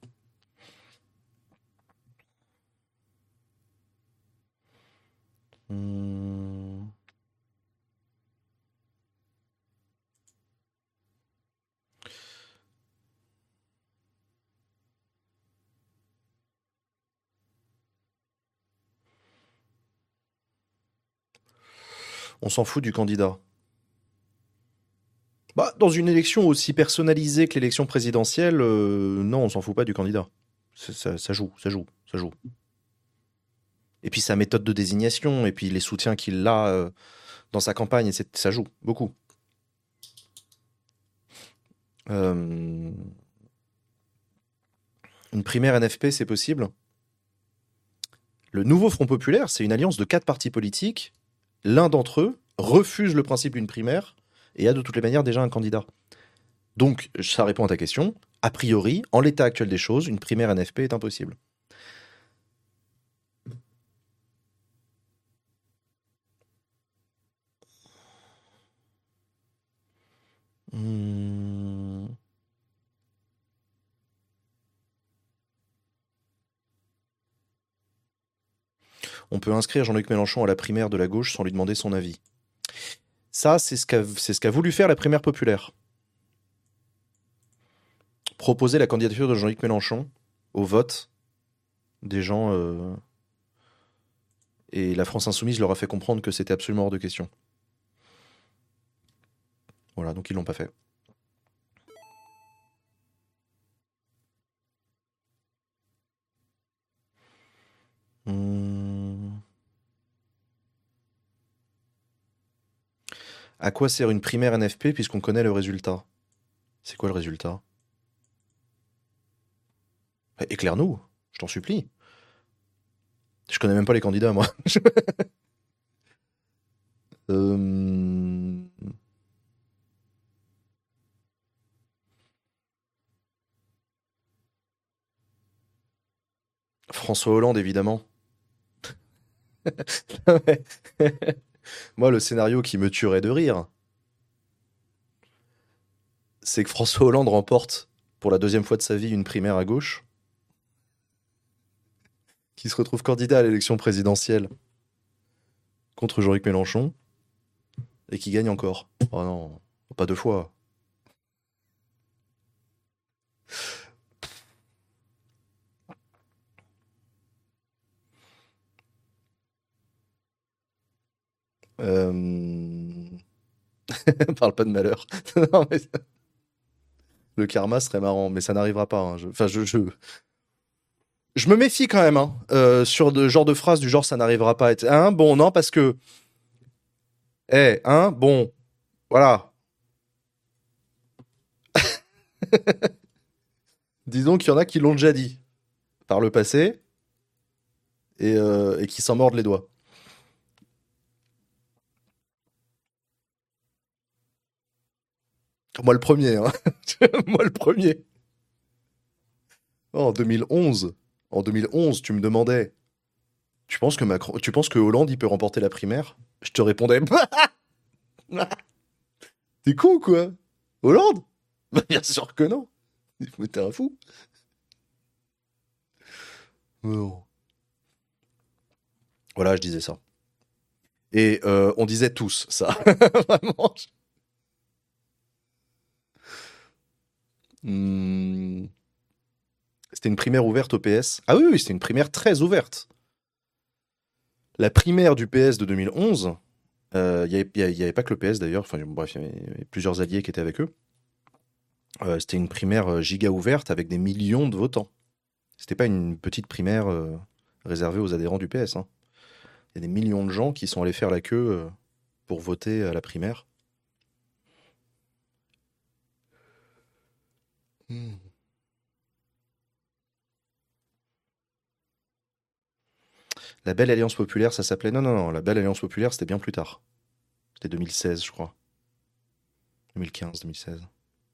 Hmm. On s'en fout du candidat. Bah, dans une élection aussi personnalisée que l'élection présidentielle, non, on s'en fout pas du candidat. Ça joue, ça joue, ça joue. Et puis sa méthode de désignation, et puis les soutiens qu'il a dans sa campagne, ça joue beaucoup. Une primaire NFP, c'est possible. Le nouveau Front Populaire, c'est une alliance de 4 partis politiques. L'un d'entre eux refuse le principe d'une primaire et a de toutes les manières déjà un candidat. Donc, ça répond à ta question. A priori, en l'état actuel des choses, une primaire NFP est impossible. On peut inscrire Jean-Luc Mélenchon à la primaire de la gauche sans lui demander son avis. Ça, c'est ce qu'a voulu faire la primaire populaire. Proposer la candidature de Jean-Luc Mélenchon au vote des gens. Et la France Insoumise leur a fait comprendre que c'était absolument hors de question. Voilà, donc ils l'ont pas fait. À quoi sert une primaire NFP puisqu'on connaît le résultat? C'est quoi le résultat? Éclaire-nous, je t'en supplie. Je connais même pas les candidats, moi. François Hollande, évidemment. Moi, le scénario qui me tuerait de rire, c'est que François Hollande remporte pour la 2e fois de sa vie une primaire à gauche, qui se retrouve candidat à l'élection présidentielle contre Jean-Luc Mélenchon, et qui gagne encore. Oh non, pas 2 fois. Parle pas de malheur. Non, mais... Le karma serait marrant, mais ça n'arrivera pas. Hein. Je me méfie quand même sur de genre de phrases du genre ça n'arrivera pas. Hein, bon, non, parce que... bon, voilà. Disons qu'il y en a qui l'ont déjà dit par le passé et qui s'en mordent les doigts. Moi le premier, hein. Moi le premier. Oh, en 2011, tu me demandais, tu penses que Hollande il peut remporter la primaire? Je te répondais, t'es con quoi? Hollande? Bah, bien sûr que non. Mais t'es un fou. Non. Voilà, je disais ça. Et on disait tous ça. Vraiment. C'était une primaire ouverte au PS. Ah oui, c'était une primaire très ouverte. La primaire du PS de 2011, il n'y avait pas que le PS d'ailleurs, enfin bref, il y avait plusieurs alliés qui étaient avec eux. C'était une primaire giga ouverte avec des millions de votants. C'était pas une petite primaire réservée aux adhérents du PS. Hein. Il y a des millions de gens qui sont allés faire la queue pour voter à la primaire. La Belle Alliance Populaire, ça s'appelait... Non, la Belle Alliance Populaire, c'était bien plus tard. C'était 2016, je crois. 2015, 2016.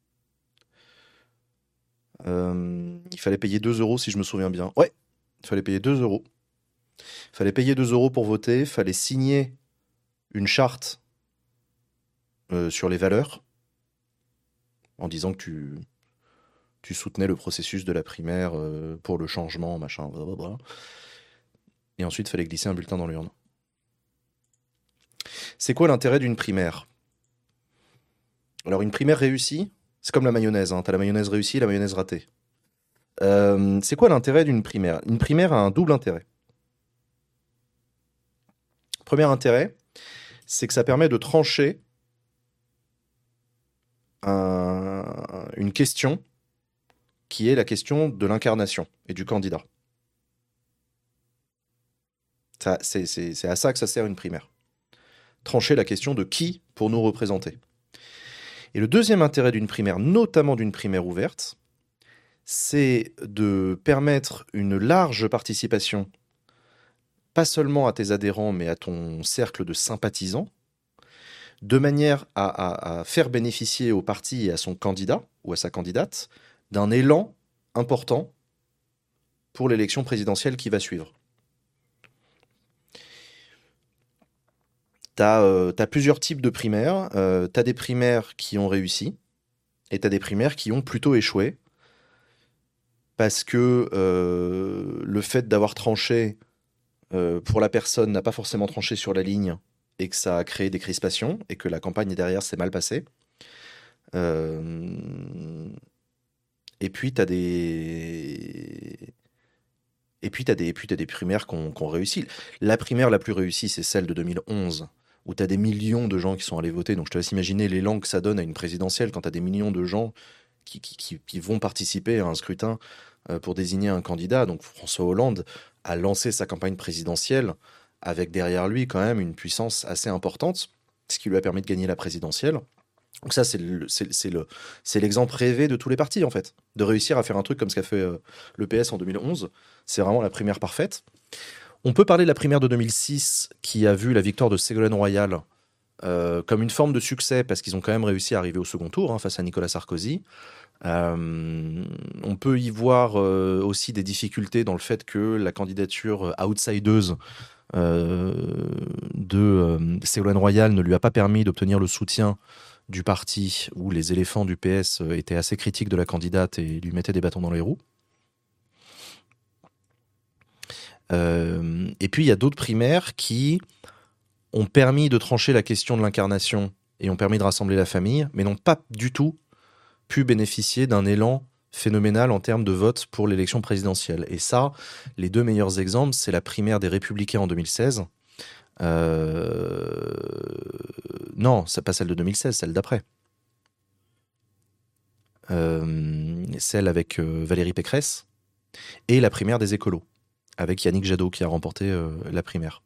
Il fallait payer 2 euros, si je me souviens bien. Ouais, il fallait payer 2 euros. Il fallait payer 2 euros pour voter, il fallait signer une charte sur les valeurs, en disant que tu soutenais le processus de la primaire pour le changement, machin, blablabla. Et ensuite, il fallait glisser un bulletin dans l'urne. C'est quoi l'intérêt d'une primaire? Alors, une primaire réussie, c'est comme la mayonnaise. Hein. T'as la mayonnaise réussie et la mayonnaise ratée. C'est quoi l'intérêt d'une primaire? Une primaire a un double intérêt. Premier intérêt, c'est que ça permet de trancher une question qui est la question de l'incarnation et du candidat. C'est à ça que ça sert une primaire. Trancher la question de qui pour nous représenter. Et le deuxième intérêt d'une primaire, notamment d'une primaire ouverte, c'est de permettre une large participation, pas seulement à tes adhérents, mais à ton cercle de sympathisants, de manière à faire bénéficier au parti et à son candidat ou à sa candidate d'un élan important pour l'élection présidentielle qui va suivre. T'as plusieurs types de primaires. T'as des primaires qui ont réussi et t'as des primaires qui ont plutôt échoué parce que le fait d'avoir tranché pour la personne n'a pas forcément tranché sur la ligne et que ça a créé des crispations et que la campagne derrière s'est mal passée. Et puis t'as des primaires qui ont réussi. La primaire la plus réussie, c'est celle de 2011, où tu as des millions de gens qui sont allés voter. Donc je te laisse imaginer l'élan que ça donne à une présidentielle quand tu as des millions de gens qui vont participer à un scrutin pour désigner un candidat. Donc François Hollande a lancé sa campagne présidentielle avec derrière lui quand même une puissance assez importante, ce qui lui a permis de gagner la présidentielle. Donc ça, c'est l'exemple rêvé de tous les partis, en fait. De réussir à faire un truc comme ce qu'a fait le PS en 2011. C'est vraiment la primaire parfaite. On peut parler de la primaire de 2006, qui a vu la victoire de Ségolène Royal comme une forme de succès, parce qu'ils ont quand même réussi à arriver au second tour face à Nicolas Sarkozy. On peut y voir aussi des difficultés dans le fait que la candidature outsideuse de Ségolène Royal ne lui a pas permis d'obtenir le soutien du parti, où les éléphants du PS étaient assez critiques de la candidate et lui mettaient des bâtons dans les roues. Et puis il y a d'autres primaires qui ont permis de trancher la question de l'incarnation et ont permis de rassembler la famille, mais n'ont pas du tout pu bénéficier d'un élan phénoménal en termes de vote pour l'élection présidentielle. Et ça, les deux meilleurs exemples, c'est la primaire des Républicains en 2016. Non, c'est pas celle de 2016, celle d'après. Celle avec Valérie Pécresse et la primaire des écolos, avec Yannick Jadot qui a remporté la primaire.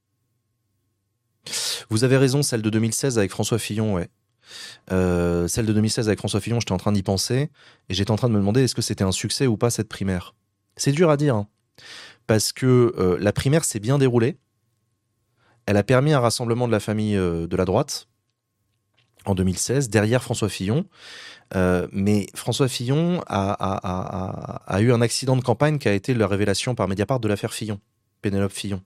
Vous avez raison, celle de 2016 avec François Fillon, ouais. Celle de 2016 avec François Fillon, j'étais en train d'y penser et j'étais en train de me demander est-ce que c'était un succès ou pas cette primaire. C'est dur à dire, hein, parce que la primaire s'est bien déroulée. Elle a permis un rassemblement de la famille de la droite en 2016, derrière François Fillon. Mais François Fillon a eu un accident de campagne qui a été la révélation par Mediapart de l'affaire Fillon, Pénélope Fillon.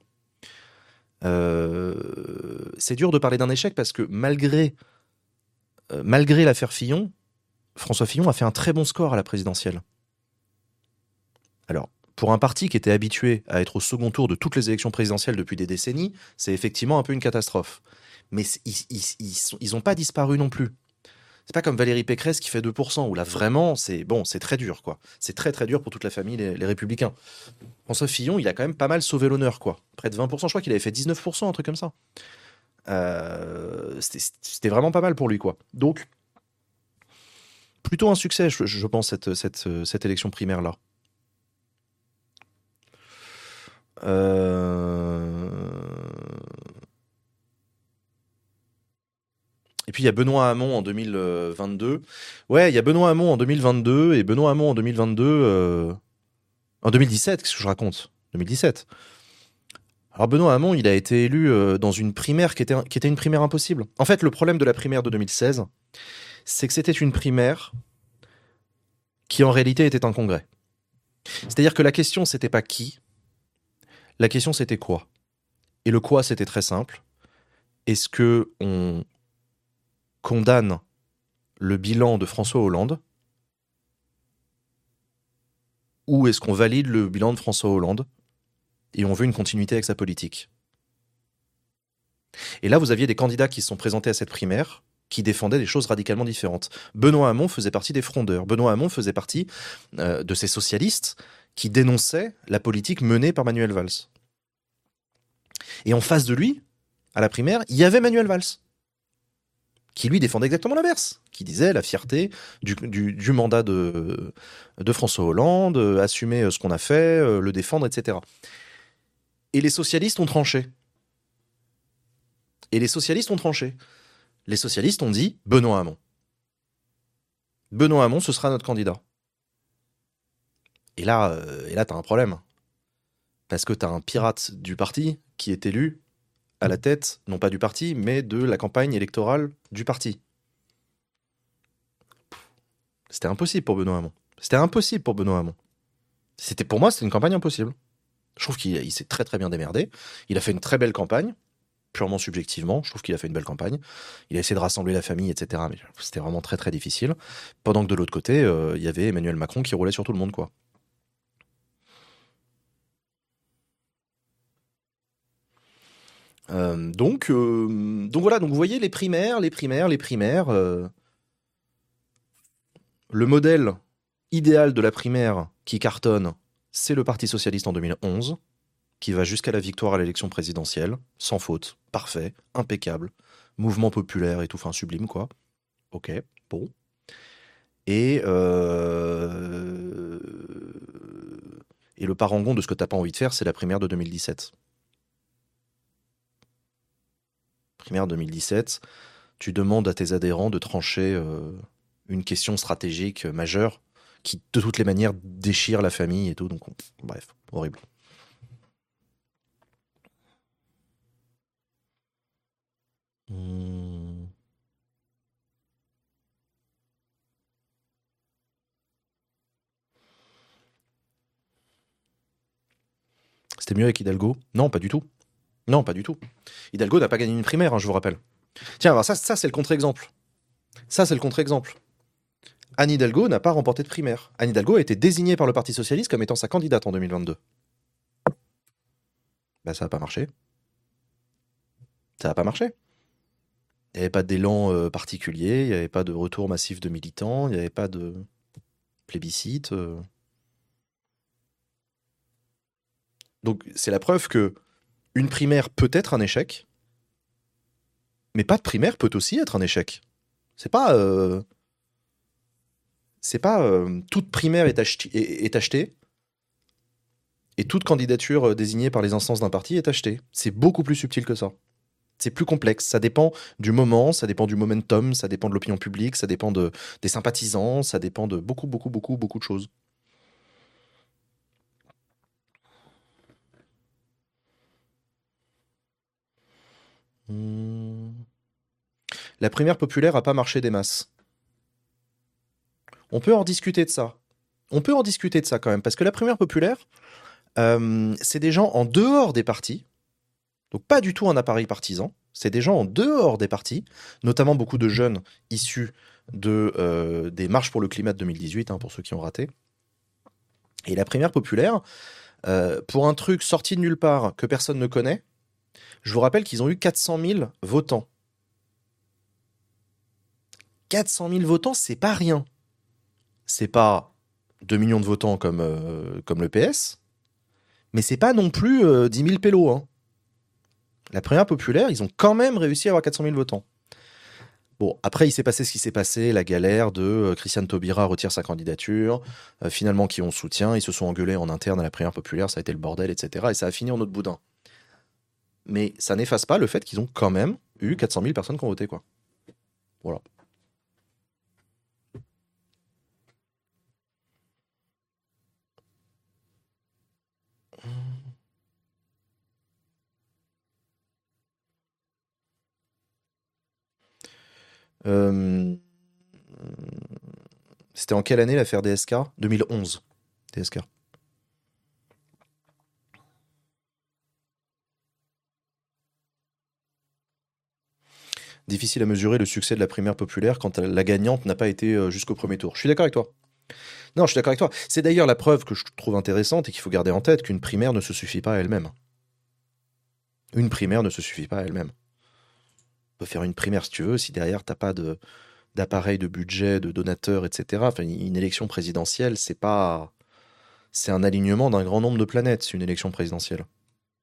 C'est dur de parler d'un échec parce que malgré l'affaire Fillon, François Fillon a fait un très bon score à la présidentielle. Alors, pour un parti qui était habitué à être au second tour de toutes les élections présidentielles depuis des décennies, c'est effectivement un peu une catastrophe. Mais ils n'ont pas disparu non plus. C'est pas comme Valérie Pécresse qui fait 2%, où là vraiment, c'est très dur, quoi. C'est très très dur pour toute la famille, les Républicains. François Fillon, il a quand même pas mal sauvé l'honneur, quoi. Près de 20%, je crois qu'il avait fait 19%, un truc comme ça. C'était vraiment pas mal pour lui, quoi. Donc, plutôt un succès, je pense, cette élection primaire-là. Et puis il y a Benoît Hamon en 2022. Ouais, il y a Benoît Hamon en 2022 et Benoît Hamon en 2022... En 2017, qu'est-ce que je raconte 2017. Alors Benoît Hamon, il a été élu dans une primaire qui était une primaire impossible. En fait, le problème de la primaire de 2016, c'est que c'était une primaire qui en réalité était un congrès. C'est-à-dire que la question, c'était pas qui, la question, c'était quoi. Et le quoi, c'était très simple. Est-ce que on condamne le bilan de François Hollande ou est-ce qu'on valide le bilan de François Hollande et on veut une continuité avec sa politique? Et là, vous aviez des candidats qui se sont présentés à cette primaire qui défendaient des choses radicalement différentes. Benoît Hamon faisait partie des frondeurs. Benoît Hamon faisait partie de ces socialistes qui dénonçaient la politique menée par Manuel Valls. Et en face de lui, à la primaire, il y avait Manuel Valls, qui lui défendait exactement l'inverse, qui disait la fierté du mandat de François Hollande, assumer ce qu'on a fait, le défendre, etc. Et les socialistes ont tranché. Les socialistes ont dit Benoît Hamon. Benoît Hamon, ce sera notre candidat. Et là t'as un problème. Parce que t'as un pirate du parti qui est élu à la tête, non pas du parti, mais de la campagne électorale du parti. C'était impossible pour Benoît Hamon. Pour moi, c'était une campagne impossible. Je trouve qu'il s'est très très bien démerdé. Il a fait une très belle campagne, purement subjectivement. Je trouve qu'il a fait une belle campagne. Il a essayé de rassembler la famille, etc. Mais c'était vraiment très très difficile. Pendant que de l'autre côté, il y avait Emmanuel Macron qui roulait sur tout le monde, quoi. Donc voilà, donc vous voyez les primaires. Le modèle idéal de la primaire qui cartonne, c'est le Parti socialiste en 2011, qui va jusqu'à la victoire à l'élection présidentielle, sans faute, parfait, impeccable, mouvement populaire et tout, enfin sublime quoi. Ok, bon. Et le parangon de ce que t'as pas envie de faire, c'est la primaire de 2017. Primaire 2017, tu demandes à tes adhérents de trancher une question stratégique majeure qui, de toutes les manières, déchire la famille et tout. Donc, bref, horrible. C'était mieux avec Hidalgo? Non, pas du tout. Non, pas du tout. Hidalgo n'a pas gagné une primaire, hein, je vous rappelle. Tiens, alors ça c'est le contre-exemple. Anne Hidalgo n'a pas remporté de primaire. Anne Hidalgo a été désignée par le Parti Socialiste comme étant sa candidate en 2022. Bah ça n'a pas marché. Il n'y avait pas d'élan particulier, il n'y avait pas de retour massif de militants, il n'y avait pas de plébiscite. Donc c'est la preuve que une primaire peut être un échec, mais pas de primaire peut aussi être un échec. C'est pas toute primaire est achetée et toute candidature désignée par les instances d'un parti est achetée. C'est beaucoup plus subtil que ça. C'est plus complexe. Ça dépend du moment, ça dépend du momentum, ça dépend de l'opinion publique, ça dépend des sympathisants, ça dépend de beaucoup de choses. La primaire populaire a pas marché des masses. On peut en discuter de ça. Quand même, parce que la primaire populaire, c'est des gens en dehors des partis, donc pas du tout un appareil partisan, c'est des gens en dehors des partis, notamment beaucoup de jeunes issus des marches pour le climat de 2018, hein, pour ceux qui ont raté. Et la primaire populaire, pour un truc sorti de nulle part que personne ne connaît, je vous rappelle qu'ils ont eu 400 000 votants. 400 000 votants, c'est pas rien. C'est pas 2 millions de votants comme le PS, mais c'est pas non plus 10 000 pélos. Hein. La primaire populaire, ils ont quand même réussi à avoir 400 000 votants. Bon, après, il s'est passé ce qui s'est passé, la galère de Christiane Taubira retire sa candidature, finalement qui ont soutien, ils se sont engueulés en interne à la primaire populaire, ça a été le bordel, etc. Et ça a fini en autre boudin. Mais ça n'efface pas le fait qu'ils ont quand même eu 400 000 personnes qui ont voté, quoi. Voilà. C'était en quelle année l'affaire DSK? 2011. DSK. Difficile à mesurer le succès de la primaire populaire quand la gagnante n'a pas été jusqu'au premier tour. Je suis d'accord avec toi. Non, je suis d'accord avec toi. C'est d'ailleurs la preuve que je trouve intéressante et qu'il faut garder en tête qu'une primaire ne se suffit pas à elle-même. Une primaire ne se suffit pas à elle-même. Tu peux faire une primaire si tu veux, si derrière t'as pas d'appareil de budget, de donateurs, etc. Enfin, une élection présidentielle, c'est un alignement d'un grand nombre de planètes, une élection présidentielle.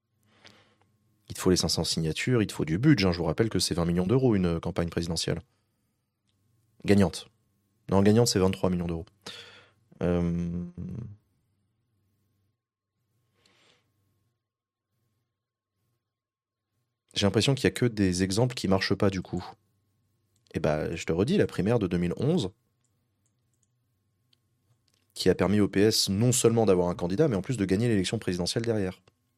Il te faut les 500 signatures, il te faut du budget. Je vous rappelle que c'est 20 millions d'euros une campagne présidentielle. Gagnante. Non, gagnante, c'est 23 millions d'euros. Euh, J'ai l'impression qu'il y a que des exemples qui marchent pas du coup. Et bah, je te redis, la primaire de 2011, qui a permis au PS non seulement d'avoir un candidat, mais en plus de gagner l'élection présidentielle derrière.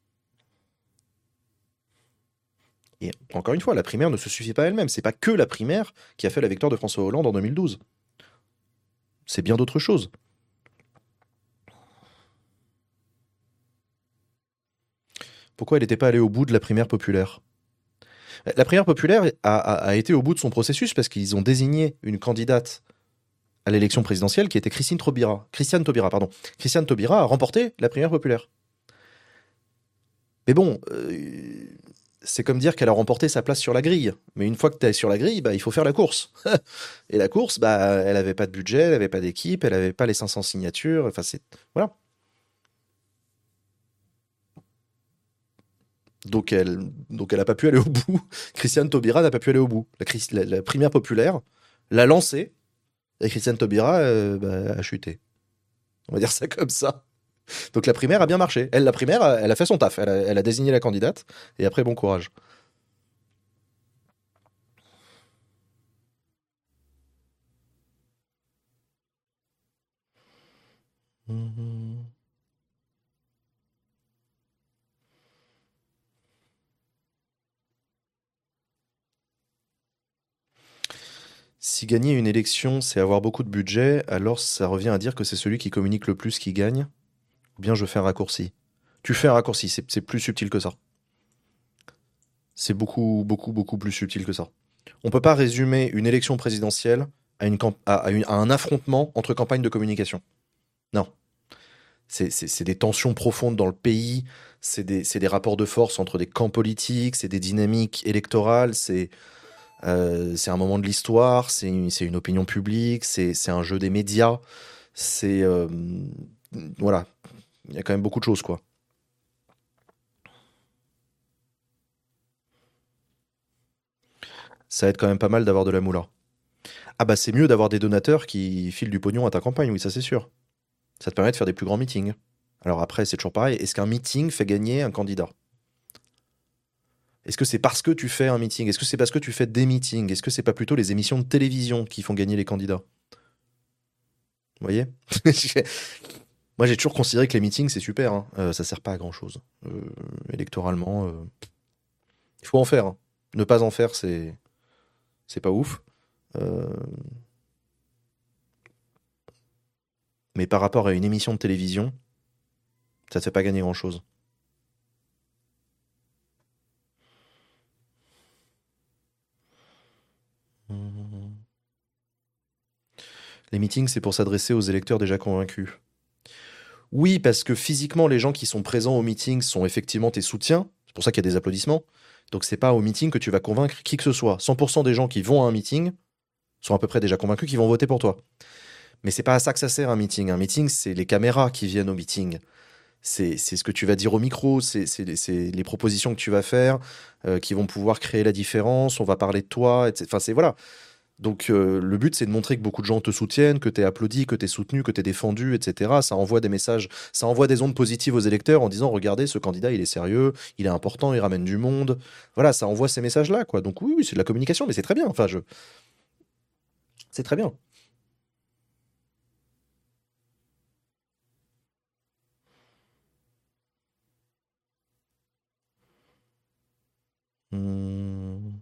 Et encore une fois, la primaire ne se suffit pas à elle-même. C'est pas que la primaire qui a fait la victoire de François Hollande en 2012. C'est bien d'autres choses. Pourquoi elle n'était pas allée au bout de la primaire populaire? La primaire populaire a été au bout de son processus parce qu'ils ont désigné une candidate à l'élection présidentielle qui était Christiane Taubira, pardon. Christiane Taubira a remporté la primaire populaire. Mais bon, c'est comme dire qu'elle a remporté sa place sur la grille. Mais une fois que tu es sur la grille, bah, il faut faire la course. Et la course, bah, elle n'avait pas de budget, elle n'avait pas d'équipe, elle n'avait pas les 500 signatures. Enfin, c'est... Voilà. Donc elle n'a pas pu aller au bout. Christiane Taubira n'a pas pu aller au bout. La primaire populaire l'a lancée et Christiane Taubira bah, a chuté. On va dire ça comme ça. Donc la primaire a bien marché. Elle, la primaire, elle a fait son taf. Elle a désigné la candidate et après, bon courage. Mhm. Si gagner une élection, c'est avoir beaucoup de budget, alors ça revient à dire que c'est celui qui communique le plus qui gagne. Ou bien je fais un raccourci. Tu fais un raccourci, c'est plus subtil que ça. C'est beaucoup, beaucoup, beaucoup plus subtil que ça. On peut pas résumer une élection présidentielle à un affrontement entre campagnes de communication. Non. C'est des tensions profondes dans le pays, c'est des rapports de force entre des camps politiques, c'est des dynamiques électorales, c'est un moment de l'histoire, c'est une opinion publique, c'est un jeu des médias, c'est... voilà, il y a quand même beaucoup de choses, quoi. Ça aide quand même pas mal d'avoir de la moula. Ah bah c'est mieux d'avoir des donateurs qui filent du pognon à ta campagne, oui, ça c'est sûr. Ça te permet de faire des plus grands meetings. Alors après, c'est toujours pareil. Est-ce qu'un meeting fait gagner un candidat? Est-ce que c'est parce que tu fais un meeting? Est-ce que c'est parce que tu fais des meetings? Est-ce que c'est pas plutôt les émissions de télévision qui font gagner les candidats? Vous voyez? Moi, j'ai toujours considéré que les meetings, c'est super, hein. Ça sert pas à grand-chose. Électoralement, il faut en faire, hein. Ne pas en faire, c'est pas ouf. Euh, mais par rapport à une émission de télévision, ça te fait pas gagner grand-chose. Mhm. Les meetings, c'est pour s'adresser aux électeurs déjà convaincus. Oui, parce que physiquement, les gens qui sont présents au meeting sont effectivement tes soutiens. C'est pour ça qu'il y a des applaudissements. Donc c'est pas au meeting que tu vas convaincre qui que ce soit. 100% des gens qui vont à un meeting sont à peu près déjà convaincus qu'ils vont voter pour toi. Mais c'est pas à ça que ça sert un meeting. Un meeting, c'est les caméras qui viennent au meeting. C'est ce que tu vas dire au micro, c'est les propositions que tu vas faire qui vont pouvoir créer la différence. On va parler de toi, etc. Enfin, c'est voilà. Donc le but, c'est de montrer que beaucoup de gens te soutiennent, que tu es applaudi, que tu es soutenu, que tu es défendu, etc. Ça envoie des messages, ça envoie des ondes positives aux électeurs en disant, regardez, ce candidat, il est sérieux, il est important, il ramène du monde. Voilà, ça envoie ces messages-là, quoi. Donc oui, oui, c'est de la communication, mais c'est très bien. Enfin, c'est très bien. Hmm.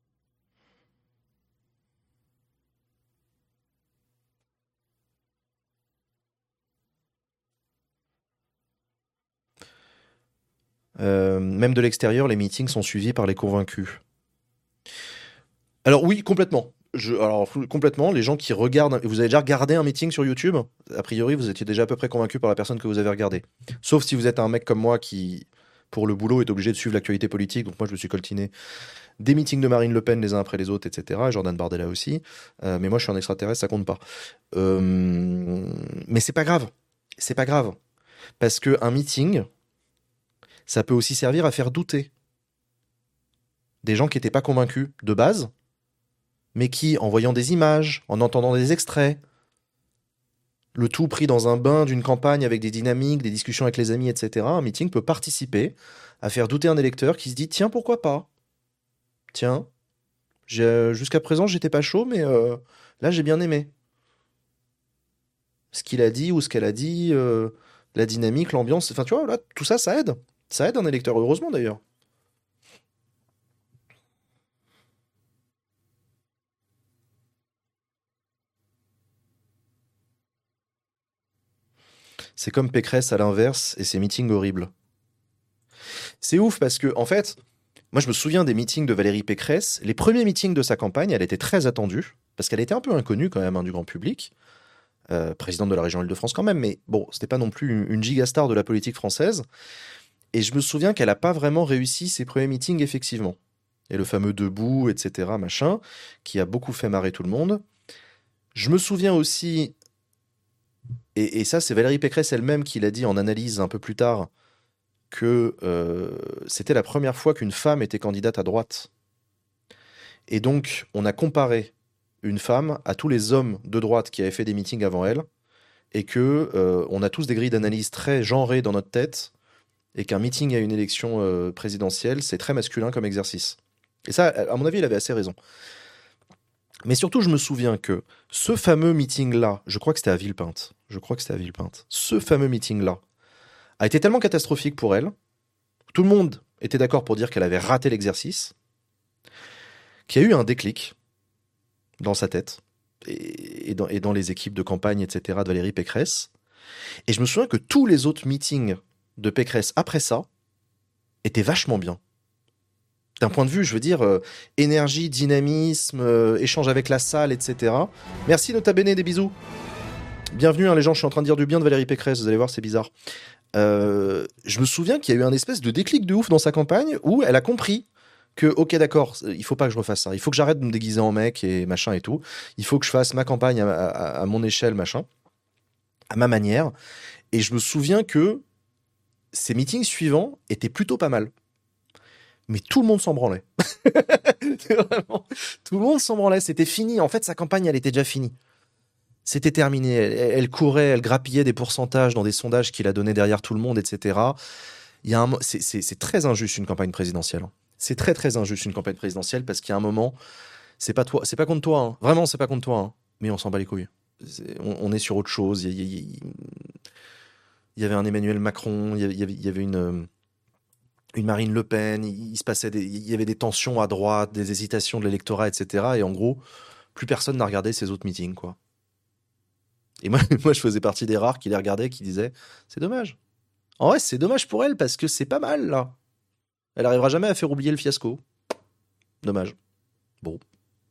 Même de l'extérieur, les meetings sont suivis par les convaincus. Alors oui, complètement. Complètement, les gens qui regardent... Vous avez déjà regardé un meeting sur YouTube? A priori, vous étiez déjà à peu près convaincu par la personne que vous avez regardé. Sauf si vous êtes un mec comme moi qui, pour le boulot, est obligé de suivre l'actualité politique. Donc moi, je me suis coltiné des meetings de Marine Le Pen les uns après les autres, etc. Et Jordan Bardella aussi. Mais moi, je suis un extraterrestre, ça compte pas. Euh, Mais c'est pas grave. C'est pas grave. Parce que un meeting, ça peut aussi servir à faire douter des gens qui n'étaient pas convaincus de base, mais qui, en voyant des images, en entendant des extraits, le tout pris dans un bain d'une campagne avec des dynamiques, des discussions avec les amis, etc., un meeting peut participer à faire douter un électeur qui se dit « Tiens, pourquoi pas ? Tiens, jusqu'à présent, j'étais pas chaud, mais là, j'ai bien aimé. Ce qu'il a dit ou ce qu'elle a dit, la dynamique, l'ambiance, enfin, tu vois, là, tout ça, ça aide. Ça aide un électeur, heureusement d'ailleurs. C'est comme Pécresse à l'inverse et ses meetings horribles. C'est ouf parce que, en fait, moi je me souviens des meetings de Valérie Pécresse. Les premiers meetings de sa campagne, elle était très attendue parce qu'elle était un peu inconnue quand même du grand public. Présidente de la région Île-de-France quand même, mais bon, c'était pas non plus une gigastar de la politique française. Et je me souviens qu'elle a pas vraiment réussi ses premiers meetings effectivement. Et le fameux debout, etc., machin, qui a beaucoup fait marrer tout le monde. Je me souviens aussi, et ça c'est Valérie Pécresse elle-même qui l'a dit en analyse un peu plus tard, que c'était la première fois qu'une femme était candidate à droite. Et donc, on a comparé une femme à tous les hommes de droite qui avaient fait des meetings avant elle, et que on a tous des grilles d'analyse très genrées dans notre tête, et qu'un meeting à une élection présidentielle, c'est très masculin comme exercice. Et ça, à mon avis, il avait assez raison. Mais surtout, je me souviens que ce fameux meeting-là, je crois que c'était à Villepinte, ce fameux meeting-là a été tellement catastrophique pour elle, tout le monde était d'accord pour dire qu'elle avait raté l'exercice, qu'il y a eu un déclic dans sa tête, et dans les équipes de campagne, etc., de Valérie Pécresse. Et je me souviens que tous les autres meetings de Pécresse après ça étaient vachement bien. D'un point de vue, je veux dire, énergie, dynamisme, échange avec la salle, etc. Merci Nota Bene, des bisous. Bienvenue, hein, les gens, je suis en train de dire du bien de Valérie Pécresse, vous allez voir, c'est bizarre. Je me souviens qu'il y a eu un espèce de déclic de ouf dans sa campagne où elle a compris que, ok, d'accord, il faut pas que je refasse ça. Il faut que j'arrête de me déguiser en mec et machin et tout. Il faut que je fasse ma campagne à mon échelle, machin, à ma manière. Et je me souviens que ces meetings suivants étaient plutôt pas mal. Mais tout le monde s'en branlait. Vraiment, tout le monde s'en branlait. C'était fini. En fait, sa campagne, elle était déjà finie. C'était terminé. Elle courait, elle grappillait des pourcentages dans des sondages qu'il a donnés derrière tout le monde, etc. C'est très injuste une campagne présidentielle. C'est très très injuste une campagne présidentielle parce qu'il y a un moment, c'est pas toi, c'est pas contre toi. Hein. Vraiment, c'est pas contre toi. Hein. Mais on s'en bat les couilles. On est sur autre chose. Il y avait un Emmanuel Macron. Il y avait une Marine Le Pen. Il se passait il y avait des tensions à droite, des hésitations de l'électorat, etc. Et en gros, plus personne n'a regardé ces autres meetings, quoi. Et moi, je faisais partie des rares qui les regardaient, qui disaient c'est dommage. En vrai, c'est dommage pour elle parce que c'est pas mal là. Elle arrivera jamais à faire oublier le fiasco. Dommage. Bon.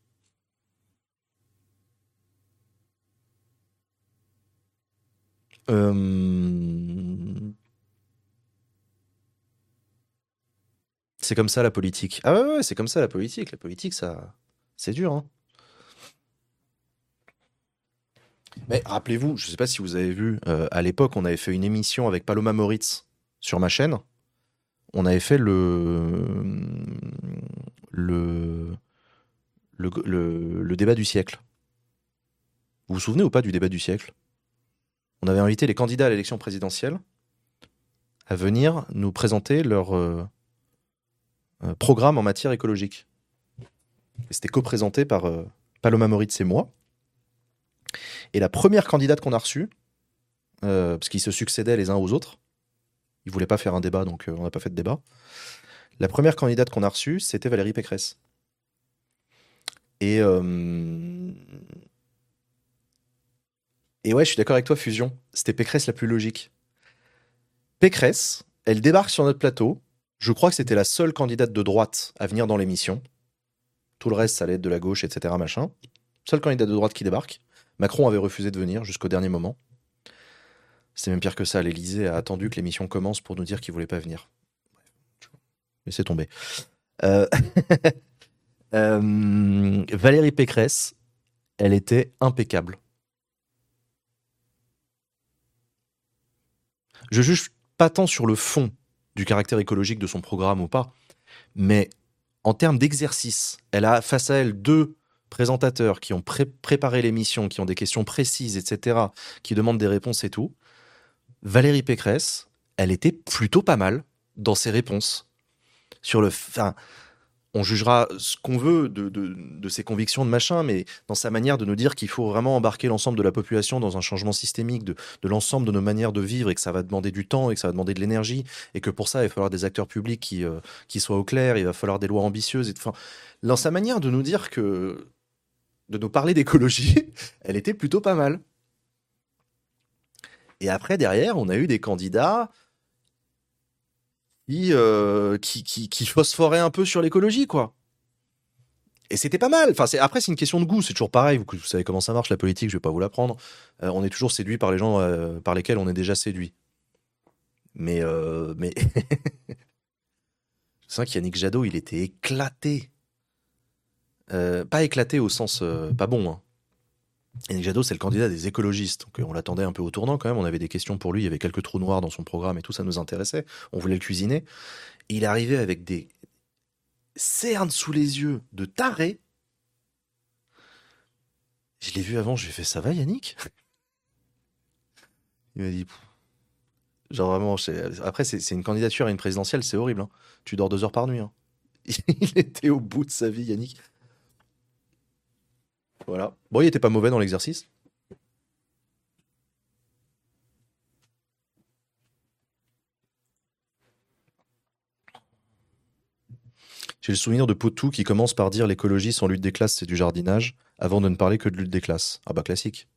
C'est comme ça la politique. Ah ouais, c'est comme ça la politique. La politique, ça, c'est dur, hein. Mais rappelez-vous, je sais pas si vous avez vu, à l'époque, on avait fait une émission avec Paloma Moritz sur ma chaîne. On avait fait le, le débat du siècle. Vous vous souvenez ou pas du débat du siècle? On avait invité les candidats à l'élection présidentielle à venir nous présenter leur programme en matière écologique. Et c'était co-présenté par Paloma Moritz et moi. Et la première candidate qu'on a reçue, parce qu'ils se succédaient les uns aux autres, ils voulaient pas faire un débat, donc on n'a pas fait de débat. La première candidate qu'on a reçue, c'était Valérie Pécresse. Et ouais, je suis d'accord avec toi, Fusion. C'était Pécresse la plus logique. Pécresse, elle débarque sur notre plateau. Je crois que c'était la seule candidate de droite à venir dans l'émission. Tout le reste, ça allait être de la gauche, etc. Machin. Seule candidate de droite qui débarque. Macron avait refusé de venir jusqu'au dernier moment. C'est même pire que ça. L'Élysée a attendu que l'émission commence pour nous dire qu'il voulait pas venir. Laissez tomber. Valérie Pécresse, elle était impeccable. Je juge pas tant sur le fond du caractère écologique de son programme ou pas, mais en termes d'exercice, elle a face à elle deux présentateurs qui ont préparé l'émission, qui ont des questions précises, etc., qui demandent des réponses et tout, Valérie Pécresse, elle était plutôt pas mal dans ses réponses. Enfin, on jugera ce qu'on veut de ses convictions de machin, mais dans sa manière de nous dire qu'il faut vraiment embarquer l'ensemble de la population dans un changement systémique de l'ensemble de nos manières de vivre et que ça va demander du temps et que ça va demander de l'énergie et que pour ça, il va falloir des acteurs publics qui soient au clair, il va falloir des lois ambitieuses. Enfin, dans sa manière de nous dire de nous parler d'écologie, elle était plutôt pas mal. Et après, derrière, on a eu des candidats qui phosphoraient un peu sur l'écologie, quoi. Et c'était pas mal. Enfin, après, c'est une question de goût. C'est toujours pareil. Vous savez comment ça marche, la politique, je vais pas vous l'apprendre. On est toujours séduit par les gens par lesquels on est déjà séduit. Mais je sens qu'Yannick Jadot, il était éclaté. Pas éclaté au sens pas bon, hein. Yannick Jadot, c'est le candidat des écologistes. Donc, on l'attendait un peu au tournant quand même. On avait des questions pour lui. Il y avait quelques trous noirs dans son programme et tout. Ça nous intéressait. On voulait le cuisiner. Et il est arrivé avec des cernes sous les yeux de taré. Je l'ai vu avant. Je lui ai fait ça va, Yannick? Il m'a dit. Genre vraiment. Après, c'est une candidature à une présidentielle. C'est horrible, hein. Tu dors 2 heures par nuit, hein. Il était au bout de sa vie, Yannick. Voilà. Bon, il était pas mauvais dans l'exercice. J'ai le souvenir de Potou qui commence par dire l'écologie sans lutte des classes, c'est du jardinage, avant de ne parler que de lutte des classes. Ah bah classique.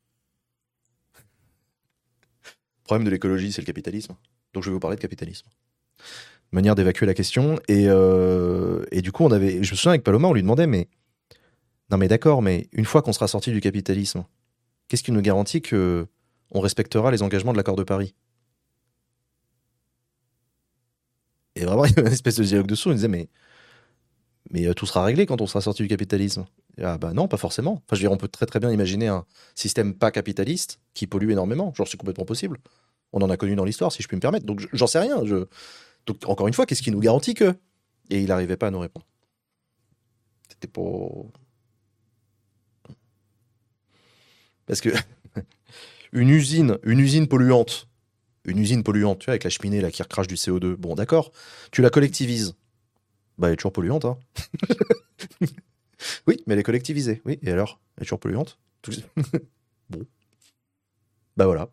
Le problème de l'écologie, c'est le capitalisme. Donc je vais vous parler de capitalisme. Manière d'évacuer la question. Et du coup, je me souviens avec Paloma, on lui demandait, mais non mais d'accord, mais une fois qu'on sera sorti du capitalisme, qu'est-ce qui nous garantit que on respectera les engagements de l'accord de Paris? Et vraiment, il y avait une espèce de dialogue de sourds. Il disait, mais tout sera réglé quand on sera sorti du capitalisme. Et ah bah non, pas forcément. Enfin, je veux dire, on peut très très bien imaginer un système pas capitaliste qui pollue énormément. Genre, c'est complètement possible. On en a connu dans l'histoire, si je puis me permettre. Donc, j'en sais rien. Donc, encore une fois, qu'est-ce qui nous garantit que... Et il n'arrivait pas à nous répondre. C'était pour... Parce que une usine polluante, tu vois, avec la cheminée là, qui recrache du CO2, bon, d'accord, tu la collectivises. Bah, elle est toujours polluante, hein. Oui, mais elle est collectivisée. Oui, et alors? Elle est toujours polluante? Bon. Bah voilà.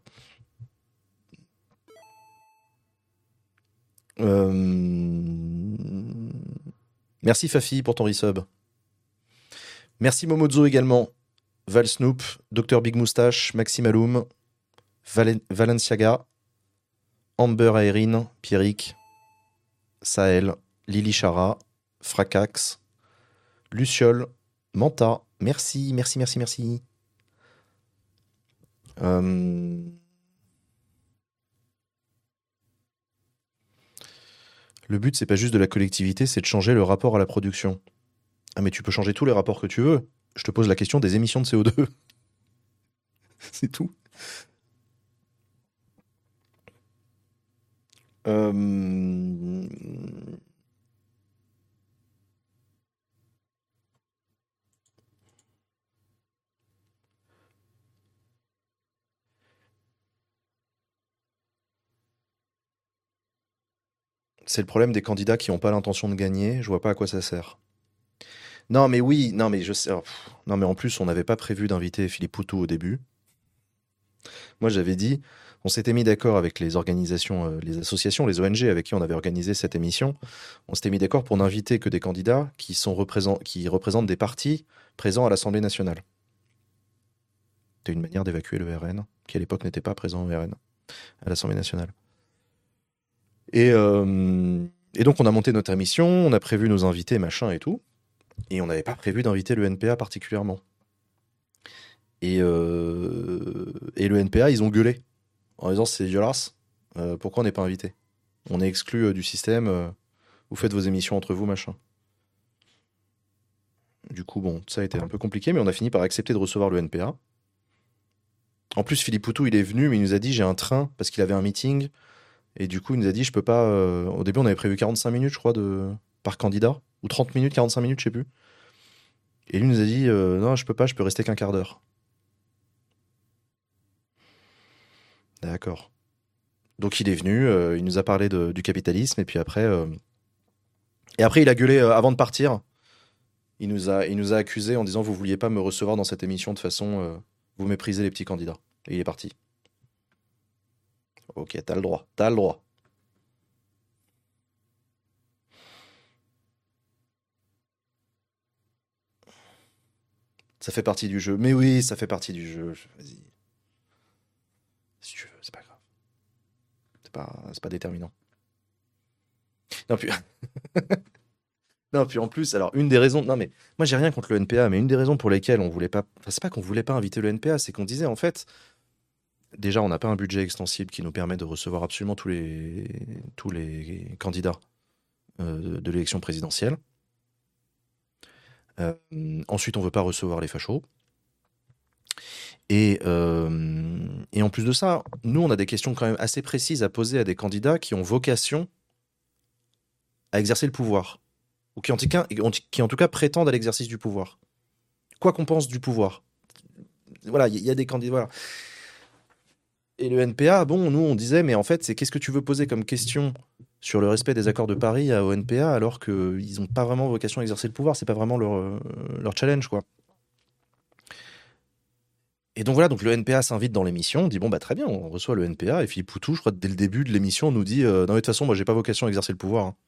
Merci Fafi pour ton resub. Merci Momozo également. Val Snoop, Dr Big Moustache, Maxime Aloum, Valenciaga, Amber Aérine, Pierrick, Sahel, Lily Chara, Fracax, Luciole, Manta. Merci, merci, merci, merci. Le but, c'est pas juste de la collectivité, c'est de changer le rapport à la production. Ah, mais tu peux changer tous les rapports que tu veux. Je te pose la question des émissions de CO2. C'est tout. C'est le problème des candidats qui n'ont pas l'intention de gagner. Je vois pas à quoi ça sert. Non, mais oui, non, mais je sais. Non, mais en plus, on n'avait pas prévu d'inviter Philippe Poutou au début. Moi, j'avais dit, on s'était mis d'accord avec les organisations, les associations, les ONG avec qui on avait organisé cette émission. On s'était mis d'accord pour n'inviter que des candidats qui représentent des partis présents à l'Assemblée nationale. C'était une manière d'évacuer le RN, qui à l'époque n'était pas présent au RN, à l'Assemblée nationale. Et donc, on a monté notre émission, on a prévu nos invités, machin et tout. Et on n'avait pas prévu d'inviter le NPA particulièrement. Et le NPA, ils ont gueulé en disant c'est dégueulasse, pourquoi on n'est pas invité? On est exclu du système, vous faites vos émissions entre vous, machin. Du coup, bon, ça a été un peu compliqué, mais on a fini par accepter de recevoir le NPA. En plus, Philippe Poutou, il est venu, mais il nous a dit j'ai un train, parce qu'il avait un meeting, et du coup, il nous a dit je peux pas... Au début, on avait prévu 45 minutes, je crois, par candidat, ou 30 minutes, 45 minutes, je sais plus. Et lui nous a dit non, je peux pas, je peux rester qu'un quart d'heure. D'accord. Donc il est venu, il nous a parlé du capitalisme, et puis après il a gueulé avant de partir. Il nous a accusé en disant vous vouliez pas me recevoir dans cette émission de façon vous méprisez les petits candidats. Et il est parti. Ok, t'as le droit, t'as le droit. Ça fait partie du jeu. Mais oui, ça fait partie du jeu. Vas-y, si tu veux, c'est pas grave. C'est pas déterminant. Non, puis, non, puis en plus, alors une des raisons. Non, mais moi j'ai rien contre le NPA, mais une des raisons pour lesquelles on voulait pas. Enfin, c'est pas qu'on voulait pas inviter le NPA, c'est qu'on disait en fait, déjà on n'a pas un budget extensible qui nous permet de recevoir absolument tous les candidats de l'élection présidentielle. Ensuite, on veut pas recevoir les fachos. Et en plus de ça, nous, on a des questions quand même assez précises à poser à des candidats qui ont vocation à exercer le pouvoir. Ou qui en tout cas prétendent à l'exercice du pouvoir. Quoi qu'on pense du pouvoir. Voilà, il y a des candidats. Voilà. Et le NPA, bon, nous, on disait, mais en fait, c'est qu'est-ce que tu veux poser comme question sur le respect des accords de Paris au NPA alors qu'ils n'ont pas vraiment vocation à exercer le pouvoir, c'est pas vraiment leur challenge, quoi. Et donc voilà, donc le NPA s'invite dans l'émission, on dit bon bah très bien, on reçoit le NPA, et Philippe Poutou, je crois, dès le début de l'émission, nous dit non mais de toute façon, moi j'ai pas vocation à exercer le pouvoir, hein.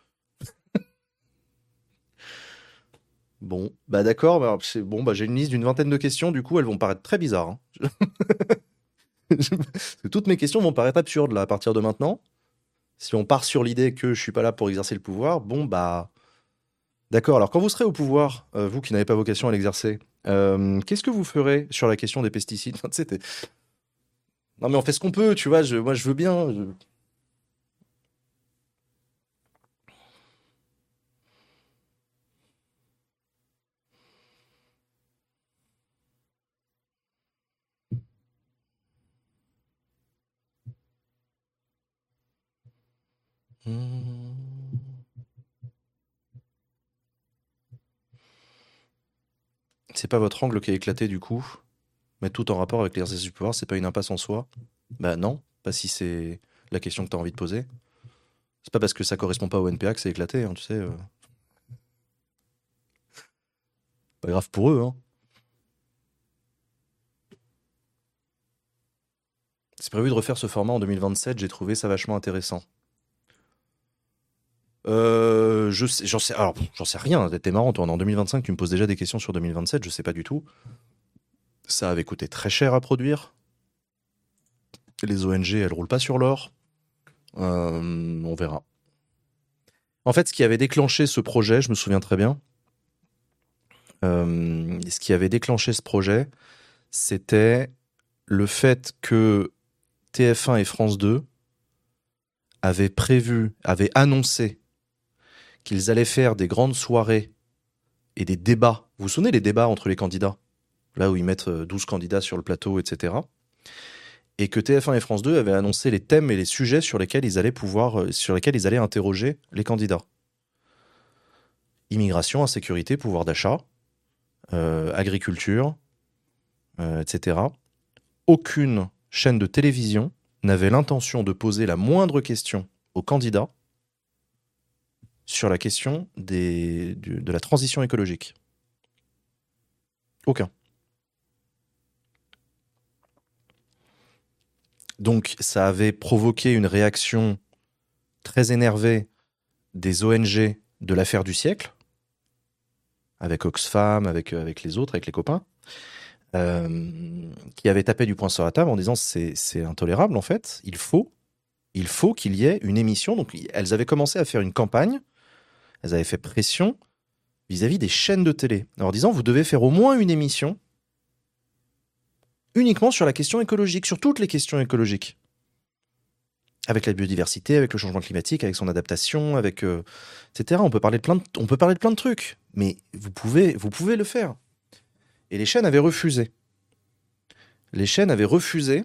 Bon, bah d'accord, bah, bon, bah j'ai une liste d'une vingtaine de questions, du coup elles vont paraître très bizarres, hein. Parce que toutes mes questions vont paraître absurdes là à partir de maintenant. Si on part sur l'idée que je suis pas là pour exercer le pouvoir, bon bah d'accord. Alors quand vous serez au pouvoir, vous qui n'avez pas vocation à l'exercer, qu'est-ce que vous ferez sur la question des pesticides? Enfin, tu sais, non mais on fait ce qu'on peut, tu vois. Moi je veux bien. Hmm. C'est pas votre angle qui a éclaté du coup, mais tout en rapport avec l'exercice du pouvoir, c'est pas une impasse en soi? Bah non, pas si c'est la question que tu as envie de poser. C'est pas parce que ça correspond pas au NPA que c'est éclaté, hein, tu sais. Pas grave pour eux, hein. C'est prévu de refaire ce format en 2027, j'ai trouvé ça vachement intéressant. J'en sais rien. T'es marrant, toi, on est en 2025, tu me poses déjà des questions sur 2027, je sais pas du tout. Ça avait coûté très cher à produire. Les ONG, elles roulent pas sur l'or. On verra. En fait, ce qui avait déclenché ce projet, je me souviens très bien, ce qui avait déclenché ce projet, c'était le fait que TF1 et France 2 avaient annoncé qu'ils allaient faire des grandes soirées et des débats. Vous vous souvenez les débats entre les candidats? Là où ils mettent 12 candidats sur le plateau, etc. Et que TF1 et France 2 avaient annoncé les thèmes et les sujets sur lesquels sur lesquels ils allaient interroger les candidats. Immigration, insécurité, pouvoir d'achat, agriculture, etc. Aucune chaîne de télévision n'avait l'intention de poser la moindre question aux candidats sur la question de la transition écologique. Aucun. Donc ça avait provoqué une réaction très énervée des ONG de l'affaire du siècle, avec Oxfam, avec les autres, avec les copains, qui avaient tapé du poing sur la table en disant c'est intolérable en fait, il faut qu'il y ait une émission. Donc elles avaient commencé à faire une campagne, elles avaient fait pression vis-à-vis des chaînes de télé, en leur disant vous devez faire au moins une émission uniquement sur la question écologique, sur toutes les questions écologiques. Avec la biodiversité, avec le changement climatique, avec son adaptation, etc. On peut parler de plein de trucs, mais vous pouvez le faire. Et les chaînes avaient refusé. Les chaînes avaient refusé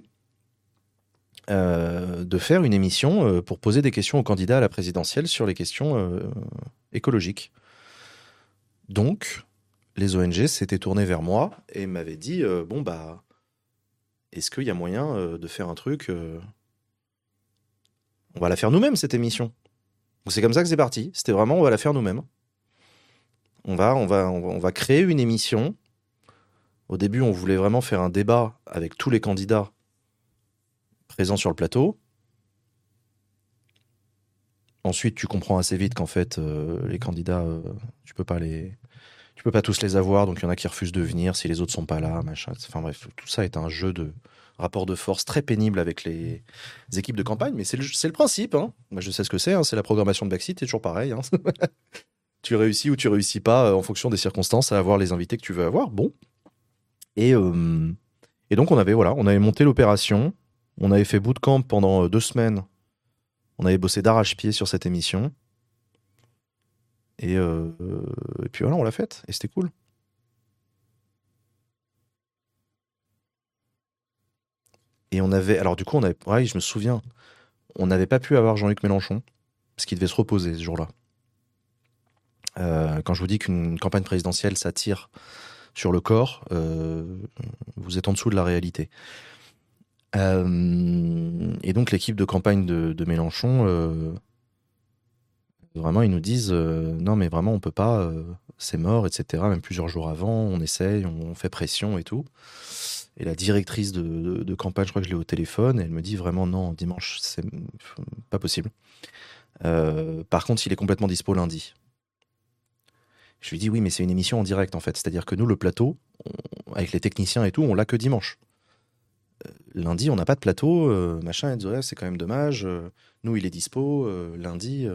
de faire une émission pour poser des questions aux candidats à la présidentielle sur les questions écologiques. Donc, les ONG s'étaient tournées vers moi et m'avaient dit bon, bah, est-ce qu'il y a moyen de faire un truc on va la faire nous-mêmes, cette émission. Donc, c'est comme ça que c'est parti. C'était vraiment, on va la faire nous-mêmes. On va créer une émission. Au début, on voulait vraiment faire un débat avec tous les candidats présents sur le plateau. Ensuite, tu comprends assez vite qu'en fait, les candidats, tu peux pas tous les avoir, donc il y en a qui refusent de venir si les autres sont pas là, machin. Enfin bref, tout ça est un jeu de rapport de force très pénible avec les équipes de campagne, mais c'est le principe. Hein. Moi, je sais ce que c'est. Hein, c'est la programmation de Backseat, c'est toujours pareil. Hein. Tu réussis ou tu réussis pas en fonction des circonstances à avoir les invités que tu veux avoir. Bon. Et donc on avait monté l'opération. On avait fait bootcamp pendant 2 semaines. On avait bossé d'arrache-pied sur cette émission. Et puis voilà, on l'a faite. Et c'était cool. Et on avait... Alors du coup, ouais, je me souviens, on n'avait pas pu avoir Jean-Luc Mélenchon, parce qu'il devait se reposer ce jour-là. Quand je vous dis qu'une campagne présidentielle, ça tire sur le corps, vous êtes en dessous de la réalité. Et donc l'équipe de campagne de Mélenchon, vraiment ils nous disent non mais vraiment on peut pas, c'est mort, etc. Même plusieurs jours avant, on essaye, on fait pression et tout. Et la directrice de campagne, je crois que je l'ai au téléphone, et elle me dit vraiment non, dimanche c'est pas possible. Par contre il est complètement dispo lundi. Je lui dis oui mais c'est une émission en direct en fait, c'est-à-dire que nous le plateau, avec les techniciens et tout, on l'a que dimanche. Lundi, on n'a pas de plateau, machin, et ouais, c'est quand même dommage. Nous, il est dispo, lundi.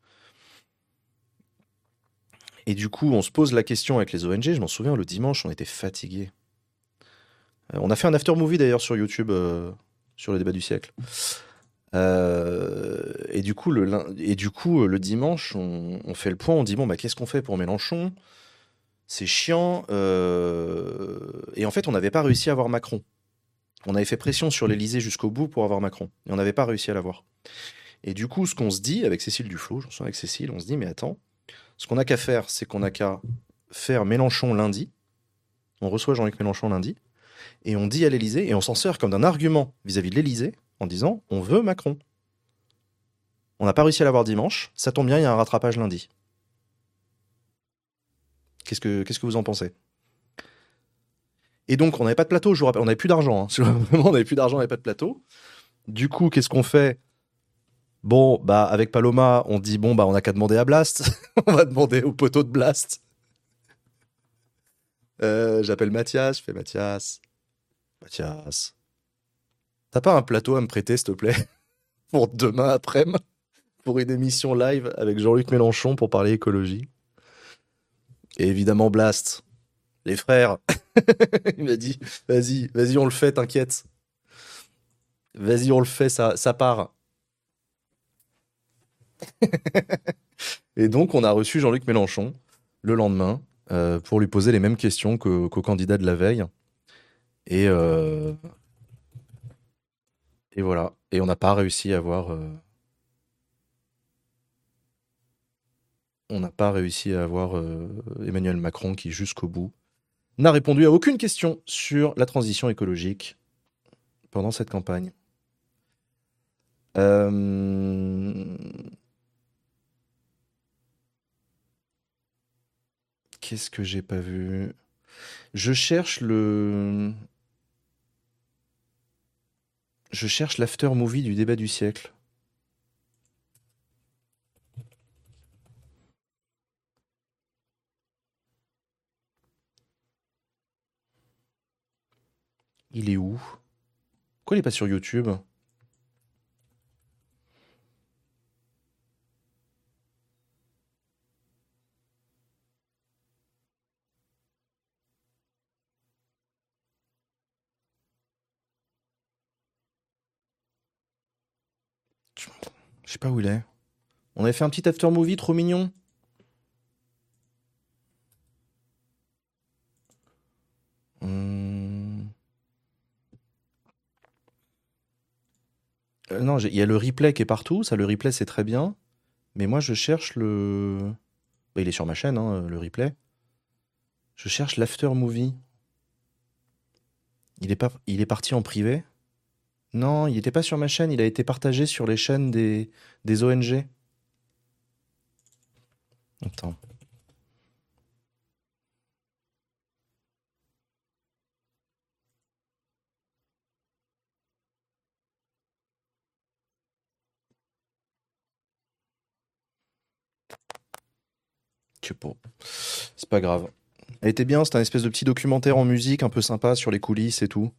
Et du coup, on se pose la question avec les ONG. Je m'en souviens, le dimanche, on était fatigués. On a fait un after movie d'ailleurs sur YouTube, sur le débat du siècle. Et du coup, le dimanche, on fait le point. On dit bon, bah, qu'est-ce qu'on fait pour Mélenchon? C'est chiant. Et en fait, on n'avait pas réussi à avoir Macron. On avait fait pression sur l'Élysée jusqu'au bout pour avoir Macron. Et on n'avait pas réussi à l'avoir. Et du coup, ce qu'on se dit avec Cécile Duflot, j'en suis avec Cécile, on se dit, mais attends, ce qu'on n'a qu'à faire, c'est qu'on n'a qu'à faire Mélenchon lundi. On reçoit Jean-Luc Mélenchon lundi. Et on dit à l'Élysée, et on s'en sert comme d'un argument vis-à-vis de l'Élysée, en disant, on veut Macron. On n'a pas réussi à l'avoir dimanche. Ça tombe bien, il y a un rattrapage lundi. Qu'est-ce que vous en pensez ? Et donc, on n'avait pas de plateau, je vous rappelle, on n'avait plus d'argent. Hein. Vraiment, on n'avait plus d'argent, on n'avait pas de plateau. Du coup, qu'est-ce qu'on fait ? Bon, bah, avec Paloma, on dit, bon, bah, on n'a qu'à demander à Blast. On va demander au poteau de Blast. J'appelle Mathias, je fais Mathias. Mathias. T'as pas un plateau à me prêter, s'il te plaît ? Pour demain après-midi ? Pour une émission live avec Jean-Luc Mélenchon pour parler écologie. Et évidemment, Blast. Les frères. Il m'a dit, vas-y, on le fait, t'inquiète. Vas-y, on le fait, ça part. Et donc, on a reçu Jean-Luc Mélenchon le lendemain pour lui poser les mêmes questions qu'au candidat de la veille. Et voilà. Et on n'a pas réussi à avoir... Emmanuel Macron qui, jusqu'au bout, n'a répondu à aucune question sur la transition écologique pendant cette campagne. Qu'est-ce que j'ai pas vu ? Je cherche l'after movie du débat du siècle. Il est où ? Pourquoi il est pas sur YouTube ? Je sais pas où il est. On avait fait un petit after movie trop mignon. Non, il y a le replay qui est partout. Ça, le replay, c'est très bien. Mais moi, je cherche le... Bah, il est sur ma chaîne, hein, le replay. Je cherche l'after movie. Il est parti en privé? Non, il n'était pas sur ma chaîne, il a été partagé sur les chaînes des ONG. Attends. Je sais pas. C'est pas grave. Elle était bien, c'était un espèce de petit documentaire en musique un peu sympa sur les coulisses et tout.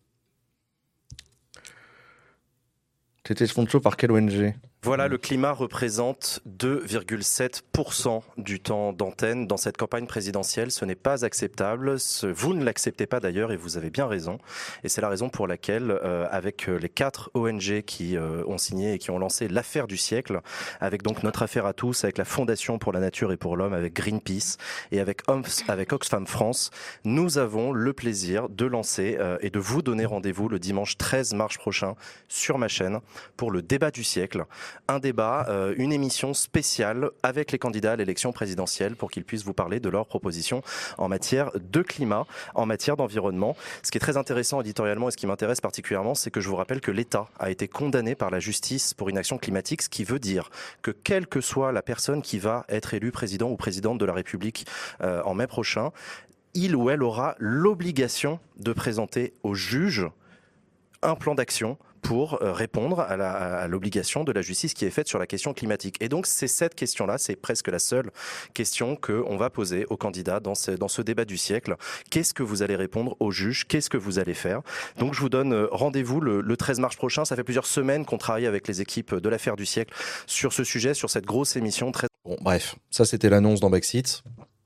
C'était sponsor par quelle ONG?
Voilà, le climat représente 2,7% du temps d'antenne dans cette campagne présidentielle. Ce n'est pas acceptable. Vous ne l'acceptez pas d'ailleurs et vous avez bien raison. Et c'est la raison pour laquelle, avec les 4 ONG qui ont signé et qui ont lancé l'affaire du siècle, avec donc notre affaire à tous, avec la Fondation pour la Nature et pour l'Homme, avec Greenpeace et avec Oxfam France, nous avons le plaisir de lancer et de vous donner rendez-vous le dimanche 13 mars prochain sur ma chaîne pour le débat du siècle. Un débat, une émission spéciale avec les candidats à l'élection présidentielle pour qu'ils puissent vous parler de leurs propositions en matière de climat, en matière d'environnement. Ce qui est très intéressant éditorialement et ce qui m'intéresse particulièrement, c'est que je vous rappelle que l'État a été condamné par la justice pour inaction climatique, ce qui veut dire que quelle que soit la personne qui va être élue président ou présidente de la République en mai prochain, il ou elle aura l'obligation de présenter au juge un plan d'action pour répondre à l'obligation de la justice qui est faite sur la question climatique. Et donc, c'est cette question-là, c'est presque la seule question qu'on va poser aux candidats dans ce débat du siècle. Qu'est-ce que vous allez répondre aux juges? Qu'est-ce que vous allez faire? Donc, je vous donne rendez-vous le 13 mars prochain. Ça fait plusieurs semaines qu'on travaille avec les équipes de l'affaire du siècle sur ce sujet, sur cette grosse émission.
Bon, bref, ça c'était l'annonce dans Backseat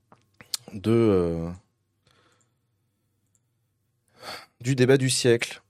du débat du siècle.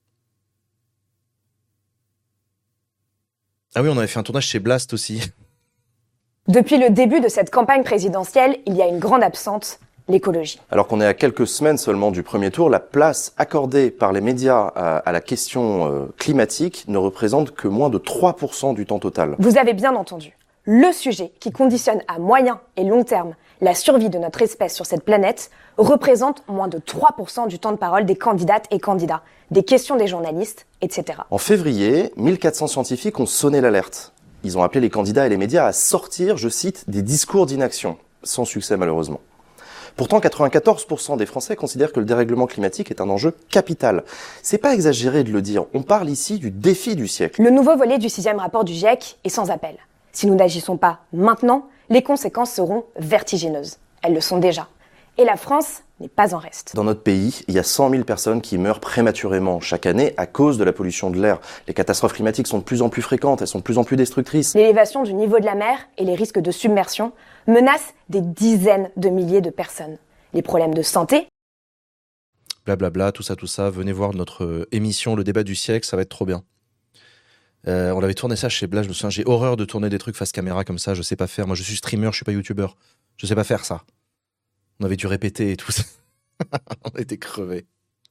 Ah oui, on avait fait un tournage chez Blast aussi.
Depuis le début de cette campagne présidentielle, il y a une grande absente, l'écologie.
Alors qu'on est à quelques semaines seulement du premier tour, la place accordée par les médias à la question climatique ne représente que moins de 3% du temps total.
Vous avez bien entendu. Le sujet qui conditionne à moyen et long terme la survie de notre espèce sur cette planète représente moins de 3% du temps de parole des candidates et candidats, des questions des journalistes, etc.
En février, 1400 scientifiques ont sonné l'alerte. Ils ont appelé les candidats et les médias à sortir, je cite, des discours d'inaction. Sans succès malheureusement. Pourtant, 94% des Français considèrent que le dérèglement climatique est un enjeu capital. C'est pas exagéré de le dire, on parle ici du défi du siècle.
Le nouveau volet du 6e rapport du GIEC est sans appel. Si nous n'agissons pas maintenant, les conséquences seront vertigineuses. Elles le sont déjà. Et la France n'est pas en reste.
Dans notre pays, il y a 100 000 personnes qui meurent prématurément chaque année à cause de la pollution de l'air. Les catastrophes climatiques sont de plus en plus fréquentes, elles sont de plus en plus destructrices.
L'élévation du niveau de la mer et les risques de submersion menacent des dizaines de milliers de personnes. Les problèmes de santé...
Blablabla, tout ça, venez voir notre émission, le débat du siècle, ça va être trop bien. On avait tourné ça chez Blast, je me souviens, j'ai horreur de tourner des trucs face caméra comme ça, je sais pas faire. Moi je suis streamer, je suis pas youtubeur. Je sais pas faire ça. On avait dû répéter et tout ça. On était crevés.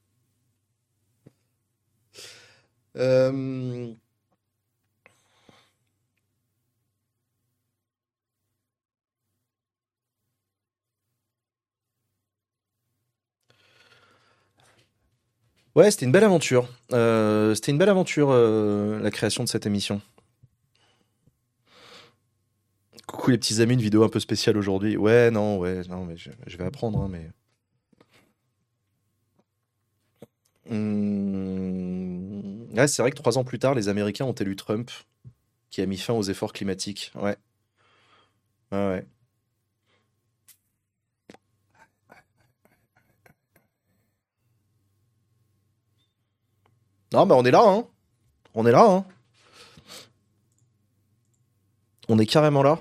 Ouais, c'était une belle aventure. La création de cette émission. Coucou les petits amis, une vidéo un peu spéciale aujourd'hui. Ouais, mais je vais apprendre, hein, mais... Ouais, c'est vrai que 3 ans plus tard, les Américains ont élu Trump, qui a mis fin aux efforts climatiques. Ouais. Ouais. Non, mais on est là, hein. On est là, hein. On est carrément là.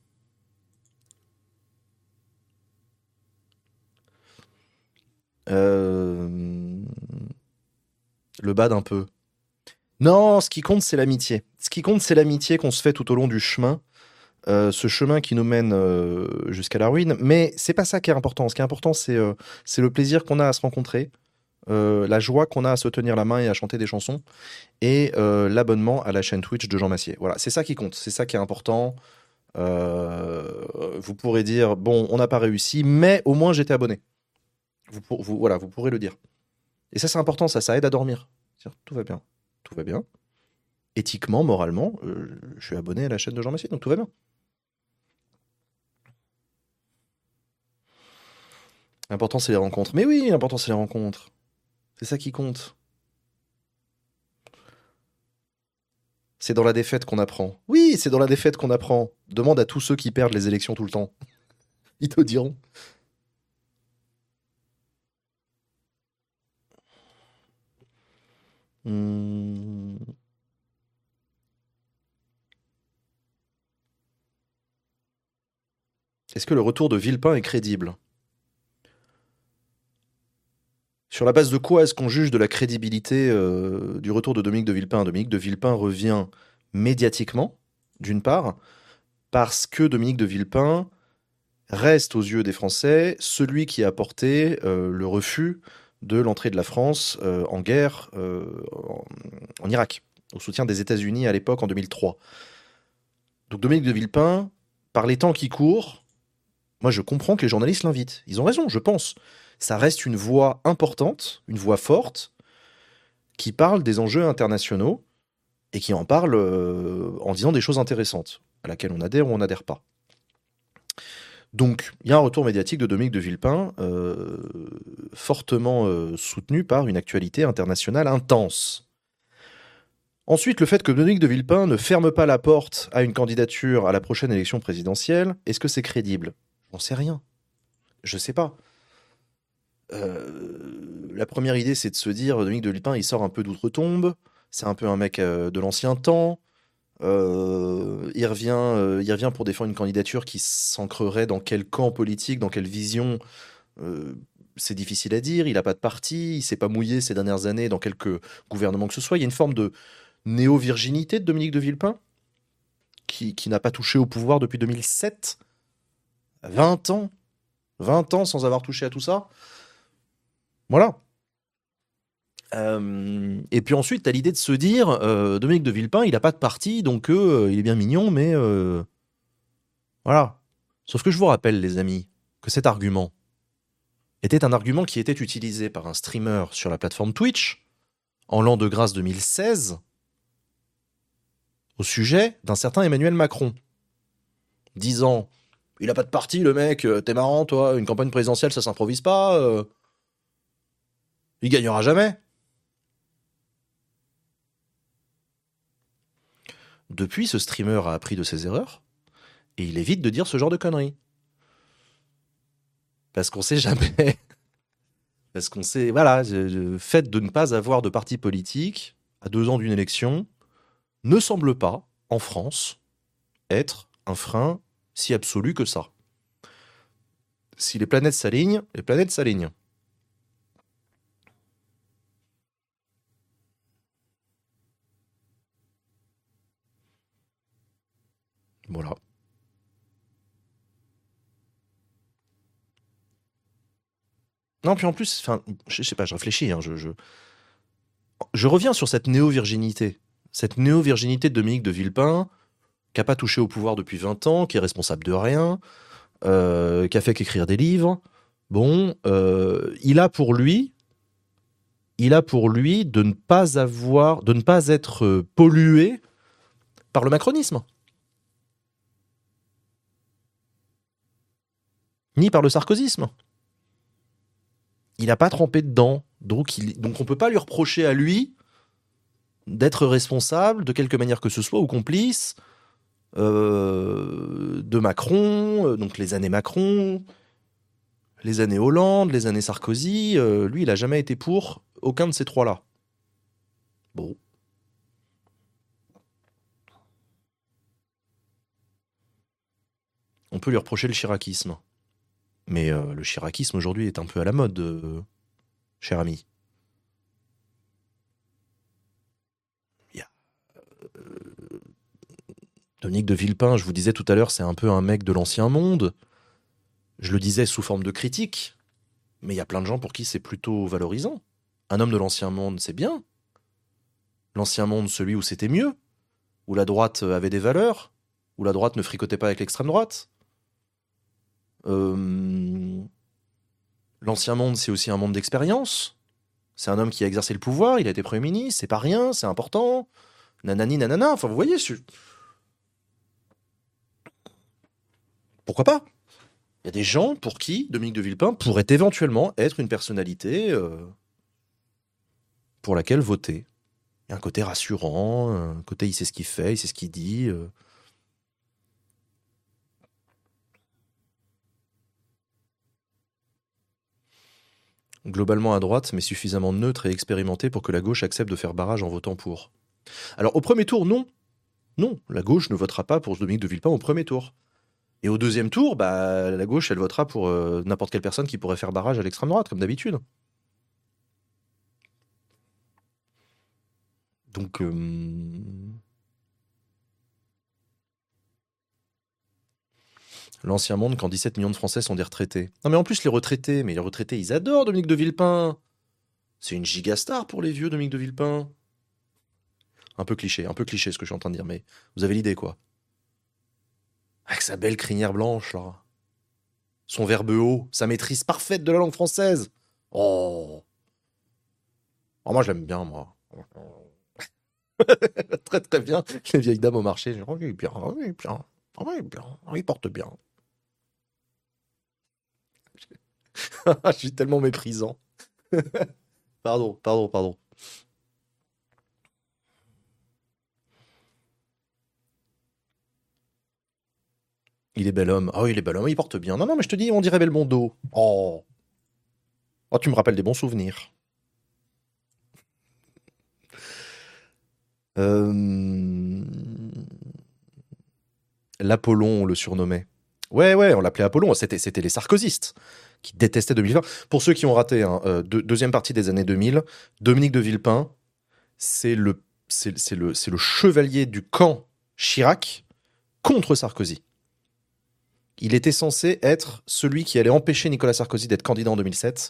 Le bad un peu. Non, ce qui compte, c'est l'amitié. Ce qui compte, c'est l'amitié qu'on se fait tout au long du chemin. Ce chemin qui nous mène jusqu'à la ruine. Mais c'est pas ça qui est important. Ce qui est important, c'est le plaisir qu'on a à se rencontrer, la joie qu'on a à se tenir la main et à chanter des chansons, et l'abonnement à la chaîne Twitch de Jean Massier. Voilà, c'est ça qui compte, c'est ça qui est important. Vous pourrez dire, bon, on n'a pas réussi, mais au moins j'étais abonné. Voilà, vous pourrez le dire. Et ça, c'est important, ça aide à dormir. C'est-à-dire, tout va bien. Tout va bien. Éthiquement, moralement, je suis abonné à la chaîne de Jean Massier, donc tout va bien. L'important, c'est les rencontres. Mais oui, l'important, c'est les rencontres. C'est ça qui compte. C'est dans la défaite qu'on apprend. Oui, c'est dans la défaite qu'on apprend. Demande à tous ceux qui perdent les élections tout le temps. Ils te diront. Hmm. Est-ce que le retour de Villepin est crédible? Sur la base de quoi est-ce qu'on juge de la crédibilité du retour de Dominique de Villepin? Dominique de Villepin revient médiatiquement, d'une part, parce que Dominique de Villepin reste aux yeux des Français celui qui a apporté le refus de l'entrée de la France en guerre en Irak, au soutien des États-Unis à l'époque en 2003. Donc Dominique de Villepin, par les temps qui courent, moi je comprends que les journalistes l'invitent. Ils ont raison, je pense. Ça reste une voix importante, une voix forte, qui parle des enjeux internationaux et qui en parle en disant des choses intéressantes, à laquelle on adhère ou on n'adhère pas. Donc, il y a un retour médiatique de Dominique de Villepin fortement soutenu par une actualité internationale intense. Ensuite, le fait que Dominique de Villepin ne ferme pas la porte à une candidature à la prochaine élection présidentielle, est-ce que c'est crédible? J'en sais rien. Je sais pas. La première idée, c'est de se dire, Dominique de Villepin, il sort un peu d'outre-tombe, c'est un peu un mec de l'ancien temps, il revient pour défendre une candidature qui s'ancrerait dans quel camp politique, dans quelle vision, c'est difficile à dire, il n'a pas de parti, il s'est pas mouillé ces dernières années dans quelque gouvernement que ce soit, il y a une forme de néo-virginité de Dominique de Villepin, qui n'a pas touché au pouvoir depuis 2007, 20 ans sans avoir touché à tout ça. Voilà. Et puis ensuite, tu as l'idée de se dire, Dominique de Villepin, il n'a pas de parti, donc il est bien mignon, mais voilà. Sauf que je vous rappelle, les amis, que cet argument était un argument qui était utilisé par un streamer sur la plateforme Twitch en l'an de grâce 2016 au sujet d'un certain Emmanuel Macron, disant, il n'a pas de parti, le mec, t'es marrant, toi, une campagne présidentielle, ça s'improvise pas, il gagnera jamais. Depuis, ce streamer a appris de ses erreurs et il évite de dire ce genre de conneries. Parce qu'on sait jamais. Parce qu'on sait, voilà, le fait de ne pas avoir de parti politique à 2 ans d'une élection ne semble pas, en France, être un frein si absolu que ça. Si les planètes s'alignent, les planètes s'alignent. Voilà. Non, puis en plus, enfin, je sais pas, je réfléchis, hein, je reviens sur cette néo-virginité. Cette néo-virginité de Dominique de Villepin, qui n'a pas touché au pouvoir depuis 20 ans, qui est responsable de rien, qui a fait qu'écrire des livres. Bon, il a pour lui de ne pas être pollué par le macronisme. Ni par le sarkozysme. Il n'a pas trempé dedans. Donc on peut pas lui reprocher à lui d'être responsable de quelque manière que ce soit ou complice de Macron, donc les années Macron, les années Hollande, les années Sarkozy. Lui, il n'a jamais été pour aucun de ces trois-là. Bon. On peut lui reprocher le chiracisme. Mais le chiracisme aujourd'hui est un peu à la mode, cher ami. Dominique de Villepin, je vous disais tout à l'heure, c'est un peu un mec de l'ancien monde. Je le disais sous forme de critique, mais il y a plein de gens pour qui c'est plutôt valorisant. Un homme de l'ancien monde, c'est bien. L'ancien monde, celui où c'était mieux, où la droite avait des valeurs, où la droite ne fricotait pas avec l'extrême droite. Le L'ancien monde, c'est aussi un monde d'expérience. C'est un homme qui a exercé le pouvoir, il a été Premier ministre, c'est pas rien, c'est important. Nanani, nanana. Enfin, vous voyez, pourquoi pas? Il y a des gens pour qui Dominique de Villepin pourrait éventuellement être une personnalité pour laquelle voter. Il y a un côté rassurant, un côté il sait ce qu'il fait, il sait ce qu'il dit. Globalement à droite, mais suffisamment neutre et expérimenté pour que la gauche accepte de faire barrage en votant pour. Alors au premier tour, non. Non, la gauche ne votera pas pour Dominique de Villepin au premier tour. Et au deuxième tour, bah, la gauche, elle votera pour n'importe quelle personne qui pourrait faire barrage à l'extrême droite, comme d'habitude. Donc, l'ancien monde, quand 17 millions de Français sont des retraités. Non mais en plus, les retraités, ils adorent Dominique de Villepin. C'est une gigastar pour les vieux, Dominique de Villepin. Un peu cliché ce que je suis en train de dire, mais vous avez l'idée, quoi. Avec sa belle crinière blanche, là. Son verbe haut, sa maîtrise parfaite de la langue française. Oh, moi, je l'aime bien, moi. Très, très bien. Les vieilles dames au marché. Oh, il est bien, oh, il est bien. Oh, il est bien. Oh, il porte bien. Je suis tellement méprisant. Pardon. Il est bel homme. Oh, il est bel homme, il porte bien. Non, mais je te dis, on dirait Belmondo. Oh. Oh, tu me rappelles des bons souvenirs. L'Apollon, on le surnommait. Ouais, on l'appelait Apollon. C'était les sarkozystes qui détestaient 2020. Pour ceux qui ont raté, hein, deuxième partie des années 2000, Dominique de Villepin, c'est le chevalier du camp Chirac contre Sarkozy. Il était censé être celui qui allait empêcher Nicolas Sarkozy d'être candidat en 2007.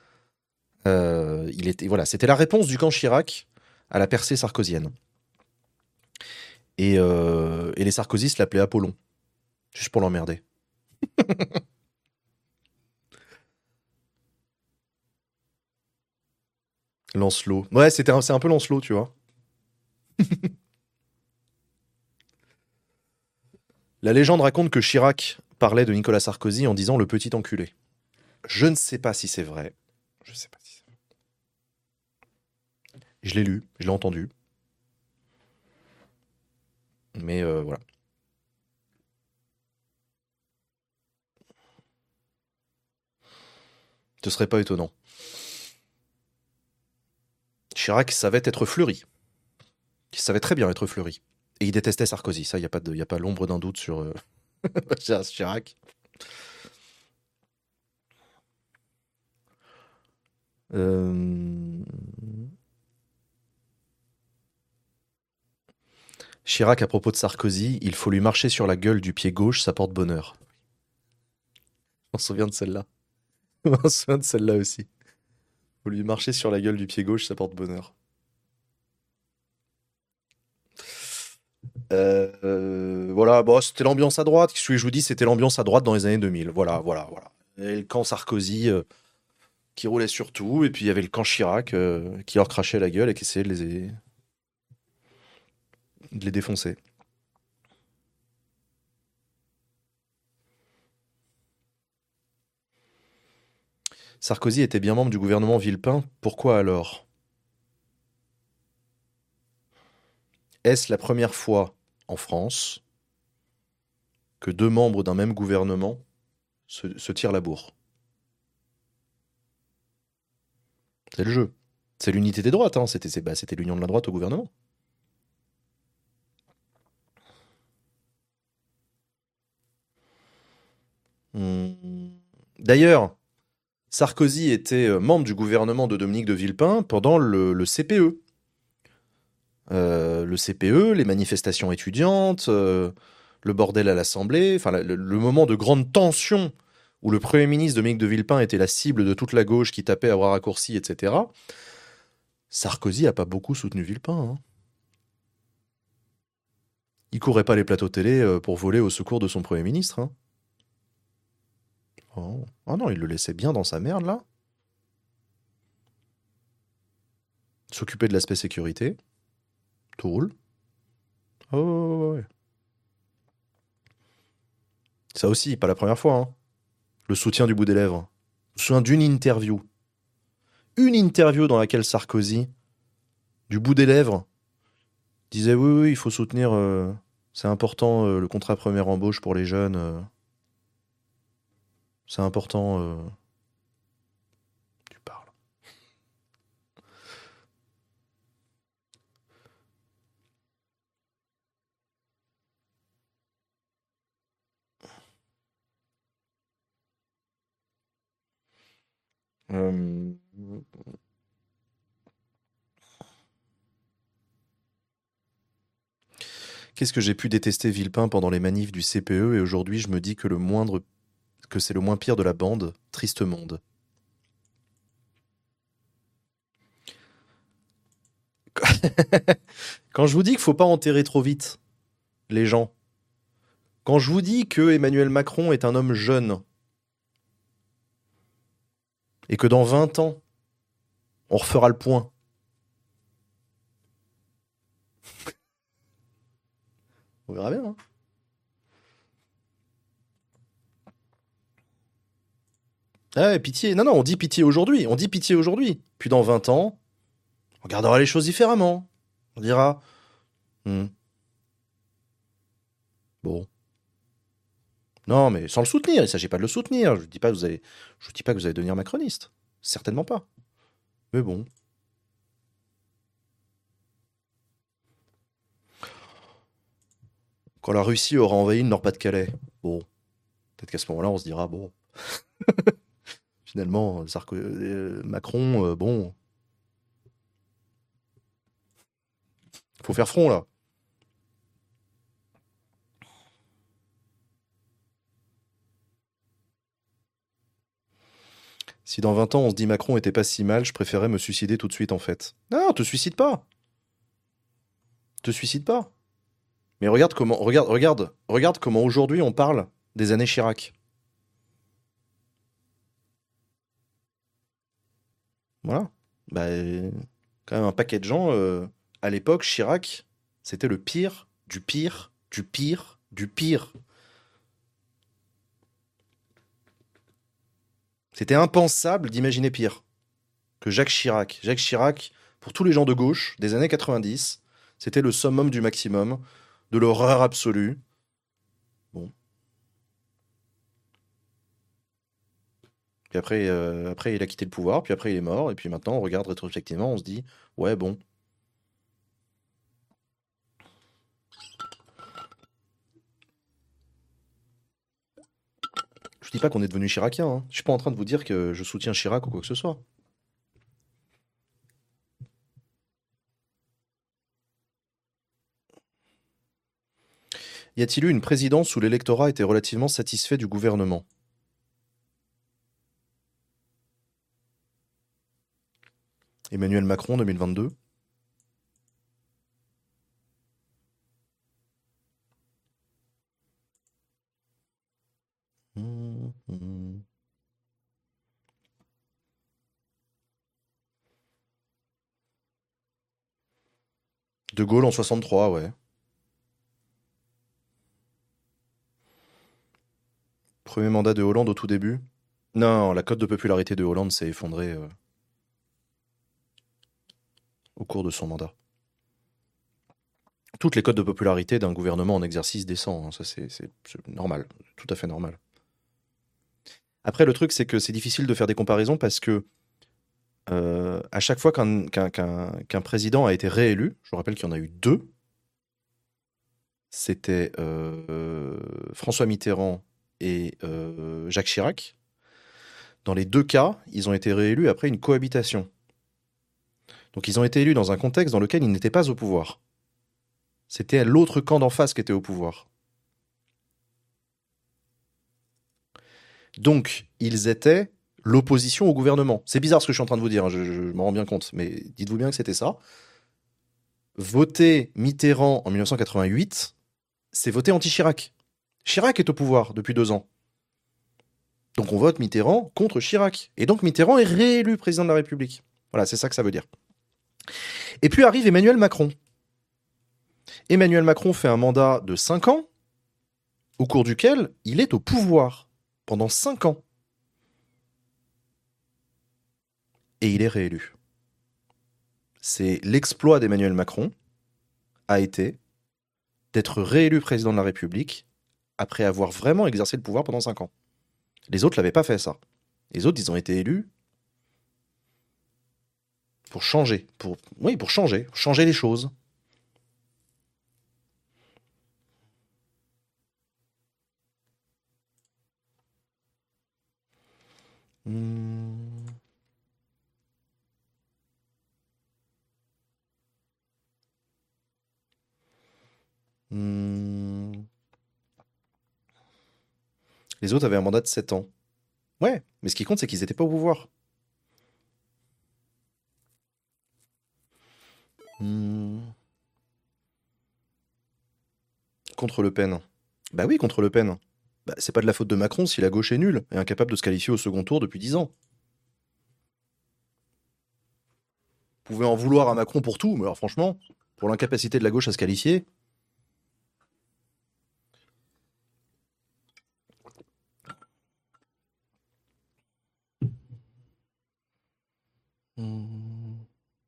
C'était la réponse du camp Chirac à la percée sarkozienne. Et les sarkozystes l'appelaient Apollon. Juste pour l'emmerder. Lancelot. Ouais, c'est un peu Lancelot, tu vois. La légende raconte que Chirac parlait de Nicolas Sarkozy en disant le petit enculé. Je ne sais pas si c'est vrai. Je l'ai lu, je l'ai entendu. Mais voilà. Ce serait pas étonnant. Chirac savait être fleuri. Il savait très bien être fleuri. Et il détestait Sarkozy. Ça, il n'y a pas l'ombre d'un doute sur Chirac. Chirac, à propos de Sarkozy, il faut lui marcher sur la gueule du pied gauche, ça porte bonheur. On se souvient de celle-là. On se souvient de celle-là aussi. Il faut lui marcher sur la gueule du pied gauche, ça porte bonheur. Voilà, bon, c'était l'ambiance à droite. Ce que je vous dis, c'était l'ambiance à droite dans les années 2000. Voilà. Et le camp Sarkozy qui roulait sur tout, et puis il y avait le camp Chirac qui leur crachait la gueule et qui essayait de les défoncer. Sarkozy était bien membre du gouvernement Villepin. Pourquoi alors? Est-ce la première fois en France que deux membres d'un même gouvernement se tirent la bourre? C'est le jeu. C'est l'unité des droites, hein. C'était l'union de la droite au gouvernement. D'ailleurs, Sarkozy était membre du gouvernement de Dominique de Villepin pendant le CPE. Le CPE, les manifestations étudiantes, le bordel à l'Assemblée, enfin le moment de grande tension où le Premier ministre Dominique de Villepin était la cible de toute la gauche qui tapait à bras raccourcis, etc. Sarkozy n'a pas beaucoup soutenu Villepin. Hein. Il courait pas les plateaux télé pour voler au secours de son Premier ministre. Hein. Oh. Ah non, il le laissait bien dans sa merde, là. S'occuper de l'aspect sécurité. Tout roule. Oh, ouais, ouais. Ça aussi, pas la première fois, hein. Le soutien du bout des lèvres. Je me souviens d'une interview. Une interview dans laquelle Sarkozy, du bout des lèvres, disait oui, oui, il faut soutenir, c'est important, le contrat première embauche pour les jeunes. C'est important. Tu parles. Euh, Qu'est-ce que j'ai pu détester Villepin pendant les manifs du CPE et aujourd'hui je me dis que c'est le moins pire de la bande. Triste monde. Quand je vous dis qu'il faut pas enterrer trop vite les gens, quand je vous dis que Emmanuel Macron est un homme jeune et que dans 20 ans, on refera le point. On verra bien, hein. Ah ouais, pitié. Non, non, on dit pitié aujourd'hui. On dit pitié aujourd'hui. Puis dans 20 ans, on regardera les choses différemment. On dira, hmm, bon. Non, mais sans le soutenir. Il ne s'agit pas de le soutenir. Je ne dis pas que je dis pas que vous allez devenir macroniste. Certainement pas. Mais bon. Quand la Russie aura envahi le Nord-Pas-de-Calais, bon, peut-être qu'à ce moment-là, on se dira, bon, finalement, Macron, bon, faut faire front là. Si dans 20 ans on se dit Macron était pas si mal, je préférais me suicider tout de suite en fait. Non, te suicide pas. Te suicide pas. Mais regarde comment aujourd'hui on parle des années Chirac. Voilà. Bah, quand même un paquet de gens, à l'époque, Chirac, c'était le pire, du pire, du pire, du pire. C'était impensable d'imaginer pire que Jacques Chirac. Jacques Chirac, pour tous les gens de gauche des années 90, c'était le summum du maximum, de l'horreur absolue. Bon. Puis après, il a quitté le pouvoir, puis après, il est mort, et puis maintenant, on regarde rétrospectivement, on se dit, ouais, bon. Je dis pas qu'on est devenu chiracien, hein. Je suis pas en train de vous dire que je soutiens Chirac ou quoi que ce soit. Y a-t-il eu une présidence où l'électorat était relativement satisfait du gouvernement? Emmanuel Macron 2022. De Gaulle en 63, ouais. Premier mandat de Hollande au tout début. Non, la cote de popularité de Hollande s'est effondrée au cours de son mandat. Toutes les cotes de popularité d'un gouvernement en exercice descend, hein. Ça c'est normal, tout à fait normal. Après, le truc, c'est que c'est difficile de faire des comparaisons parce que à chaque fois qu'un président a été réélu, je vous rappelle qu'il y en a eu deux, c'était François Mitterrand et Jacques Chirac. Dans les deux cas, ils ont été réélus après une cohabitation. Donc ils ont été élus dans un contexte dans lequel ils n'étaient pas au pouvoir. C'était l'autre camp d'en face qui était au pouvoir. Donc, ils étaient l'opposition au gouvernement. C'est bizarre ce que je suis en train de vous dire, hein, je m'en rends bien compte, mais dites-vous bien que c'était ça. Voter Mitterrand en 1988, c'est voter anti-Chirac. Chirac est au pouvoir depuis 2 ans. Donc on vote Mitterrand contre Chirac. Et donc Mitterrand est réélu président de la République. Voilà, c'est ça que ça veut dire. Et puis arrive Emmanuel Macron. Emmanuel Macron fait un mandat de 5 ans, au cours duquel il est au pouvoir pendant 5 ans. Et il est réélu. C'est l'exploit d'Emmanuel Macron a été d'être réélu président de la République après avoir vraiment exercé le pouvoir pendant 5 ans. Les autres l'avaient pas fait, ça. Les autres, ils ont été élus pour changer. Pour changer les choses. Hmm. Hmm. Les autres avaient un mandat de 7 ans. Ouais, mais ce qui compte, c'est qu'ils n'étaient pas au pouvoir. Hmm. Contre Le Pen. Bah oui, contre Le Pen. Bah, c'est pas de la faute de Macron si la gauche est nulle et incapable de se qualifier au second tour depuis 10 ans. Vous pouvez en vouloir à Macron pour tout, mais alors franchement, pour l'incapacité de la gauche à se qualifier. Hmm.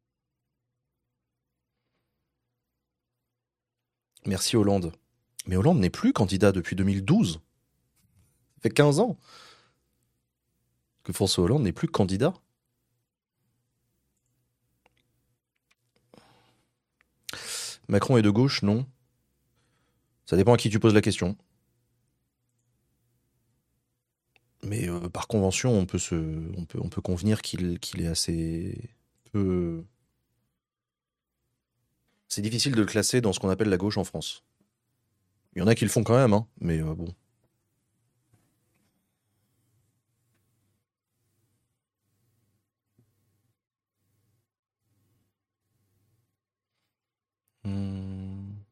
Merci Hollande. Mais Hollande n'est plus candidat depuis 2012. Ça fait 15 ans que François Hollande n'est plus candidat. Macron est de gauche, non. Ça dépend à qui tu poses la question. Mais par convention, on peut convenir qu'il est assez peu. C'est difficile de le classer dans ce qu'on appelle la gauche en France. Il y en a qui le font quand même, hein, mais bon. Hmm.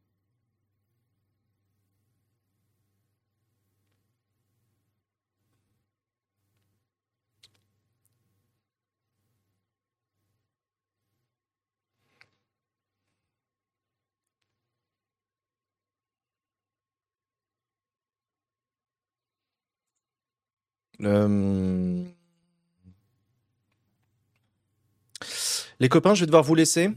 Euh, Les copains, je vais devoir vous laisser.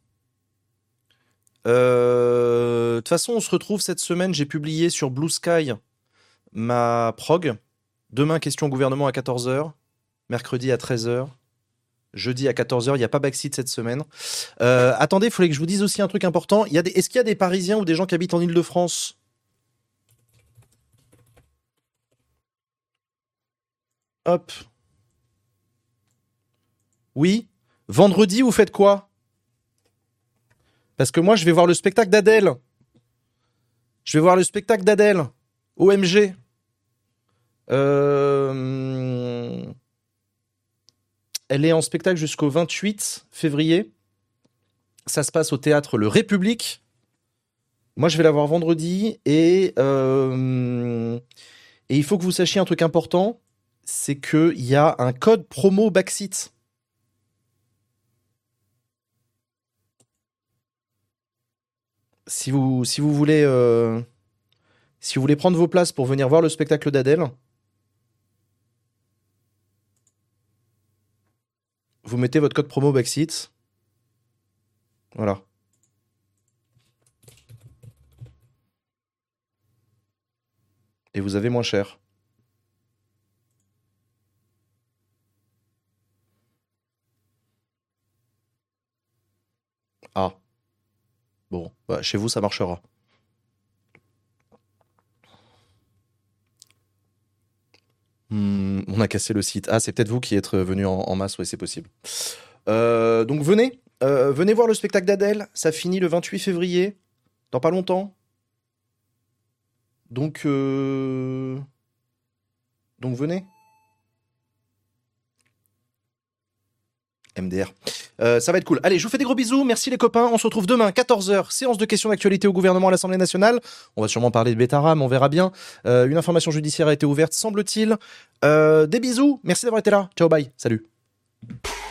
De toute façon, on se retrouve cette semaine. J'ai publié sur Blue Sky ma prog. Demain, question gouvernement à 14h. Mercredi à 13h. Jeudi à 14h. Il n'y a pas backseat cette semaine. Attendez, il fallait que je vous dise aussi un truc important. Est-ce qu'il y a des Parisiens ou des gens qui habitent en Île-de-France? Hop. Oui. Vendredi, vous faites quoi? Parce que moi, je vais voir le spectacle d'Adèle. Je vais voir le spectacle d'Adèle. OMG. Elle est en spectacle jusqu'au 28 février. Ça se passe au théâtre Le République. Moi, je vais la voir vendredi. Et il faut que vous sachiez un truc important. C'est qu'il y a un code promo Backseat. Si vous voulez prendre vos places pour venir voir le spectacle d'Adèle, vous mettez votre code promo Backseat. Voilà. Et vous avez moins cher. Ah. Bon, bah, chez vous, ça marchera. On a cassé le site. Ah, c'est peut-être vous qui êtes venu en masse, oui, c'est possible. Donc venez, venez voir le spectacle d'Adèle. Ça finit le 28 février, dans pas longtemps. Donc venez. MDR. Ça va être cool. Allez, je vous fais des gros bisous. Merci les copains. On se retrouve demain, 14h. Séance de questions d'actualité au gouvernement à l'Assemblée nationale. On va sûrement parler de Betaram, on verra bien. Une information judiciaire a été ouverte, semble-t-il. Des bisous. Merci d'avoir été là. Ciao, bye. Salut.